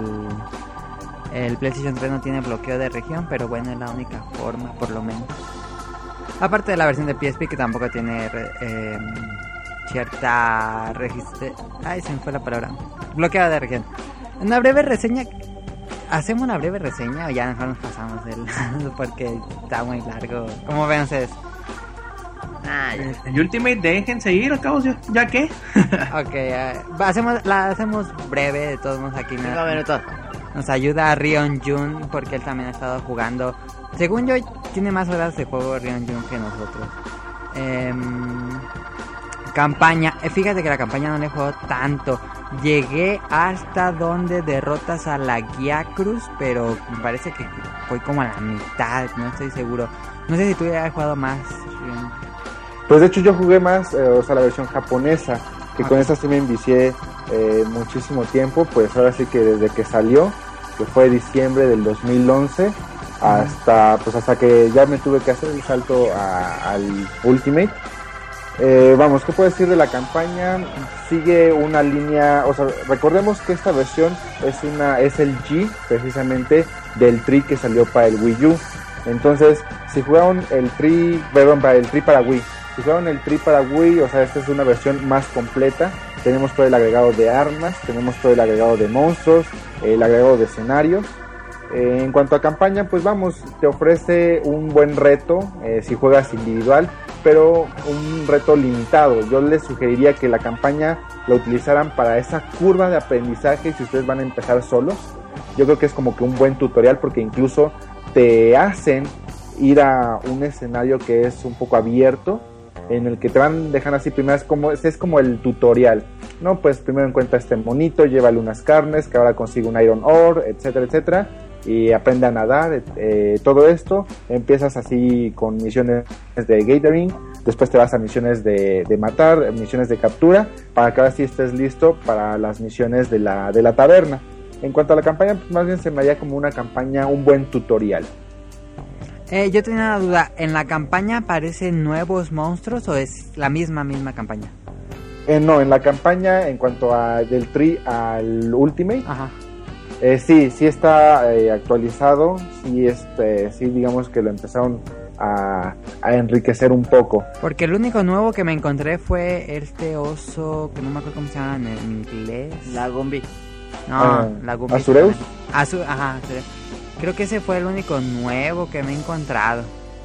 el PlayStation tres no tiene bloqueo de región, pero bueno, es la única forma, por lo menos. Aparte de la versión de P S P, que tampoco tiene eh, cierta registre... Ay, se me fue la palabra. Bloqueo de región. Una breve reseña... ¿Hacemos una breve reseña o ya mejor nos pasamos el... porque está muy largo? ¿Cómo ven ustedes? Ah, ya. El Ultimate, dejen seguir, acabo, ya, ¿ya qué? Ok, uh, hacemos, la hacemos breve, de todos modos aquí Cinco minutos. Nos ayuda a Rion Jun, porque él también ha estado jugando. Según yo, tiene más horas de juego Rion Jun que nosotros. Eh, campaña, eh, fíjate que la campaña no le juego tanto. Llegué hasta donde derrotas a la Guía Cruz, pero me parece que fue como a la mitad, no estoy seguro. No sé si tú ya has jugado más, Rion. Pues de hecho yo jugué más, eh, o sea, la versión japonesa, que okay. Con esa sí me envicié eh, muchísimo tiempo, pues ahora sí que desde que salió, que fue diciembre del dos mil once, uh-huh. hasta pues hasta que ya me tuve que hacer el salto a, al Ultimate. Eh, vamos, ¿qué puedo decir de la campaña? Sigue una línea, o sea, recordemos que esta versión es una es el G, precisamente, del Tri que salió para el Wii U. Entonces, si jugaron el Tri, perdón, para el Tri para Wii, si jugaron el Tri para Wii, o sea, esta es una versión más completa. Tenemos todo el agregado de armas, tenemos todo el agregado de monstruos, el agregado de escenarios. Eh, en cuanto a campaña, pues vamos, te ofrece un buen reto eh, si juegas individual, pero un reto limitado. Yo les sugeriría que la campaña la utilizaran para esa curva de aprendizaje si ustedes van a empezar solos. Yo creo que es como que un buen tutorial porque incluso te hacen ir a un escenario que es un poco abierto, en el que te van dejando así primero, es como, es como el tutorial, ¿no? Pues primero encuentra este monito, llévale unas carnes, que ahora consigue un Iron Ore, etcétera, etcétera, y aprende a nadar, eh, todo esto. Empiezas así con misiones de gathering, después te vas a misiones de, de matar, misiones de captura, para que ahora sí estés listo para las misiones de la, de la taberna. En cuanto a la campaña, pues más bien se me haría como una campaña, un buen tutorial. Eh, yo tenía una duda, ¿en la campaña aparecen nuevos monstruos o es la misma, misma campaña? Eh, no, en la campaña, en cuanto a del Tri al Ultimate, ajá. Eh, sí, sí está eh, actualizado, sí, este, sí digamos que lo empezaron a, a enriquecer un poco. Porque el único nuevo que me encontré fue este oso, que no me acuerdo cómo se llama en inglés. La Gumby. No, uh, la Gumby. ¿Azureus? Azu- ajá, Azureus. Creo que ese fue el único nuevo que me he encontrado.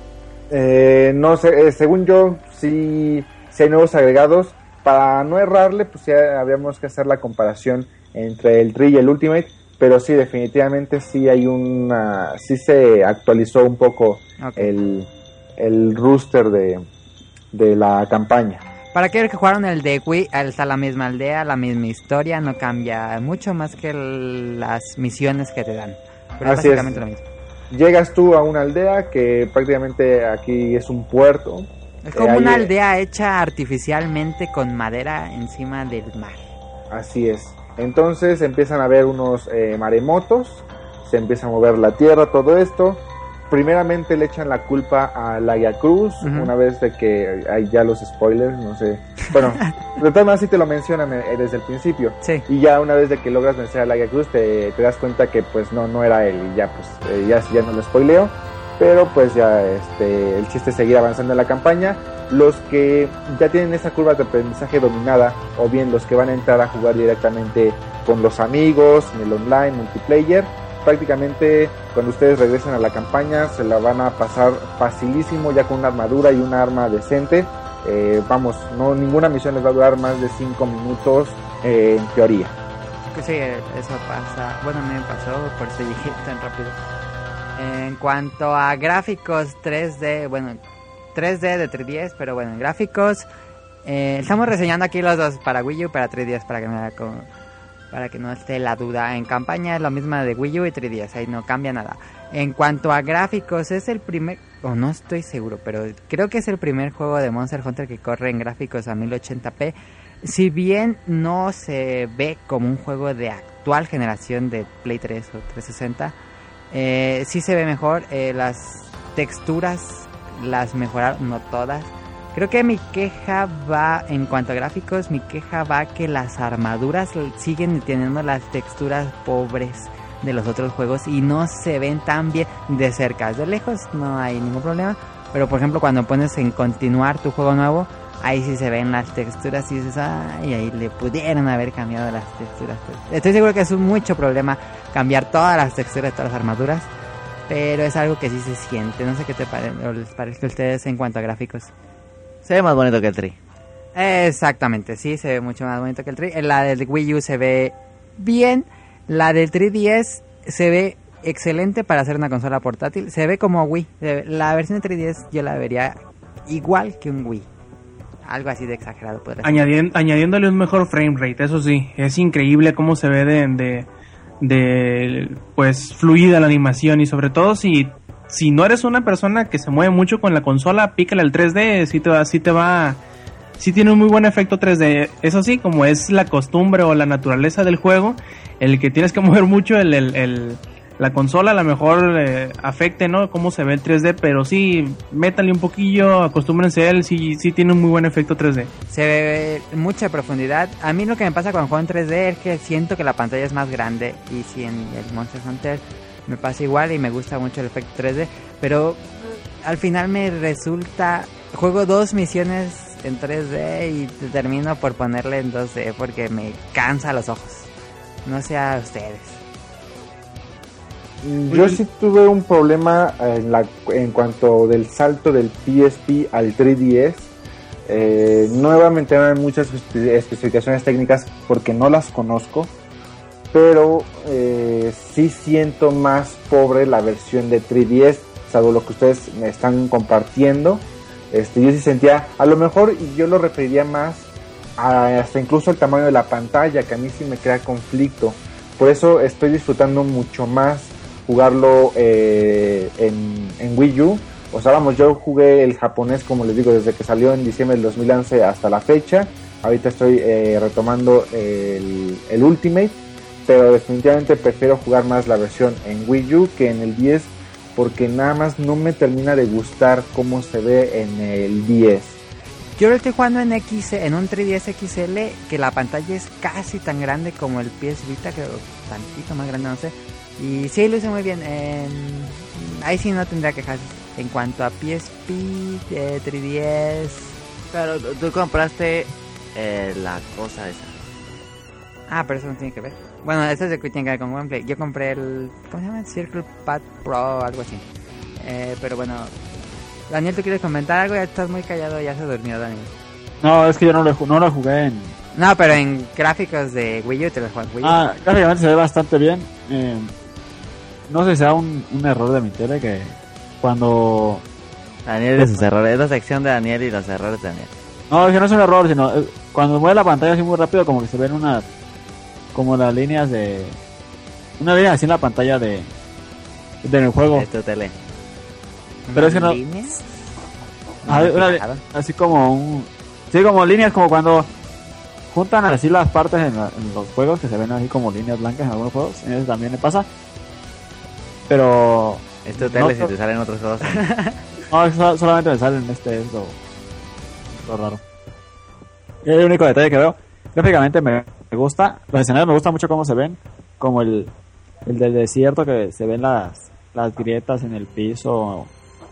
Eh, no sé, eh, según yo, sí, sí hay nuevos agregados. Para no errarle, pues ya habríamos que hacer la comparación entre el Tri y el Ultimate. Pero sí, definitivamente sí hay una... sí se actualizó un poco okay. el, el roster de, de la campaña. Para aquellos que jugaron el de Wii, está la misma aldea, la misma historia, no cambia mucho más que el, las misiones que te dan. Pero así es básicamente es. Lo mismo. Llegas tú a una aldea que prácticamente aquí es un puerto. Es como eh, una hay, aldea hecha artificialmente con madera encima del mar. Así es. Entonces empiezan a haber unos eh, maremotos, se empieza a mover la tierra, todo esto. Primeramente le echan la culpa a la Guía Cruz, uh-huh. una vez de que hay ya los spoilers, no sé. Bueno, de todas maneras sí te lo mencionan eh, desde el principio. Sí. Y ya una vez de que logras vencer a la Guía Cruz, te, te das cuenta que pues no, no era él. Y ya pues eh, ya, ya no lo spoileo. Pero pues ya este, el chiste es seguir avanzando en la campaña. Los que ya tienen esa curva de aprendizaje dominada, o bien los que van a entrar a jugar directamente con los amigos, en el online, multiplayer, prácticamente cuando ustedes regresen a la campaña se la van a pasar facilísimo ya con una armadura y una arma decente. Eh, vamos, no ninguna misión les va a durar más de cinco minutos eh, en teoría. Sí, eso pasa. Bueno, a mí me pasó, por eso llegué tan rápido. En cuanto a gráficos tres D, bueno, tres D de tres D S, pero bueno, en gráficos. Eh, estamos reseñando aquí los dos para Wii U y para tres D S para que me haga como, para que no esté la duda. En campaña es lo mismo de Wii U y tres D S, ahí no cambia nada. En cuanto a gráficos, es el primer, o oh, no estoy seguro, pero creo que es el primer juego de Monster Hunter que corre en gráficos a mil ochenta p. Si bien no se ve como un juego de actual generación de Play tres o trescientos sesenta, eh, sí se ve mejor. Eh, las texturas las mejoraron, no todas. Creo que mi queja va, en cuanto a gráficos, mi queja va que las armaduras siguen teniendo las texturas pobres de los otros juegos y no se ven tan bien de cerca. De lejos no hay ningún problema, pero por ejemplo cuando pones en continuar tu juego nuevo, ahí sí se ven las texturas y dices, ay, ahí le pudieron haber cambiado las texturas. Estoy seguro que es un mucho problema cambiar todas las texturas de todas las armaduras, pero es algo que sí se siente. No sé qué te pare- o les parece a ustedes en cuanto a gráficos. Se ve más bonito que el Tri. Exactamente, sí, se ve mucho más bonito que el tres. La del Wii U se ve bien. La del tres D S se ve excelente para hacer una consola portátil. Se ve como Wii. La versión de tres D S yo la vería igual que un Wii. Algo así de exagerado podría ser. Añadien- añadiéndole un mejor frame rate, eso sí. Es increíble cómo se ve de, de, de pues fluida la animación. Y sobre todo si, si no eres una persona que se mueve mucho con la consola, pícale al tres D, sí te va... Sí te va sí tiene un muy buen efecto tres D. Eso sí, como es la costumbre o la naturaleza del juego, el que tienes que mover mucho el, el, el la consola a lo mejor eh, afecte, ¿no? Cómo se ve el tres D, pero sí, métale un poquillo, acostúmbrense a él, sí, sí tiene un muy buen efecto tres D. Se ve mucha profundidad. A mí lo que me pasa cuando juego en tres D es que siento que la pantalla es más grande, y si en el Monster Hunter me pasa igual y me gusta mucho el efecto tres D, pero al final me resulta... Juego dos misiones en tres D y termino por ponerle en dos D porque me cansa los ojos. No sé a ustedes. Yo sí tuve un problema en, la, en cuanto del salto del P S P al tres D S. Eh, no voy a meter en muchas especificaciones técnicas porque no las conozco, pero eh, sí siento más pobre la versión de tres D S, salvo lo que ustedes me están compartiendo. Este, yo sí sentía, a lo mejor yo lo referiría más a, hasta incluso el tamaño de la pantalla, que a mí sí me crea conflicto. Por eso estoy disfrutando mucho más jugarlo eh, en, en Wii U. O sea, vamos, yo jugué el japonés, como les digo, desde que salió en diciembre del dos mil once hasta la fecha. Ahorita estoy eh, retomando el, el Ultimate, pero definitivamente prefiero jugar más la versión en Wii U que en el diez, porque nada más no me termina de gustar cómo se ve en el diez. Yo lo estoy jugando en X, en un tres D S X L, que la pantalla es casi tan grande como el P S Vita, creo, tantito más grande, no sé. Y sí, lo hice muy bien. Eh, ahí sí no tendría quejas. En cuanto a P S P, eh, tres D S... Pero tú- tú compraste eh, la cosa esa. Ah, pero eso no tiene que ver. Bueno, eso es de que tiene que ver con gameplay. Yo compré el... ¿Cómo se llama? Circle Pad Pro o algo así. Eh, pero bueno... Daniel, ¿tú quieres comentar algo? Ya estás muy callado, ya se durmió Daniel. No, es que yo no lo, ju- no lo jugué en... No, pero en gráficos de Wii U te lo juegas en Wii U. Ah, gráficamente se ve bastante bien. Eh, no sé si sea un, un error de mi tele que cuando... Daniel y sus errores. Es la sección de Daniel y los errores de Daniel. No, es que no es un error, sino eh, cuando mueve la pantalla así muy rápido, como que se ven unas... Como las líneas de... Una línea así en la pantalla de... del juego. De tu tele. pero es que no- ¿Líneas? Ah, No, una- fijaron. así como un... Sí, como líneas, como cuando juntan así las partes en, la- en los juegos, que se ven así como líneas blancas en algunos juegos. En ese también me pasa. Pero... Es tu tele No, si no. te salen otros juegos. No, es so- solamente me salen este, es lo, lo raro. Y el único detalle que veo, gráficamente me, me gusta, los escenarios me gusta mucho cómo se ven, como el, el del desierto, que se ven las, las grietas en el piso. o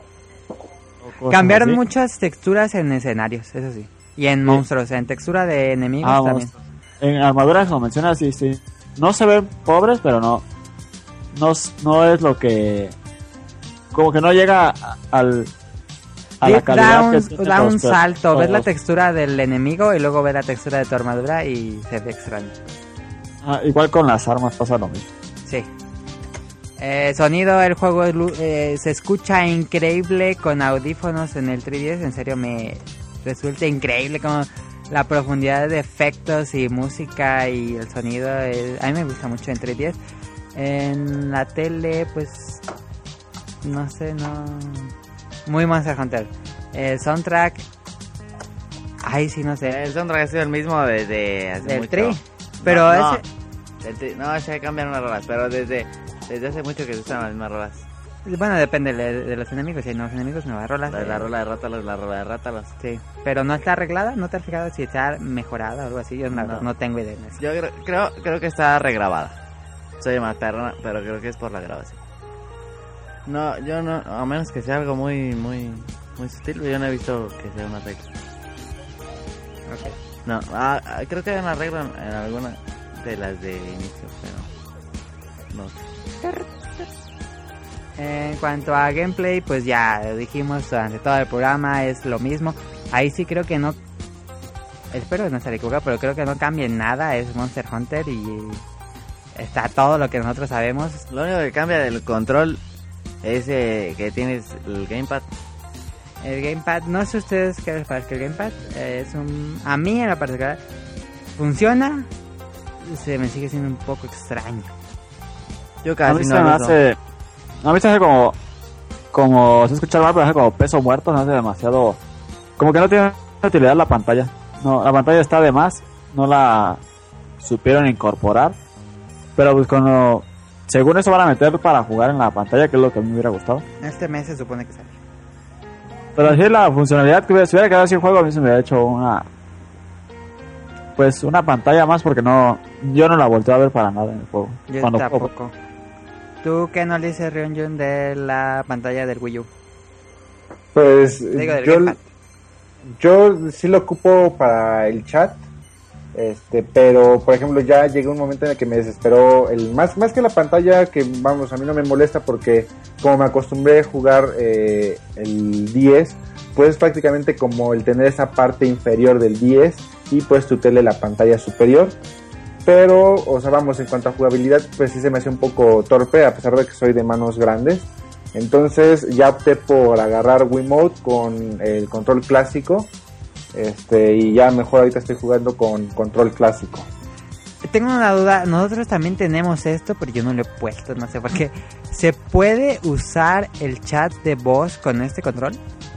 cosas Cambiaron así. muchas texturas en escenarios, eso sí. Y en monstruos, en textura de enemigos Ah, también. monstruos. En armaduras, como mencionas, sí, sí. No se ven pobres, pero no, no, s- no es lo que, como que no llega a- al, a Sí, la calidad da que un, tienen da los un per- salto, ves la los- textura del enemigo y luego ves la textura de tu armadura y se ve extraño. Ah, igual con las armas pasa lo mismo. Sí. Eh, sonido, el juego eh, se escucha increíble con audífonos en el tres D S. En serio me resulta increíble como la profundidad de efectos y música y el sonido. Es, a mí me gusta mucho en tres D S. En la tele, pues no sé, no... Muy Monster Hunter. El soundtrack... Ay, sí, no sé. El soundtrack ha sido el mismo desde hace ¿Del mucho. tri? Pero no, ese... No, del tri, no, se cambian unas rolas, pero desde, desde hace mucho que se usan las mismas rolas. Bueno, depende de, de los enemigos. Si hay nuevos enemigos, nuevas rolas. La, eh, la rola de Rátalos, la rola de Rátalos. Sí, pero no está arreglada. ¿No te has fijado si está mejorada o algo así? Yo no, No. no tengo idea de eso. Yo creo, creo, creo que está regrabada. Soy más perrona, pero creo que es por la grabación. No, yo no, a menos que sea algo muy, muy, muy sutil, yo no he visto que sea una regla. Okay. No, ah, ah, creo que hay una regla en, en alguna de las de inicio, pero no sé. En cuanto a gameplay, pues ya lo dijimos durante todo el programa, es lo mismo. Ahí sí creo que no... Espero que no se le equivoca, pero creo que no cambie nada. Es Monster Hunter y está todo lo que nosotros sabemos. Lo único que cambia del control es eh, que tienes el gamepad. El gamepad, no sé ustedes qué les parece que el gamepad eh, es un... A mí en la particular funciona, se me sigue siendo un poco extraño. Yo A casi mí se no me lo uso. hace... A mí se hace como... Como... Se escucha mal, pero hace como peso muerto. Se hace demasiado... Como que no tiene utilidad la pantalla. No, la pantalla está de más. No la supieron incorporar. Pero pues cuando... Según eso van a meter para jugar en la pantalla, que es lo que a mí me hubiera gustado. Este mes se supone que sale. Pero así la funcionalidad que hubiera, si hubiera quedado así el juego, a mí se me hubiera hecho una... Pues una pantalla más, porque no... Yo no la volteé a ver para nada en el juego. Yo Cuando tampoco. juego. ¿Tú qué no le dices, Ryunjun, de la pantalla del Wii U? Pues Digo, del yo, gamepad. yo sí lo ocupo para el chat, este, pero por ejemplo ya llegó un momento en el que me desesperó el más más que la pantalla, que vamos, a mí no me molesta porque como me acostumbré a jugar eh, el diez, pues es prácticamente como el tener esa parte inferior del diez y pues tu tele la pantalla superior. Pero, o sea, vamos, en cuanto a jugabilidad, pues sí se me hace un poco torpe, a pesar de que soy de manos grandes. Entonces ya opté por agarrar Wiimote con el control clásico. Este, y ya mejor ahorita estoy jugando con control clásico. Tengo una duda, nosotros también tenemos esto, pero yo no lo he puesto, no sé por qué. ¿Se puede usar el chat de voz con este control?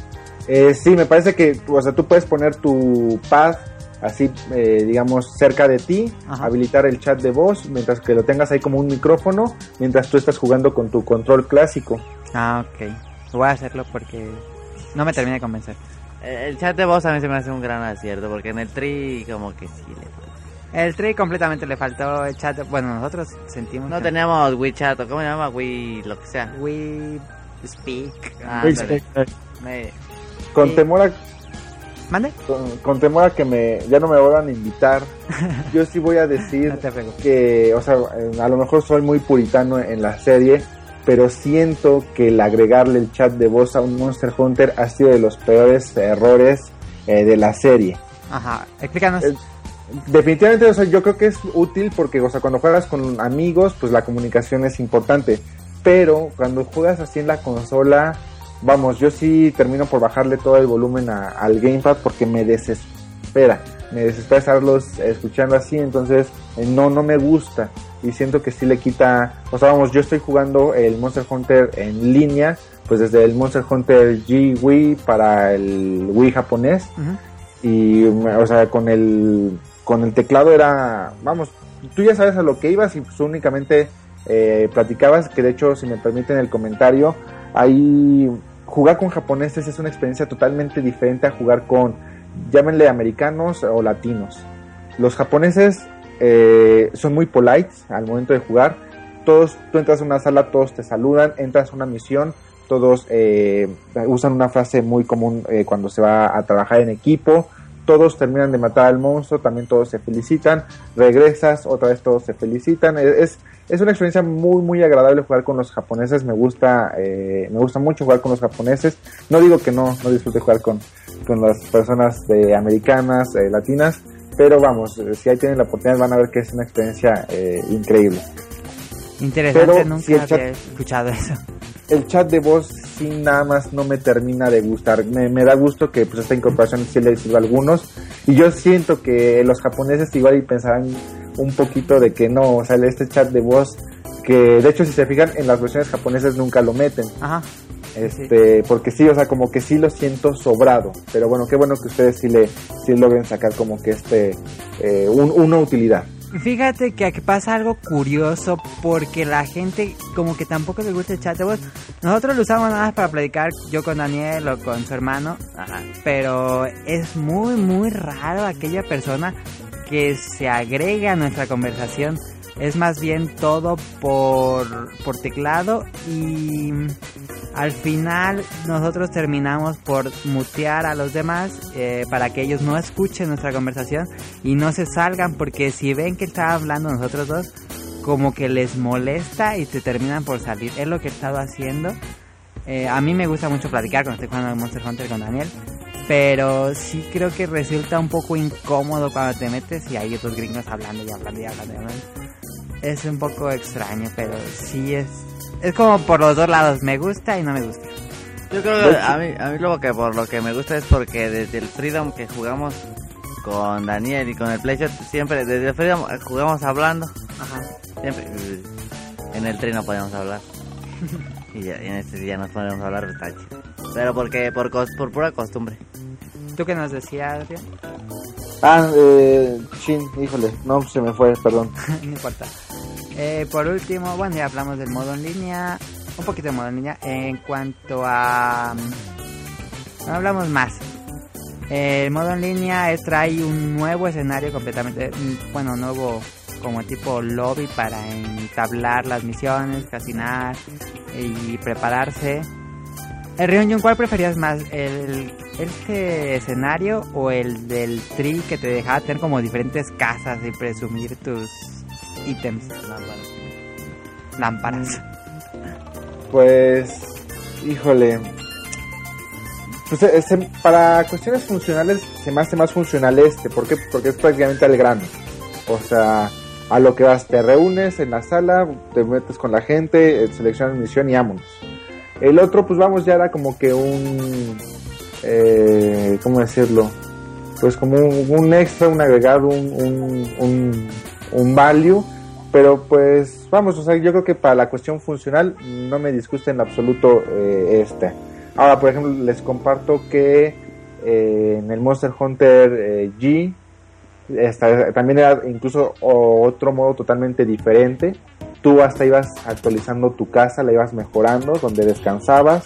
Eh, sí, me parece que, o sea, tú puedes poner tu pad así, eh, digamos, cerca de ti, Ajá. habilitar el chat de voz, mientras que lo tengas ahí como un micrófono, mientras tú estás jugando con tu control clásico. Ah, ok. Voy a hacerlo porque no me termina de convencer. El chat de voz a mí se me hace un gran acierto, porque en el tri como que sí le falta. El tri completamente le faltó el chat. Bueno, nosotros sentimos No que teníamos WeChat, o cómo se llama, We, lo que sea. We speak. Ah, Uy, ándale. sí, sí. Me- Con Sí. temor a ¿Mande? con, con temor a que me ya no me vuelvan a invitar, yo sí voy a decir No te preocupes. que, o sea, eh, a lo mejor soy muy puritano en la serie, pero siento que el agregarle el chat de voz a un Monster Hunter ha sido de los peores errores eh, de la serie. Ajá, explícanos. Eh, Definitivamente, o sea, yo creo que es útil porque, o sea, cuando juegas con amigos, pues la comunicación es importante, pero cuando juegas así en la consola, vamos, yo sí termino por bajarle todo el volumen a, al gamepad porque me desespera, me desespera estarlos escuchando así, entonces eh, no, no me gusta y siento que sí le quita, o sea, vamos, yo estoy jugando el Monster Hunter en línea, pues desde el Monster Hunter G Wii para el Wii japonés, Ujú. y, o sea, con el, con el teclado era, vamos, tú ya sabes a lo que ibas y pues únicamente eh, platicabas, que de hecho, si me permiten el comentario, ahí jugar con japoneses es una experiencia totalmente diferente a jugar con, llámenle americanos o latinos. Los japoneses eh, son muy polites al momento de jugar. Todos, tú entras a una sala, todos te saludan, entras a una misión, todos eh, usan una frase muy común eh, cuando se va a trabajar en equipo. Todos terminan de matar al monstruo, también todos se felicitan, regresas, otra vez todos se felicitan. Es, es una experiencia muy muy agradable jugar con los japoneses, me gusta eh, me gusta mucho jugar con los japoneses. No digo que no, no disfrute jugar con, con las personas de americanas, eh, latinas, pero vamos, eh, si ahí tienen la oportunidad van a ver que es una experiencia eh, increíble. Interesante, Pero nunca si el había chat- escuchado eso. El chat de voz sí nada más no me termina de gustar. Me, me da gusto que pues esta incorporación sí le sirva a algunos. Y yo siento que los japoneses igual y pensarán un poquito de que no, o sea, este chat de voz, que de hecho si se fijan en las versiones japonesas nunca lo meten. Ajá. Este, porque sí, o sea, como que sí lo siento sobrado. Pero bueno, qué bueno que ustedes sí le sí logren sacar como que este eh, un, una utilidad. Fíjate que aquí pasa algo curioso porque la gente como que tampoco le gusta el chat de voz. Nosotros lo usamos nada más para platicar, yo con Daniel o con su hermano. Ajá. Pero es muy muy raro aquella persona que se agrega a nuestra conversación. Es más bien todo por, por teclado y al final nosotros terminamos por mutear a los demás eh, para que ellos no escuchen nuestra conversación y no se salgan, porque si ven que está hablando nosotros dos, como que les molesta y se terminan por salir. Es lo que he estado haciendo. Eh, a mí me gusta mucho platicar cuando estoy jugando Monster Hunter con Daniel, pero sí creo que resulta un poco incómodo cuando te metes y hay otros gringos hablando y hablando y hablando y hablando. Es un poco extraño, pero sí es... Es como por los dos lados, me gusta y no me gusta. Yo creo que a mí, a mí lo que por lo que me gusta es porque desde el Freedom que jugamos con Daniel y con el PlayStation, siempre desde el Freedom jugamos hablando. Ajá. Siempre. En el tren no podíamos hablar. Y ya, en este día nos podemos hablar, pues, está chido. Pero porque por, cos- por pura costumbre. ¿Tú qué nos decías, Adrián? Ah, eh, chin, híjole, no, se me fue, perdón. No importa. Eh, por último, bueno, ya hablamos del modo en línea, un poquito de modo en línea. En cuanto a... No hablamos más. El modo en línea es, trae un nuevo escenario completamente, bueno, nuevo como tipo lobby para entablar las misiones, casinar y prepararse. El Ryunjun, ¿cuál preferías más? ¿El, este escenario o el del Tree que te dejaba tener como diferentes casas y presumir tus ítems? Lámparas. Lámparas. Pues, híjole. Pues este, para cuestiones funcionales se me hace más funcional este. ¿Por qué? Porque es prácticamente al grano. O sea, a lo que vas, te reúnes en la sala, te metes con la gente, seleccionas misión y vámonos. El otro, pues vamos, ya era como que un... Eh, ¿Cómo decirlo? Pues como un, un extra, un agregado, un, un, un, un value. Pero pues, vamos, o sea, yo creo que para la cuestión funcional no me disgusta en absoluto eh, este. Ahora, por ejemplo, les comparto que eh, en el Monster Hunter eh, G esta, también era incluso otro modo totalmente diferente. Tú hasta ibas actualizando tu casa, la ibas mejorando, donde descansabas.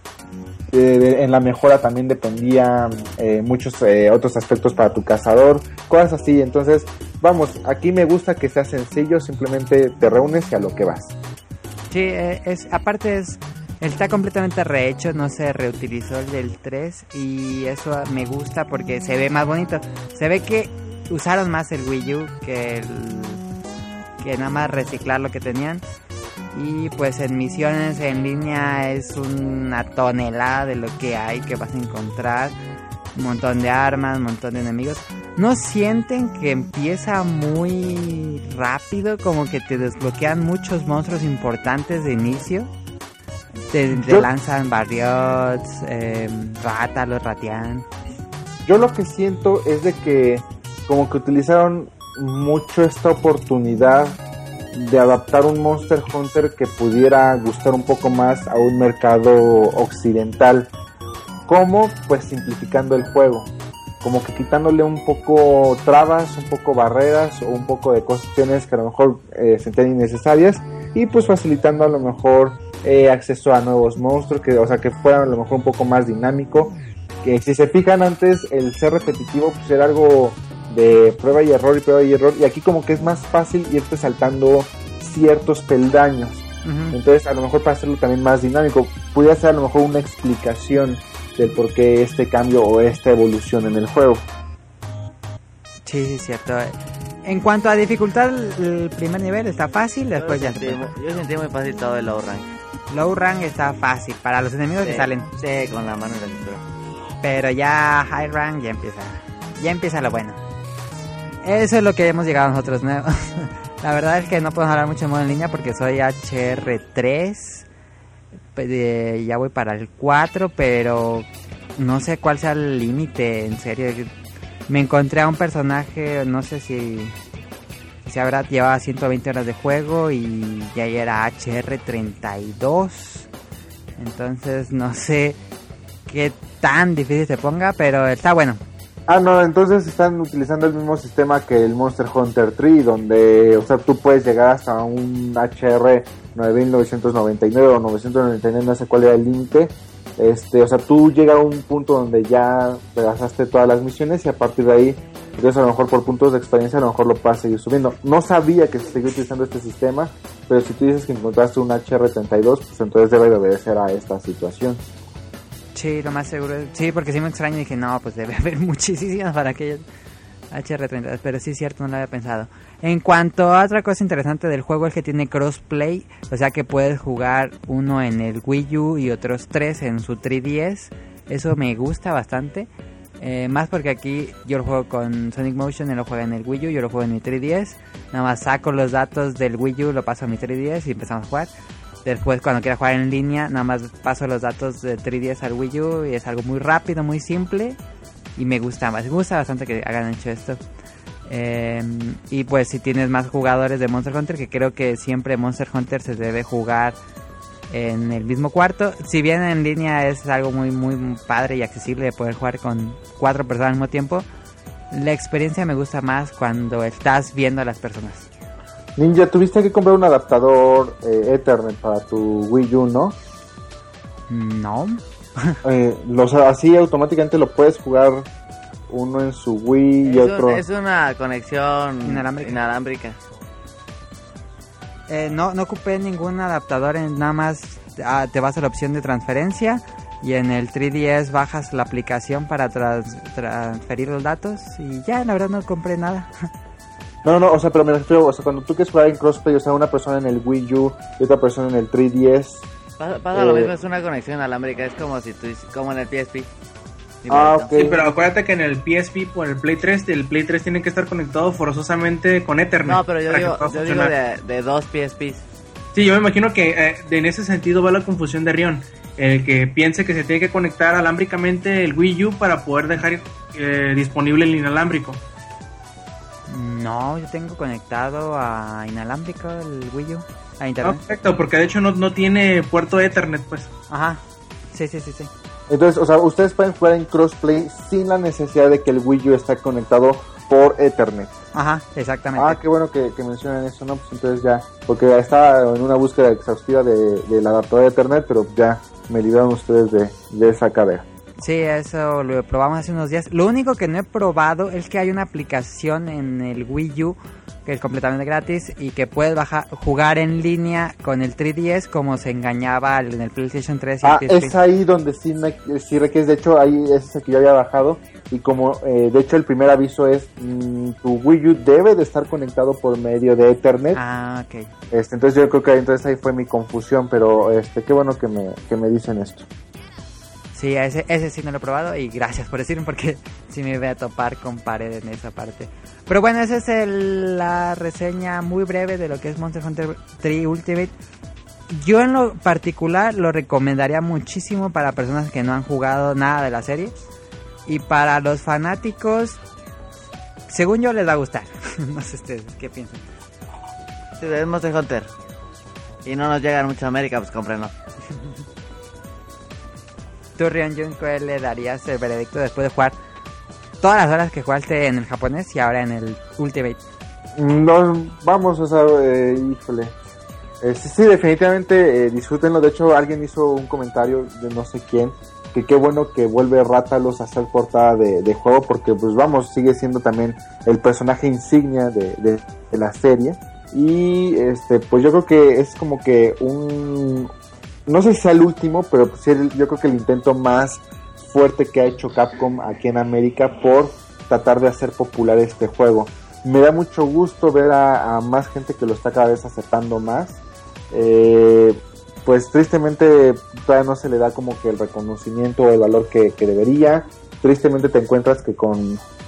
Eh, en la mejora también dependía eh, muchos eh, otros aspectos para tu cazador, cosas así. Entonces, vamos, aquí me gusta que sea sencillo, simplemente te reúnes y a lo que vas. Sí, eh, es, aparte es, está completamente rehecho, no se reutilizó el del tres y eso me gusta porque se ve más bonito. Se ve que usaron más el Wii U que el, que nada más reciclar lo que tenían. Y pues en misiones en línea es una tonelada de lo que hay que vas a encontrar. Un montón de armas, un montón de enemigos. ¿No sienten que empieza muy rápido? Como que te desbloquean muchos monstruos importantes de inicio. Te, te Yo- lanzan Barriots, eh, Rátalos, Ratian. Yo lo que siento es de que como que utilizaron mucho esta oportunidad de adaptar un Monster Hunter que pudiera gustar un poco más a un mercado occidental. ¿Cómo? Pues simplificando el juego, como que quitándole un poco trabas, un poco barreras o un poco de cuestiones que a lo mejor eh, se entienden innecesarias, y pues facilitando a lo mejor eh, acceso a nuevos monstruos, que, o sea, que fuera a lo mejor un poco más dinámico. Que si se fijan, antes el ser repetitivo pues era algo de prueba y error y prueba y error, y aquí como que es más fácil irte saltando ciertos peldaños. Uh-huh. Entonces a lo mejor para hacerlo también más dinámico pudiera ser a lo mejor una explicación del por qué este cambio o esta evolución en el juego. Sí, sí, cierto. En cuanto a dificultad, el primer nivel está fácil, después ya yo se sentí, puede. mu- yo sentí muy fácil todo el low rank. Low rank está fácil para los enemigos que Sí, salen, sí, con la mano en la cintura. pero ya high rank ya empieza, ya empieza lo bueno. Eso es lo que hemos llegado nosotros nuevos. La verdad es que no podemos hablar mucho de modo en línea porque soy H R tres, eh, ya voy para el cuatro, pero no sé cuál sea el límite, en serio. Me encontré a un personaje, no sé si, si habrá llevaba ciento veinte horas de juego y ya era H R treinta y dos, entonces no sé qué tan difícil se ponga, pero está bueno. Ah, no, entonces están utilizando el mismo sistema que el Monster Hunter tres, donde, o sea, tú puedes llegar hasta un H R nueve mil novecientos noventa y nueve o novecientos noventa y nueve, no sé cuál era el límite. Este, o sea, tú llegas a un punto donde ya pasaste todas las misiones y a partir de ahí, entonces a lo mejor por puntos de experiencia a lo mejor lo puedes seguir subiendo. No sabía que se seguía utilizando este sistema, pero si tú dices que encontraste un H R treinta y dos, pues entonces debe de obedecer a esta situación. Sí, lo más seguro. Sí, porque sí me extraño y dije, no, pues debe haber muchísimas para aquellos H R treinta, pero sí es cierto, no lo había pensado. En cuanto a otra cosa interesante del juego es que tiene crossplay, o sea que puedes jugar uno en el Wii U y otros tres en su tres D S. Eso me gusta bastante. Eh, más porque aquí yo lo juego con Sonic Motion, él lo juega en el Wii U, yo lo juego en mi tres D S. Nada más saco los datos del Wii U, lo paso a mi tres D S y empezamos a jugar. Después cuando quiera jugar en línea, nada más paso los datos de tres D S al Wii U y es algo muy rápido, muy simple y me gusta más. Me gusta bastante que hagan hecho esto. Eh, y pues si tienes más jugadores de Monster Hunter, que creo que siempre Monster Hunter se debe jugar en el mismo cuarto. Si bien en línea es algo muy muy padre y accesible de poder jugar con cuatro personas al mismo tiempo, la experiencia me gusta más cuando estás viendo a las personas. Ninja, tuviste que comprar un adaptador eh, Ethernet para tu Wii U, ¿no? No. eh, los, así automáticamente lo puedes jugar uno en su Wii y es otro... Un, es una conexión inalámbrica. inalámbrica. Eh, no, no ocupé ningún adaptador, en, nada más ah, te vas a la opción de transferencia y en el tres D S bajas la aplicación para trans, transferir los datos y ya, la verdad no compré nada. No, no, o sea, pero me refiero, o sea, cuando tú quieres jugar en crossplay, o sea, una persona en el Wii U y otra persona en el tres D S... Pasa, pasa eh... lo mismo, es una conexión inalámbrica, es como si tú, como en el P S P. Ah, ok. Sí, pero acuérdate que en el P S P por el Play tres, el Play tres tiene que estar conectado forzosamente con Ethernet. No, pero yo digo, yo digo de, de dos P S Ps. Sí, yo me imagino que eh, en ese sentido va la confusión de Rion. El que piense que se tiene que conectar alámbricamente el Wii U para poder dejar eh, disponible el inalámbrico. No, yo tengo conectado a inalámbrico el Wii U, a internet. No, correcto, porque de hecho no, no tiene puerto Ethernet, pues. Ajá, sí, sí, sí, sí. Entonces, o sea, ustedes pueden jugar en crossplay sin la necesidad de que el Wii U esté conectado por Ethernet. Ajá, exactamente. Ah, qué bueno que, que mencionan eso, ¿no? Pues entonces ya, porque estaba en una búsqueda exhaustiva de, del adaptador de Ethernet, pero ya me libraron ustedes de, de esa cadena. Sí, eso lo probamos hace unos días. Lo único que no he probado es que hay una aplicación en el Wii U que es completamente gratis y que puedes bajar, jugar en línea con el tres D S como se engañaba en el PlayStation tres y ah, el P S P. Es ahí donde sí, me, sí requieres, de hecho ahí es ese que yo había bajado y como eh, de hecho el primer aviso es mmm, tu Wii U debe de estar conectado por medio de Ethernet. Ah, ok. Este, entonces yo creo que ahí, entonces ahí fue mi confusión, pero este qué bueno que me, que me dicen esto. Sí, ese, ese sí no lo he probado y gracias por decirme porque sí me voy a topar con pared en esa parte. Pero bueno, esa es el, la reseña muy breve de lo que es Monster Hunter tres Ultimate. Yo en lo particular lo recomendaría muchísimo para personas que no han jugado nada de la serie. Y para los fanáticos, según yo les va a gustar. No sé ustedes, ¿qué piensan? Si es Monster Hunter y no nos llegan mucho a América, pues cómprenlo. ¿Tú, Rion Jun, cuál le darías el veredicto después de jugar todas las horas que jugaste en el japonés y ahora en el Ultimate? No, vamos, o sea, eh, híjole. Eh, sí, sí, definitivamente eh, disfrútenlo. De hecho, alguien hizo un comentario de no sé quién, que qué bueno que vuelve Rátalos a ser portada de, de juego, porque pues vamos, sigue siendo también el personaje insignia de, de, de la serie. Y este pues yo creo que es como que un... No sé si sea el último, pero pues sí, yo creo que el intento más fuerte que ha hecho Capcom aquí en América por tratar de hacer popular este juego. Me da mucho gusto ver a, a más gente que lo está cada vez aceptando más. Eh, pues tristemente todavía no se le da como que el reconocimiento o el valor que, que debería. Tristemente te encuentras que con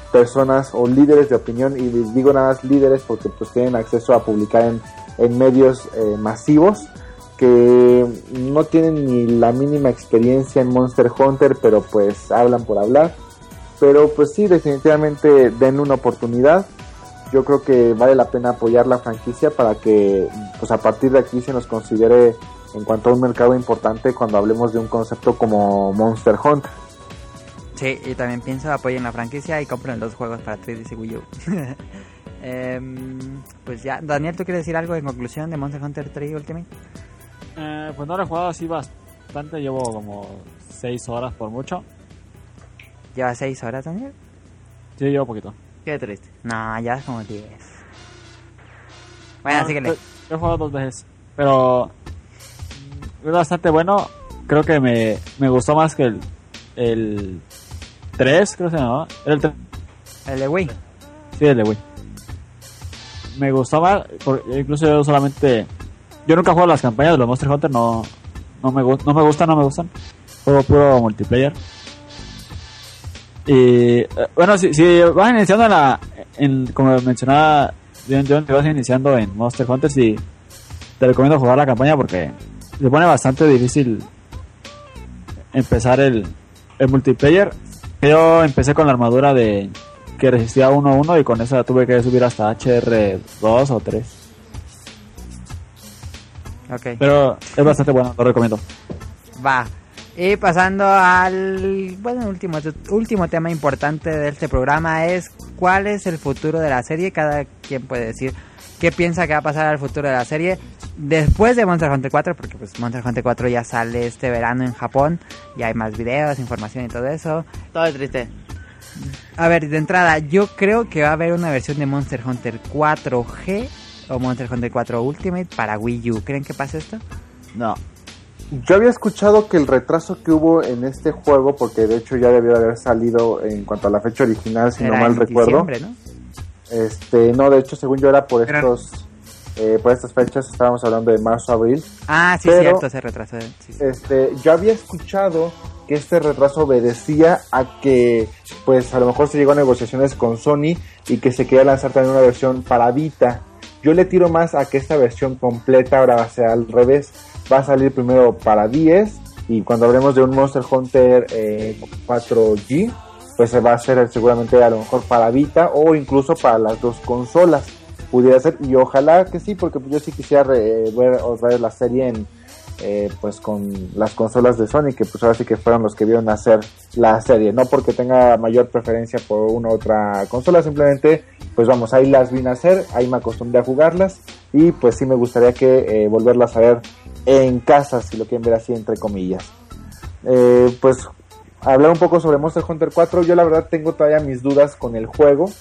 personas o líderes de opinión, y les digo nada más líderes porque pues tienen acceso a publicar en, en medios eh, masivos, que no tienen ni la mínima experiencia en Monster Hunter, pero pues hablan por hablar. Pero pues sí, definitivamente den una oportunidad. Yo creo que vale la pena apoyar la franquicia para que pues a partir de aquí se nos considere en cuanto a un mercado importante cuando hablemos de un concepto como Monster Hunter. Sí, y también pienso apoyen la franquicia y compren los juegos para tres D S y Wii U. eh, pues ya, Daniel, ¿tú quieres decir algo en conclusión de Monster Hunter tres Ultimate? Eh, pues no lo he jugado así bastante, llevo como seis horas por mucho. ¿Lleva seis horas, Daniel? Sí, llevo poquito. Qué triste. No, ya es como diez. Bueno, No, síguele. Lo he jugado dos veces, pero es bastante bueno. Creo que me, me gustó más que el, el tres, creo que se llamaba. Era el tres. El de Wii. Sí, el de Wii. Me gustó más, por, incluso yo solamente... Yo nunca juego las campañas de los Monster Hunter, no, no, me, no me gustan, no me gustan. Juego puro multiplayer. Y bueno, si, si vas iniciando en la... En, como mencionaba John, John, te vas iniciando en Monster Hunter, si te recomiendo jugar la campaña porque se pone bastante difícil empezar el, el multiplayer. Yo empecé con la armadura de que resistía uno a uno y con esa tuve que subir hasta H R dos o tres. Ok. Pero es bastante bueno, lo recomiendo. Va. Y pasando al bueno último último tema importante de este programa es cuál es el futuro de la serie. Cada quien puede decir qué piensa que va a pasar al futuro de la serie después de Monster Hunter cuatro, porque pues Monster Hunter cuatro ya sale este verano en Japón, ya hay más videos, información y todo eso. Todo es triste. A ver, de entrada, yo creo que va a haber una versión de Monster Hunter cuatro G o Monster Hunter cuatro Ultimate para Wii U. ¿Creen que pase esto? No. Yo había escuchado que el retraso que hubo en este juego, porque de hecho ya debió de haber salido en cuanto a la fecha original, si Era no mal en recuerdo. diciembre, ¿no? Este, no, de hecho, según yo era por Era- estos, eh, por estas fechas, estábamos hablando de marzo, abril. Ah, sí, Pero- cierto, se retrasó. Sí, sí. Este, yo había escuchado que este retraso obedecía a que, pues, a lo mejor se llegó a negociaciones con Sony y que se quería lanzar también una versión para Vita. Yo le tiro más a que esta versión completa ahora va a ser al revés. Va a salir primero para diez y cuando hablemos de un Monster Hunter eh, cuatro G, pues se va a hacer seguramente a lo mejor para Vita o incluso para las dos consolas. Pudiera ser, y ojalá que sí, porque yo sí quisiera re- ver otra vez la serie en eh, pues con las consolas de Sony, que pues ahora sí que fueron los que vieron hacer la serie, no porque tenga mayor preferencia por una u otra consola, simplemente pues vamos, ahí las vi nacer, ahí me acostumbré a jugarlas y pues sí me gustaría que eh, volverlas a ver en casa, si lo quieren ver así entre comillas. Eh, pues hablar un poco sobre Monster Hunter cuatro, yo la verdad tengo todavía mis dudas con el juego.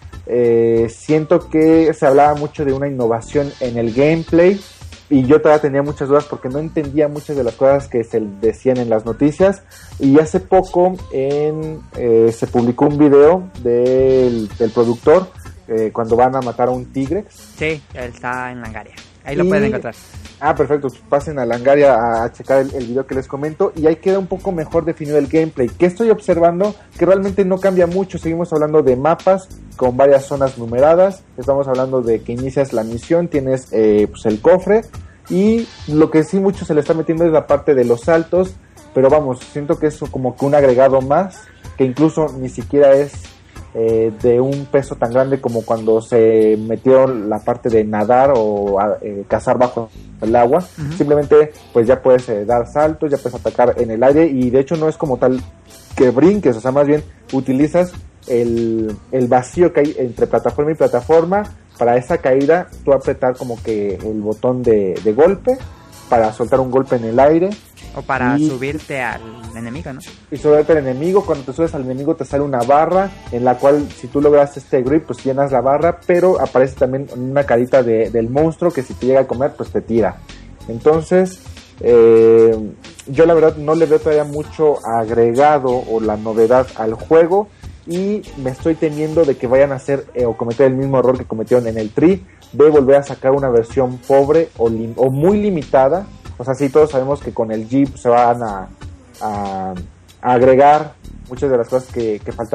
Eh, siento que se hablaba mucho de una innovación en el gameplay y yo todavía tenía muchas dudas porque no entendía muchas de las cosas que se decían en las noticias. Y hace poco en, eh, se publicó un video del, del productor eh, cuando van a matar a un tigre. Sí, él está en Langaria. Ahí lo Y- pueden encontrar. Ah, perfecto, pasen a Langaria a, a checar el, el video que les comento y ahí queda un poco mejor definido el gameplay. ¿Qué estoy observando? Que realmente no cambia mucho, seguimos hablando de mapas con varias zonas numeradas, estamos hablando de que inicias la misión, tienes eh, pues el cofre y lo que sí mucho se le está metiendo es la parte de los saltos, pero vamos, siento que es como que un agregado más, que incluso ni siquiera es eh, de un peso tan grande como cuando se metió la parte de nadar o eh, cazar bajo el agua. Ujú. Simplemente pues ya puedes eh, dar saltos, ya puedes atacar en el aire y de hecho no es como tal que brinques, o sea, más bien utilizas el, el vacío que hay entre plataforma y plataforma para esa caída, tú apretar como que el botón de, de golpe para soltar un golpe en el aire O para y- subirte al enemigo, ¿no? y subirte al enemigo. Cuando te subes al enemigo te sale una barra en la cual si tú logras este grip pues llenas la barra, pero aparece también una carita de, del monstruo que si te llega a comer pues te tira. Entonces eh, yo la verdad no le veo todavía mucho agregado o la novedad al juego y me estoy temiendo de que vayan a hacer eh, o cometer el mismo error que cometieron en el Tri, de volver a sacar una versión pobre o, lim- o muy limitada. O sea, sí, todos sabemos que con el Jeep se van a, a, a agregar muchas de las cosas que, que faltaron,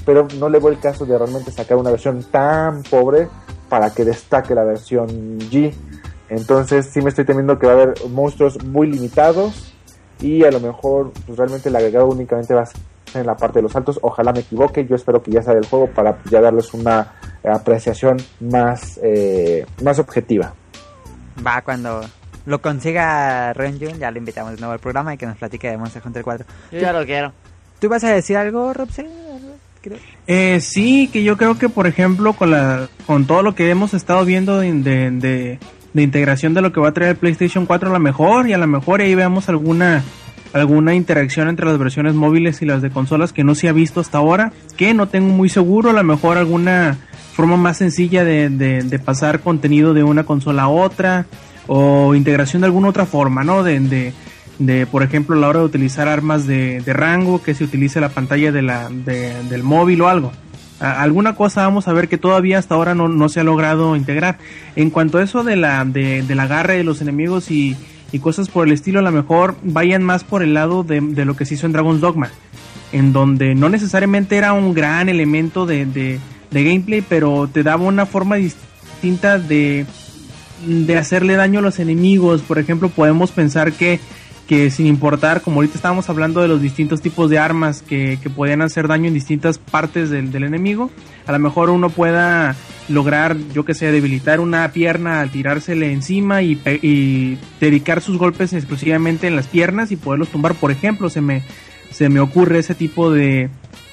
pero no le veo el caso de realmente sacar una versión tan pobre para que destaque la versión G. Entonces sí me estoy temiendo que va a haber monstruos muy limitados y a lo mejor pues, realmente el agregado únicamente va a ser en la parte de los saltos. Ojalá me equivoque, yo espero que ya salga el juego para ya darles una apreciación más eh, más objetiva. Va, cuando lo consiga Renjun, ya lo invitamos de nuevo al programa y que nos platique de Monster Hunter cuatro. Yo ya lo quiero. ¿Tú vas a decir algo, Robse? Creo. Eh, sí, que yo creo que por ejemplo con la con todo lo que hemos estado viendo de, de, de, de integración de lo que va a traer el PlayStation cuatro, a lo mejor y a lo mejor ahí veamos alguna alguna interacción entre las versiones móviles y las de consolas que no se ha visto hasta ahora, que no tengo muy seguro, a lo mejor alguna forma más sencilla de, de, de pasar contenido de una consola a otra, o integración de alguna otra forma, ¿no? De, de, de por ejemplo, a la hora de utilizar armas de, de rango, que se utilice la pantalla de la, de, del móvil o algo. A, alguna cosa vamos a ver que todavía hasta ahora no, no se ha logrado integrar. En cuanto a eso de la, de, del agarre de los enemigos y y cosas por el estilo, a lo mejor vayan más por el lado de, de lo que se hizo en Dragon's Dogma, en donde no necesariamente era un gran elemento de, de, de gameplay, pero te daba una forma distinta de, de hacerle daño a los enemigos. Por ejemplo, podemos pensar que, que sin importar, como ahorita estábamos hablando de los distintos tipos de armas que, que podían hacer daño en distintas partes del, del enemigo, a lo mejor uno pueda lograr, yo que sé, debilitar una pierna al tirársele encima y, y dedicar sus golpes exclusivamente en las piernas y poderlos tumbar. Por ejemplo, se me se me ocurre ese tipo de,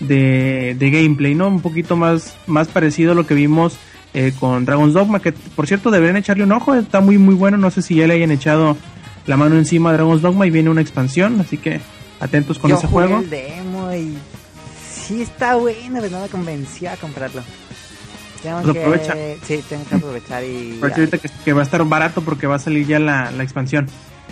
de, de gameplay, ¿no? Un poquito más, más parecido a lo que vimos eh, con Dragon's Dogma, que por cierto deberían echarle un ojo, está muy muy bueno. No sé si ya le hayan echado la mano encima a Dragon's Dogma y viene una expansión, así que atentos con Yo ese jugué juego. El demo y sí está bueno, pero no me convenció a comprarlo. Tengo Pues que... aprovecha. Sí, tengo que aprovechar y... Aprovecha ahorita que, que va a estar barato porque va a salir ya la, la expansión.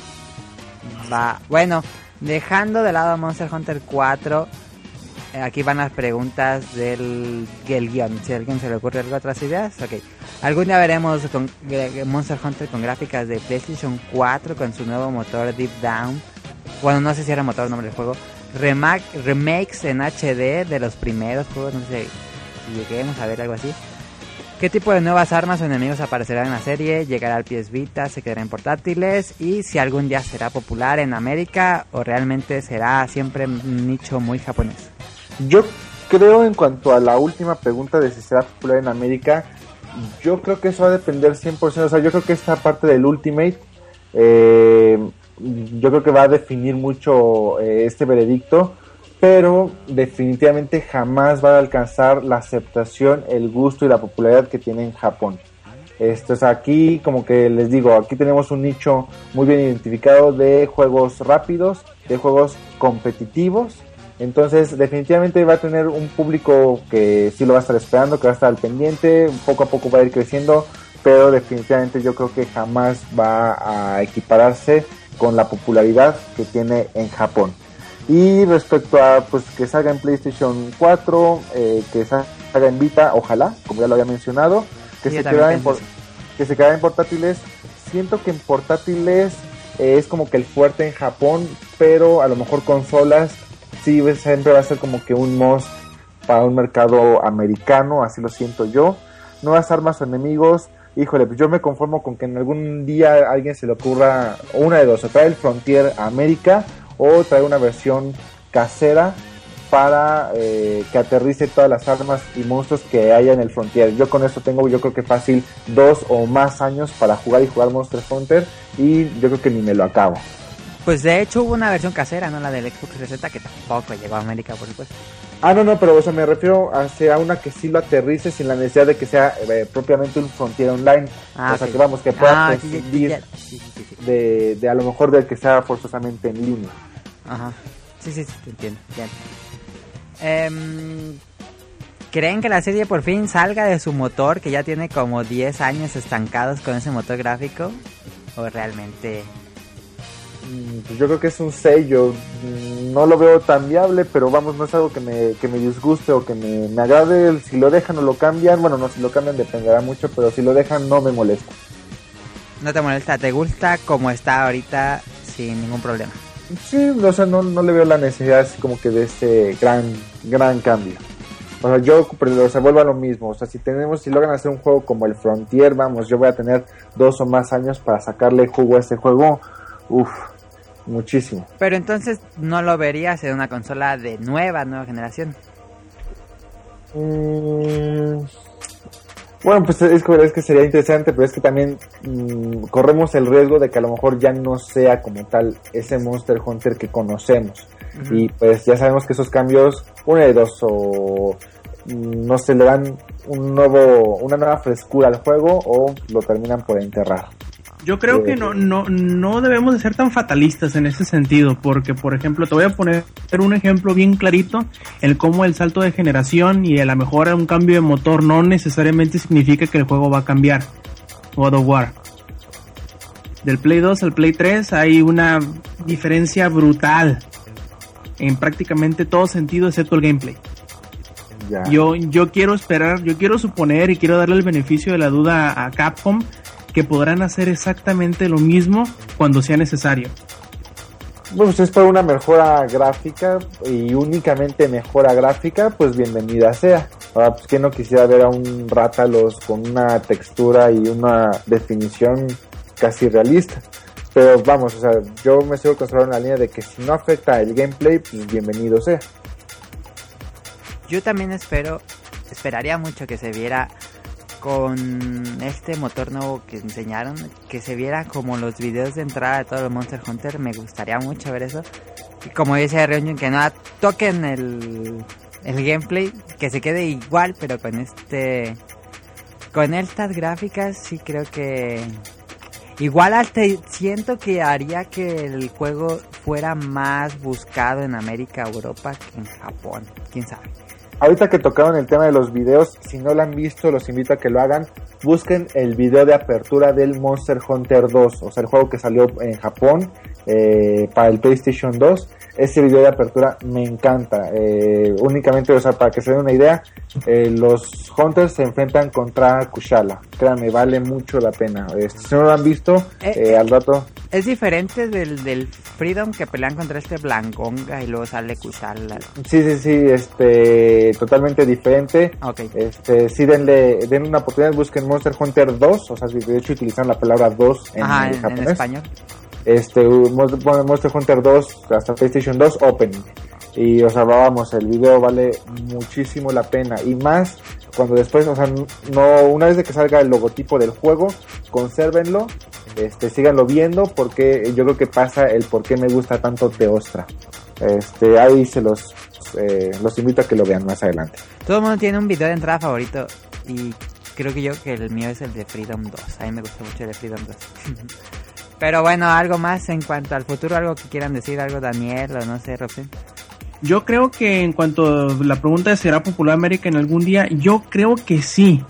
Va. Bueno, dejando de lado Monster Hunter cuatro, eh, aquí van las preguntas del, del guión. Si a alguien se le ocurre algo, otras ideas, ok. Algún día veremos con, eh, Monster Hunter con gráficas de PlayStation cuatro con su nuevo motor Deep Down. Bueno, no sé si era motor el nombre del juego. Remake, remakes en H D de los primeros juegos, no sé si lleguemos a ver algo así. ¿Qué tipo de nuevas armas o enemigos aparecerán en la serie? ¿Llegará al P S Vita? ¿Se quedará en portátiles? Y si algún día será popular en América o realmente será siempre un nicho muy japonés. Yo creo, en cuanto a la última pregunta de si será popular en América, yo creo que eso va a depender cien por ciento. O sea, yo creo que esta parte del Ultimate, eh, yo creo que va a definir mucho eh, este veredicto, pero definitivamente jamás va a alcanzar la aceptación, el gusto y la popularidad que tiene en Japón. Esto es aquí, como que les digo, aquí tenemos un nicho muy bien identificado de juegos rápidos, de juegos competitivos. Entonces definitivamente va a tener un público que sí lo va a estar esperando, que va a estar al pendiente, poco a poco va a ir creciendo, pero definitivamente yo creo que jamás va a equipararse con la popularidad que tiene en Japón. Y respecto a pues que salga en PlayStation cuatro, eh, que salga en Vita, ojalá, como ya lo había mencionado, que, Sí, se, yo queda también en por, pienso que se queda en portátiles. Siento que en portátiles eh, es como que el fuerte en Japón, pero a lo mejor consolas sí siempre va a ser como que un must para un mercado americano, así lo siento yo. Nuevas armas o enemigos, híjole, pues yo me conformo con que en algún día a alguien se le ocurra una de dos, o trae el Frontier a América o trae una versión casera para eh, que aterrice todas las armas y monstruos que haya en el Frontier. Yo con eso tengo, yo creo que fácil dos o más años para jugar y jugar Monster Hunter, y yo creo que ni me lo acabo. Pues de hecho hubo una versión casera, ¿no? La del Xbox trescientos sesenta, que tampoco llegó a América, por supuesto. Ah, no, no, pero o sea, me refiero a sea una que sí lo aterrice sin la necesidad de que sea eh, propiamente un Frontier Online. Ah, o sea, ok. que vamos, que pueda Ah, sí, sí, prescindir ya- sí, sí, sí, sí. de, de a lo mejor del que sea forzosamente en línea. Ajá. Sí, sí, sí, te entiendo. Bien. Em, ¿Creen que la serie por fin salga de su motor, que ya tiene como diez años estancados con ese motor gráfico? ¿O realmente...? Mm, Pues yo creo que es un sello, mm, no lo veo tan viable, pero vamos, no es algo que me, que me disguste o que me, me agrade. Si lo dejan o lo cambian, bueno, no, si lo cambian dependerá mucho, pero si lo dejan no me molesta. ¿No te molesta? ¿Te gusta como está ahorita sin ningún problema? Sí, o sea, no, no le veo la necesidad así como que de este gran, gran cambio. O sea, yo, pero se vuelve a lo mismo. O sea, si tenemos, si logran hacer un juego como el Frontier, vamos, yo voy a tener dos o más años para sacarle jugo a este juego. Uf, muchísimo. Pero entonces no lo verías en una consola de nueva, nueva generación. Mm, bueno, pues es que, es que sería interesante, pero es que también mm, corremos el riesgo de que a lo mejor ya no sea como tal ese Monster Hunter que conocemos. Uh-huh. Y pues ya sabemos que esos cambios, una de dos, o mm, no se le dan un nuevo, una nueva frescura al juego, o lo terminan por enterrar. Yo creo que no, no, no debemos de ser tan fatalistas en ese sentido, porque por ejemplo te voy a poner un ejemplo bien clarito, el cómo el salto de generación y a lo mejor un cambio de motor no necesariamente significa que el juego va a cambiar. God of War. Del Play dos al Play tres hay una diferencia brutal en prácticamente todo sentido excepto el gameplay. Ya. Yo, yo quiero esperar, yo quiero suponer y quiero darle el beneficio de la duda a Capcom que podrán hacer exactamente lo mismo cuando sea necesario. Bueno, si es por una mejora gráfica y únicamente mejora gráfica, pues bienvenida sea. Ahora, pues quién no quisiera ver a un Rathalos con una textura y una definición casi realista. Pero vamos, o sea, yo me sigo considerando en la línea de que si no afecta el gameplay, pues bienvenido sea. Yo también espero, esperaría mucho que se viera con este motor nuevo que enseñaron, que se viera como los videos de entrada de todos los Monster Hunter. Me gustaría mucho ver eso. Y como dice Reunion, que no toquen el, el gameplay, que se quede igual, pero con este, con estas gráficas sí creo que igual hasta siento que haría que el juego fuera más buscado en América, Europa que en Japón. Quién sabe. Ahorita que tocaron el tema de los videos, si no lo han visto, los invito a que lo hagan. Busquen el video de apertura del Monster Hunter dos, o sea, el juego que salió en Japón eh, para el PlayStation dos. Ese video de apertura me encanta. Eh, únicamente, o sea, para que se den una idea, eh, los Hunters se enfrentan contra Kushala. Créanme, vale mucho la pena. Este, si no lo han visto, eh, eh, al rato... Es diferente del, del Freedom que pelean contra este Blangonga y luego sale Kushala. Sí, sí, sí, este, totalmente diferente. Okay. Este, sí, denle, den una oportunidad, busquen Monster Hunter dos, o sea, de hecho utilizan la palabra dos en, Ajá, el en, japonés. en español. Este, Monster Hunter dos hasta PlayStation dos Opening. Y, o sea, vamos, el video vale muchísimo la pena. Y más cuando después, o sea, no, una vez de que salga el logotipo del juego, consérvenlo, este, síganlo viendo, porque yo creo que pasa el por qué me gusta tanto Teostra. Este, ahí se los, eh, los invito a que lo vean más adelante. Todo el mundo tiene un video de entrada favorito, y creo que yo que el mío es el de Freedom dos. A mí me gusta mucho el de Freedom dos. Pero bueno, algo más en cuanto al futuro, algo que quieran decir, algo Daniel o no sé, Robson. Yo creo que en cuanto a la pregunta de ¿será popular América en algún día? Yo creo que sí.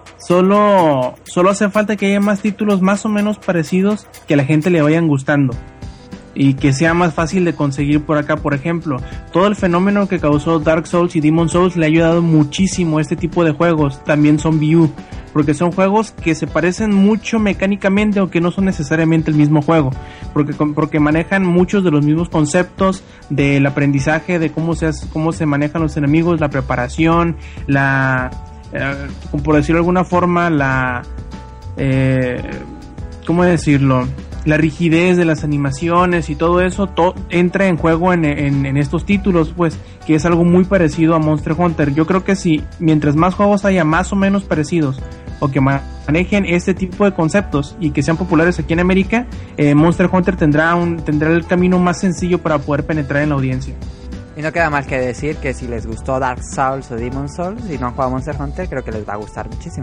Solo, solo hace falta que haya más títulos más o menos parecidos que a la gente le vayan gustando. Y que sea más fácil de conseguir por acá. Por ejemplo, todo el fenómeno que causó Dark Souls y Demon Souls le ha ayudado muchísimo a este tipo de juegos. También Zombie U, porque son juegos que se parecen mucho mecánicamente, aunque no son necesariamente el mismo juego, porque, porque manejan muchos de los mismos conceptos del aprendizaje, de cómo se, cómo se manejan los enemigos, la preparación, la, eh, por decirlo de alguna forma, la, eh, ¿cómo decirlo? La rigidez de las animaciones y todo eso to- entra en juego en, en, en estos títulos, pues, que es algo muy parecido a Monster Hunter. Yo creo que si mientras más juegos haya más o menos parecidos o que manejen este tipo de conceptos y que sean populares aquí en América, eh, Monster Hunter tendrá un tendrá el camino más sencillo para poder penetrar en la audiencia. Y no queda más que decir que si les gustó Dark Souls o Demon Souls y no han jugado Monster Hunter, creo que les va a gustar muchísimo.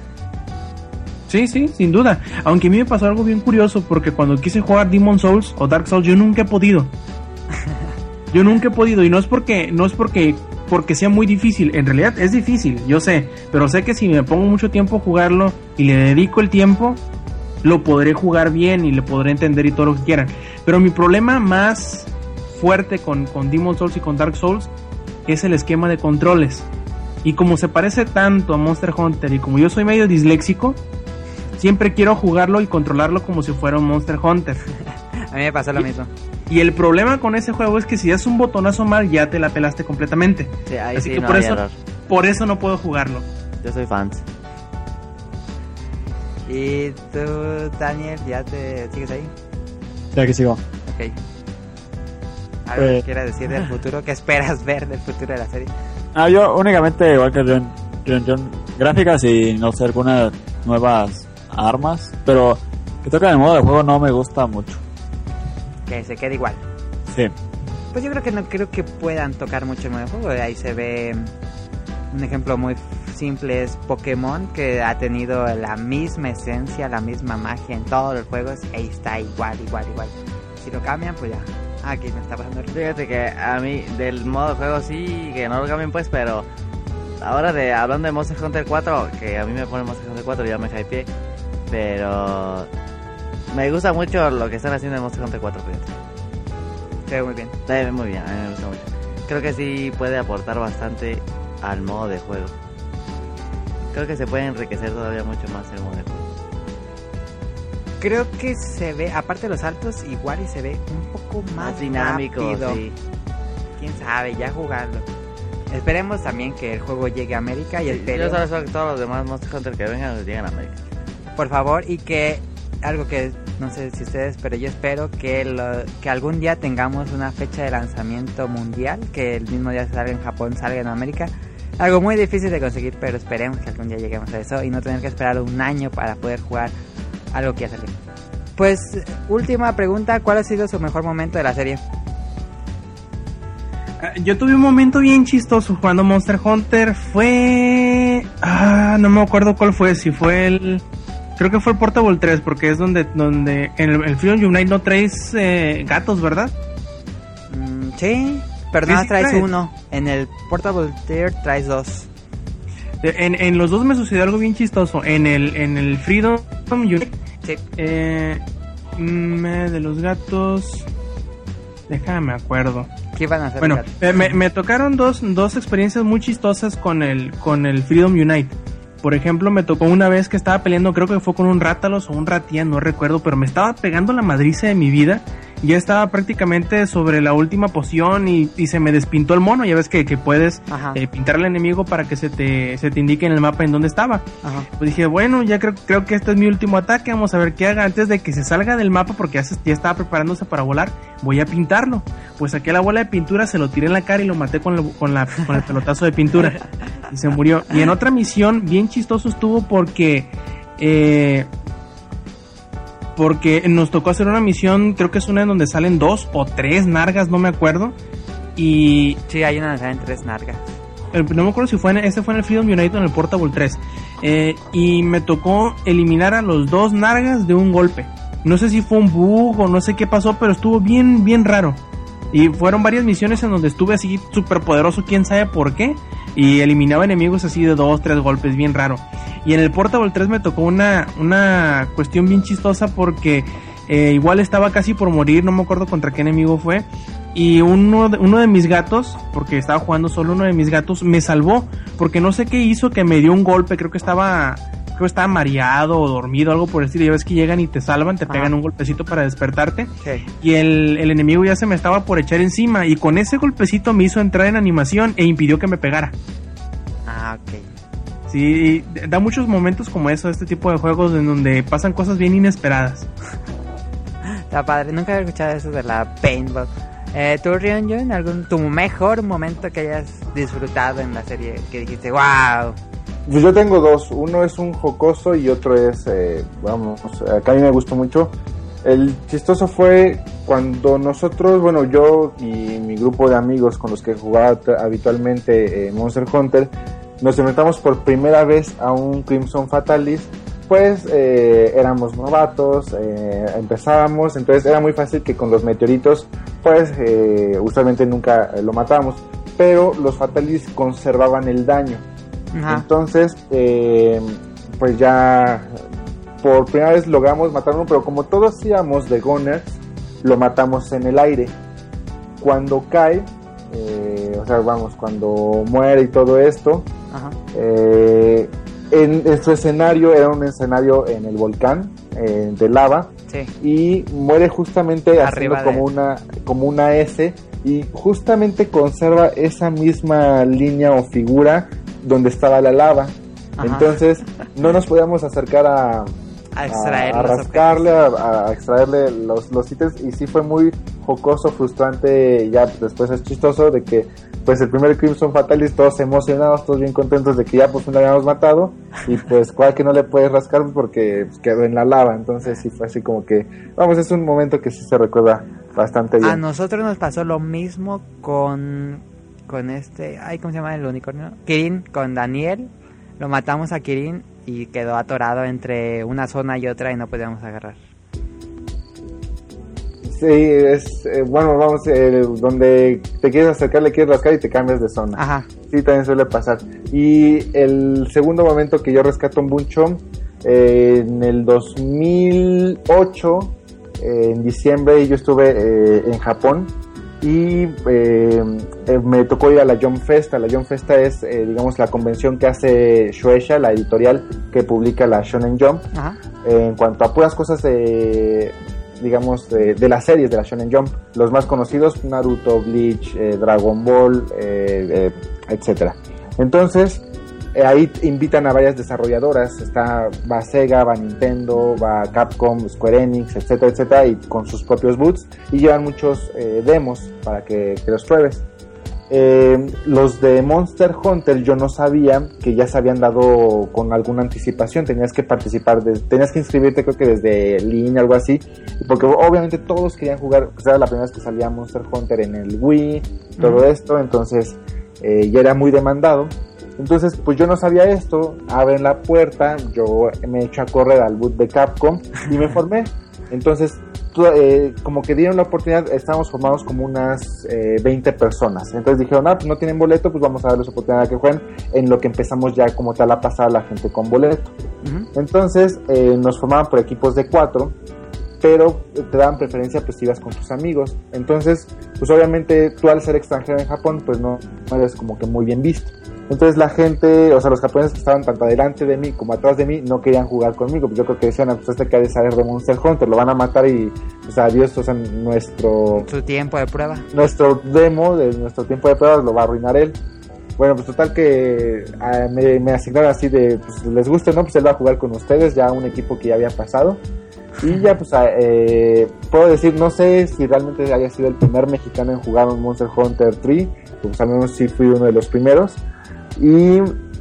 Sí, sí, sin duda. Aunque a mí me pasó algo bien curioso, porque cuando quise jugar Demon Souls o Dark Souls, yo nunca he podido. Yo nunca he podido, y no es porque no es porque porque sea muy difícil. En realidad es difícil, yo sé, pero sé que si me pongo mucho tiempo a jugarlo y le dedico el tiempo, lo podré jugar bien y le podré entender y todo lo que quieran. Pero mi problema más fuerte con, con Demon Souls y con Dark Souls es el esquema de controles. Y como se parece tanto a Monster Hunter y como yo soy medio disléxico, siempre quiero jugarlo y controlarlo como si fuera un Monster Hunter. A mí me pasó lo y, mismo. Y el problema con ese juego es que si das un botonazo mal, ya te la pelaste completamente. Sí, ahí Así sí que no por hay eso, error. por eso no puedo jugarlo. Yo soy fans. ¿Y tú, Daniel, ya te sigues ahí? Sí, aquí sigo. Ok. ¿Algo Eh. que quieras decir del futuro? ¿Qué esperas ver del futuro de la serie? Ah, yo únicamente, igual que John, John, John, gráficas y no sé, algunas nuevas armas, pero que toca el modo de juego no me gusta mucho. Que se quede igual. Sí. Pues yo creo que no creo que puedan tocar mucho el modo de juego. Ahí se ve un ejemplo muy simple, es Pokémon, que ha tenido la misma esencia, la misma magia en todos los juegos. Ahí está igual, igual, igual. Si lo cambian, pues ya. Ah, aquí me está pasando el... Fíjate que a mí del modo de juego sí, que no lo cambien pues, pero ahora de hablando de Monster Hunter cuatro, que a mí me pone Monster Hunter cuatro, ya me hypeé, pero me gusta mucho lo que están haciendo en Monster Hunter cuatro, fíjate. Se ve muy bien. Se ve muy bien, a mí me gusta mucho. Creo que sí puede aportar bastante al modo de juego. Creo que se puede enriquecer todavía mucho más el modo de juego. Creo que se ve, aparte de los saltos, igual y se ve un poco más, Más dinámico, rápido. sí. Quién sabe, ya jugarlo. Esperemos también que el juego llegue a América y Yo esperemos, solo espero que todos los demás Monster Hunter que vengan lleguen a América. por favor, y que algo que no sé si ustedes, pero yo espero que lo, que algún día tengamos una fecha de lanzamiento mundial, que el mismo día que salga en Japón salga en América. Algo muy difícil de conseguir, pero esperemos que algún día lleguemos a eso y no tener que esperar un año para poder jugar algo que ya salió. Pues, última pregunta, ¿cuál ha sido su mejor momento de la serie? Yo tuve un momento bien chistoso jugando Monster Hunter. Fue... Ah, no me acuerdo cuál fue. Si fue el... Creo que fue el Portable tres, porque es donde... donde en el, el Freedom Unite no traes eh, gatos, ¿verdad? Mm, sí, pero Sí, nada, sí traes traes. uno. En el Portable Tier traes dos. En, en los dos me sucedió algo bien chistoso. En el, en el Freedom Unite... Sí. Eh, mm, de los gatos... Déjame me acuerdo. ¿Qué van a hacer? Bueno, los gatos? eh, me, me tocaron dos, dos experiencias muy chistosas con el, con el Freedom Unite. Por ejemplo, me tocó una vez que estaba peleando, creo que fue con un Rátalos o un Ratía, no recuerdo, pero me estaba pegando la madriza de mi vida. Ya estaba prácticamente sobre la última poción y, y se me despintó el mono. Ya ves que, que puedes Ajá. eh, pintar al enemigo para que se te, se te indique en el mapa en dónde estaba. Ajá. Pues dije, bueno, ya creo, creo que este es mi último ataque, vamos a ver qué haga antes de que se salga del mapa porque ya, se, ya estaba preparándose para volar, voy a pintarlo. Pues saqué la bola de pintura, se lo tiré en la cara y lo maté con, lo, con, la, con el pelotazo de pintura y se murió. Y en otra misión, bien chistoso estuvo porque... Eh, porque nos tocó hacer una misión, creo que es una en donde salen dos o tres nargas, no me acuerdo. Y Sí, hay una donde salen tres nargas. el- no me acuerdo si fue en, ese fue en el Freedom Unite o en el Portable tres. Eh, y me tocó eliminar a los dos nargas de un golpe. No sé si fue un bug o no sé qué pasó, pero estuvo bien, bien raro. Y fueron varias misiones en donde estuve así súper poderoso, quién sabe por qué. Y eliminaba enemigos así de dos, tres golpes, bien raro. Y en el Portable tres me tocó una, una cuestión bien chistosa porque eh, igual estaba casi por morir, no me acuerdo contra qué enemigo fue. Y uno de, uno de mis gatos, porque estaba jugando solo, uno de mis gatos me salvó. Porque no sé qué hizo, que me dio un golpe, creo que estaba... Creo que estaba mareado o dormido, algo por el estilo. Ya ves que llegan y te salvan, te Ajá. pegan un golpecito para despertarte. Sí. Y el, el enemigo ya se me estaba por echar encima. Y con ese golpecito me hizo entrar en animación e impidió que me pegara. Ah, ok. Sí, da muchos momentos como eso, este tipo de juegos en donde pasan cosas bien inesperadas. Está padre, nunca había escuchado eso de la paintball. Eh, ¿Tú, Ryonjun, algún tu mejor momento que hayas disfrutado en la serie que dijiste, wow? Pues yo tengo dos, uno es un jocoso y otro es, eh, vamos, acá a mí me gustó mucho. El chistoso fue cuando nosotros, bueno, yo y mi grupo de amigos con los que jugaba t- habitualmente eh, Monster Hunter, nos enfrentamos por primera vez a un Crimson Fatalis. Pues eh, éramos novatos, eh, empezábamos, entonces era muy fácil que con los meteoritos, pues eh, usualmente nunca eh, lo matábamos, pero los Fatalis conservaban el daño. Ajá. Entonces, eh, pues ya por primera vez logramos matarlo, pero como todos íbamos de Gunners, lo matamos en el aire. Cuando cae, eh, o sea, vamos, cuando muere y todo esto, Ajá. eh, en, en su escenario era un escenario en el volcán eh, de lava, Sí. y muere justamente Arriba haciendo como de- una como una S, y justamente conserva esa misma línea o figura donde estaba la lava. Ajá. Entonces no nos podíamos acercar a, A extraer a, a los rascarle, a, a extraerle los, los ítems, y sí fue muy jocoso, frustrante, ya después es chistoso de que pues el primer Crimson Fatalis, todos emocionados, todos bien contentos de que ya pues lo habíamos matado, y pues cual que no le puedes rascar pues, porque pues, quedó en la lava. Entonces sí fue así como que, vamos, es un momento que sí se recuerda bastante bien. A nosotros nos pasó lo mismo con con este, ay, ¿cómo se llama el unicornio? Kirin, con Daniel. Lo matamos a Kirin y quedó atorado entre una zona y otra y no podíamos agarrar. Sí, es, eh, bueno, vamos, eh, donde te quieres acercar, le quieres rascar y te cambias de zona. Ajá. Sí, también suele pasar. Y el segundo momento que yo rescato un Bunchom, eh, en el dos mil ocho, eh, en diciembre, yo estuve eh, en Japón, y eh, eh, me tocó ir a la Jump Festa. La Jump Festa es, eh, digamos, la convención que hace Shueisha, la editorial que publica la Shonen Jump, Ajá. eh, en cuanto a puras cosas de, digamos, de, de las series de la Shonen Jump. Los más conocidos, Naruto, Bleach, eh, Dragon Ball, eh, eh, etcétera. Entonces, eh, ahí invitan a varias desarrolladoras. Está, va Sega, va Nintendo, va Capcom, Square Enix, etcétera, etcétera, y con sus propios booths, y llevan muchos eh, demos para que, que los pruebes. Eh, los de Monster Hunter yo no sabía que ya se habían dado con alguna anticipación. Tenías que participar, de, tenías que inscribirte, creo que desde línea, algo así, porque obviamente todos querían jugar, pues era la primera vez que salía Monster Hunter en el Wii, todo uh-huh. esto, entonces eh, ya era muy demandado. Entonces, pues yo no sabía esto, abren la puerta, yo me echo a correr al boot de Capcom y me formé. Entonces, eh, como que dieron la oportunidad, estábamos formados como unas eh, veinte personas. Entonces dijeron, ah, pues no tienen boleto, pues vamos a darles oportunidad a que jueguen, en lo que empezamos ya como tal a pasar a la gente con boleto. Uh-huh. Entonces, eh, nos formaban por equipos de cuatro, pero te daban preferencia pues si ibas con tus amigos. Entonces, pues obviamente tú al ser extranjero en Japón, pues no, no eres como que muy bien visto. Entonces la gente, o sea, los japoneses que estaban tanto adelante de mí como atrás de mí, no querían jugar conmigo. Pues yo creo que decían, pues este que ha de saber de Monster Hunter, lo van a matar y pues adiós, o sea, nuestro... Su tiempo de prueba. Nuestro demo, de nuestro tiempo de prueba lo va a arruinar él. Bueno, pues total que uh, me, me asignaron así de, pues les guste, ¿no? Pues él va a jugar con ustedes, ya un equipo que ya había pasado. Y ya pues eh, puedo decir, no sé si realmente haya sido el primer mexicano en jugar un Monster Hunter tres, pues al menos sí fui uno de los primeros. Y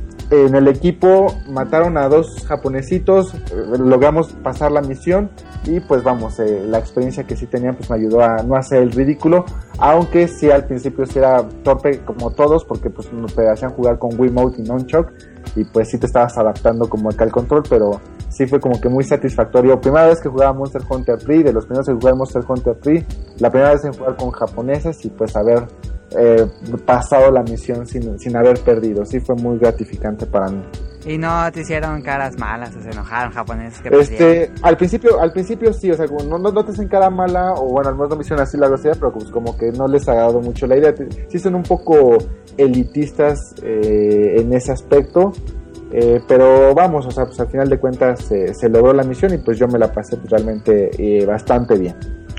en el equipo mataron a dos japonesitos, logramos pasar la misión y pues vamos, eh, la experiencia que sí tenía pues me ayudó a no hacer el ridículo, aunque sí al principio sí era torpe como todos, porque pues nos hacían jugar con Wiimote y Nunchuk y pues sí te estabas adaptando como acá al control, pero sí fue como que muy satisfactorio. Primera vez que jugaba Monster Hunter tres, de los primeros que jugué Monster Hunter tres, la primera vez en jugar con japoneses y pues haber eh, pasado la misión sin, sin haber perdido, sí fue muy gratificante para mí. Y no te hicieron caras malas o se enojaron japoneses que este al principio al principio sí, o sea, no, no, no te hacen cara mala, o bueno, al menos no me hicieron así la grosería, pero pues como que no les ha agradado mucho la idea. Sí son un poco elitistas eh, en ese aspecto, eh, pero vamos, o sea, pues al final de cuentas eh, se logró la misión y pues yo me la pasé pues, realmente eh, bastante bien.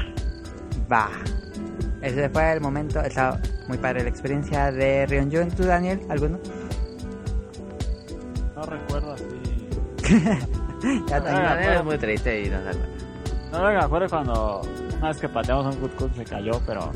Va, ese fue el momento, está muy padre la experiencia de Ryonjun. ¿Tú, Daniel, alguno? No recuerdo así. Ya no, no, es muy triste y no se acuerda. No me acuerdo cuando una vez que pateamos un Good Cut se cayó, pero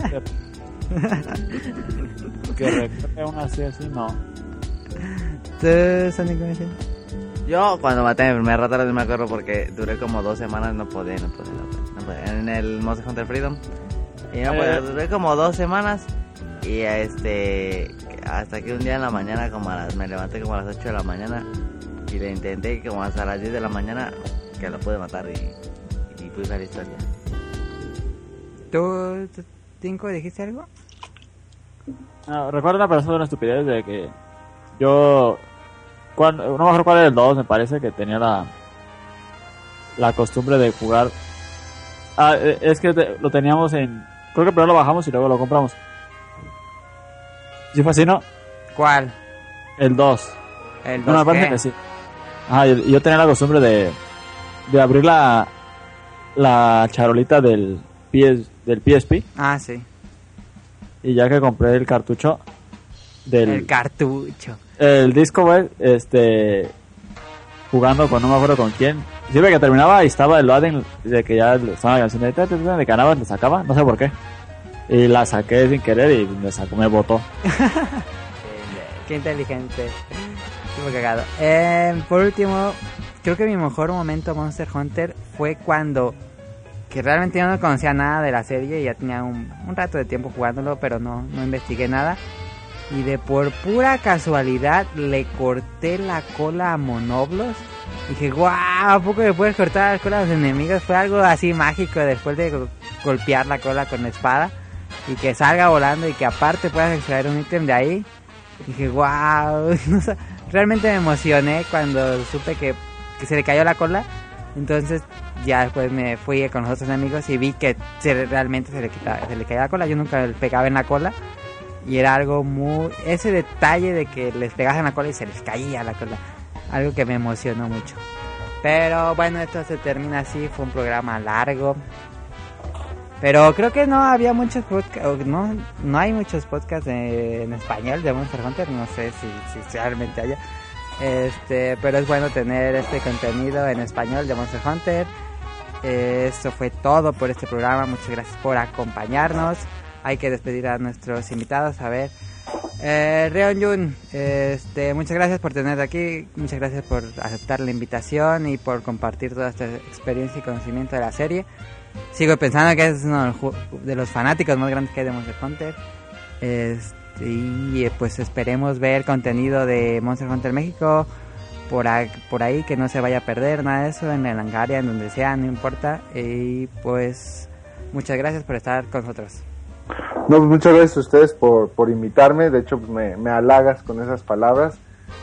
que recuerde una así así, no. ¿Tú, Sonic Mission? Yo cuando maté a mi primer ratero no me acuerdo porque duré como dos semanas, no podía, no podía, no podía, no podía. En el Monster Hunter Freedom. Y no podía, duré como dos semanas y este hasta que un día en la mañana, como a las, me levanté como a las ocho de la mañana y le intenté como hasta las diez de la mañana que lo pude matar y, y puse la historia. ¿Tú, Tinko, dijiste algo? No, recuerdo una persona una estupidez de que yo cuando, no me acuerdo cuál era el dos, me parece que tenía la la costumbre de jugar. Ah, es que te, lo teníamos en, creo que primero lo bajamos y luego lo compramos. ¿Sí fue así, no? ¿Cuál? El dos. El dos. No, me parece que sí. Ah, y, y yo tenía la costumbre de de abrir la la charolita del P S, del P S P. Ah, sí. Y ya que compré el cartucho del el cartucho el disco, güey, este, jugando con no me acuerdo con quién. Siempre que terminaba y estaba el loading de que ya estaba la canción de, de, de, de ganaba, me sacaba, no sé por qué. Y la saqué sin querer y me sacó, me botó. Qué inteligente. Estuvo cagado. Eh, por último, creo que mi mejor momento Monster Hunter fue cuando, que realmente yo no conocía nada de la serie y ya tenía un, un rato de tiempo jugándolo, pero no, no investigué nada. Y de por pura casualidad le corté la cola a Monoblos. Dije, guau, ¿a poco le puedes cortar la cola a los enemigos? Fue algo así mágico después de go- golpear la cola con la espada. Y que salga volando y que aparte puedas extraer un ítem de ahí. Dije, wow, no sé, realmente me emocioné cuando supe que, que se le cayó la cola. Entonces ya después me fui con los otros amigos y vi que se, realmente se le, quitaba, se le caía la cola. Yo nunca le pegaba en la cola. Y era algo muy... ese detalle de que les pegabas en la cola y se les caía la cola. Algo que me emocionó mucho. Pero bueno, esto se termina así. Fue un programa largo. Pero creo que no había muchos podcasts, no, no hay muchos podcasts de, en español de Monster Hunter, no sé si, si realmente haya. Este, pero es bueno tener este contenido en español de Monster Hunter. Eh, esto fue todo por este programa, muchas gracias por acompañarnos. Hay que despedir a nuestros invitados, a ver. Eh, Reon Jun, este, muchas gracias por tenerte aquí, muchas gracias por aceptar la invitación y por compartir toda esta experiencia y conocimiento de la serie. Sigo pensando que es uno de los fanáticos más grandes que hay de Monster Hunter. Este, y pues esperemos ver contenido de Monster Hunter México por ahí, por ahí, que no se vaya a perder nada de eso, en el Langaria, en donde sea, no importa. Y pues muchas gracias por estar con nosotros. No, pues muchas gracias a ustedes por, por invitarme. De hecho, pues me, me halagas con esas palabras.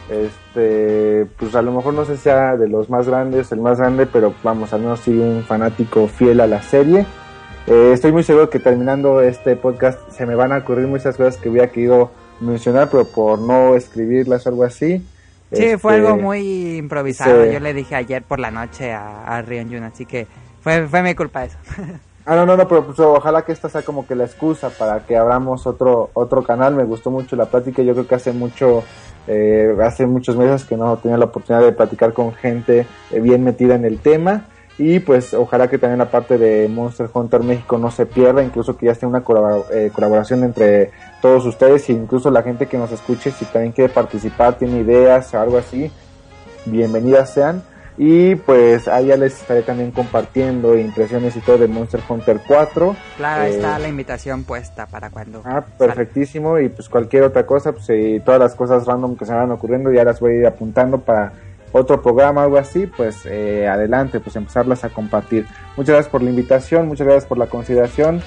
Este, pues a lo mejor no sé si sea de los más grandes, el más grande, pero vamos, al menos sí un fanático fiel a la serie. Eh, estoy muy seguro que terminando este podcast se me van a ocurrir muchas cosas que hubiera querido mencionar, pero por no escribirlas o algo así. Sí, este, fue algo muy improvisado. sí. Yo le dije ayer por la noche a, a Rion Jun, así que fue, fue mi culpa eso. Ah, no, no, no, pero pues ojalá que esta sea como que la excusa para que abramos otro otro canal. Me gustó mucho la plática, yo creo que hace mucho... Eh, hace muchos meses que no tenía la oportunidad de platicar con gente eh, bien metida en el tema, y pues ojalá que también la parte de Monster Hunter México no se pierda, incluso que ya esté una colabor- eh, colaboración entre todos ustedes, e incluso la gente que nos escuche, si también quiere participar, tiene ideas o algo así, bienvenidas sean. Y pues ahí ya les estaré también compartiendo impresiones y todo de Monster Hunter cuatro. Claro, ahí eh, está la invitación puesta para cuando... Ah, perfectísimo. Y pues cualquier otra cosa, pues y todas las cosas random que se van ocurriendo ya las voy a ir apuntando para otro programa o algo así, pues eh, adelante, pues empezarlas a compartir. Muchas gracias por la invitación, muchas gracias por la consideración,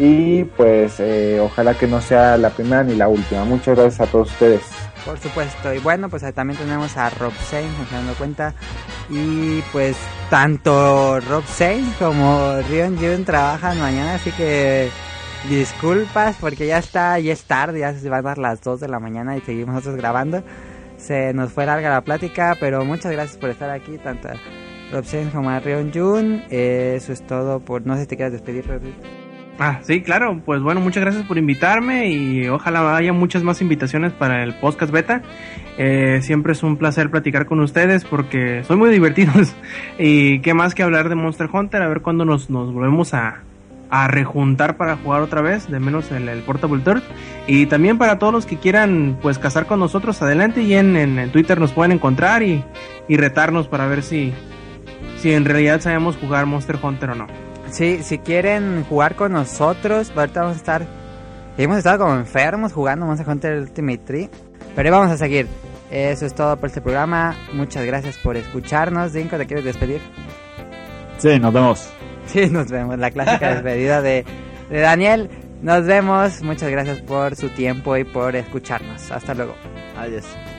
y pues eh, ojalá que no sea la primera ni la última. Muchas gracias a todos ustedes. Por supuesto, y bueno, pues también tenemos a Rob Zane, me estoy dando cuenta, y pues tanto Rob Zane como Rion Jun trabajan mañana, así que disculpas porque ya está, ya es tarde, ya se van a dar las dos de la mañana y seguimos nosotros grabando. Se nos fue larga la plática, pero muchas gracias por estar aquí, tanto a Rob Zane como a Rion Jun. Eh, eso es todo, por no sé si te quieres despedir, Rodrigo. Ah, sí, claro, pues bueno, muchas gracias por invitarme y ojalá haya muchas más invitaciones para el podcast beta. Eh, siempre es un placer platicar con ustedes porque son muy divertidos y qué más que hablar de Monster Hunter, a ver cuándo nos, nos volvemos a, a rejuntar para jugar otra vez, de menos el, el Portable Third. Y también para todos los que quieran pues casar con nosotros, adelante, y en, en, en Twitter nos pueden encontrar y, y retarnos para ver si, si en realidad sabemos jugar Monster Hunter o no. Sí, si quieren jugar con nosotros, ahorita vamos a estar... Hemos estado como enfermos jugando Monster Hunter Ultimate Tree, pero ahí vamos a seguir. Eso es todo por este programa. Muchas gracias por escucharnos. Dinko, ¿te quieres despedir? Sí, nos vemos. Sí, nos vemos. La clásica despedida de, de Daniel. Nos vemos. Muchas gracias por su tiempo y por escucharnos. Hasta luego. Adiós.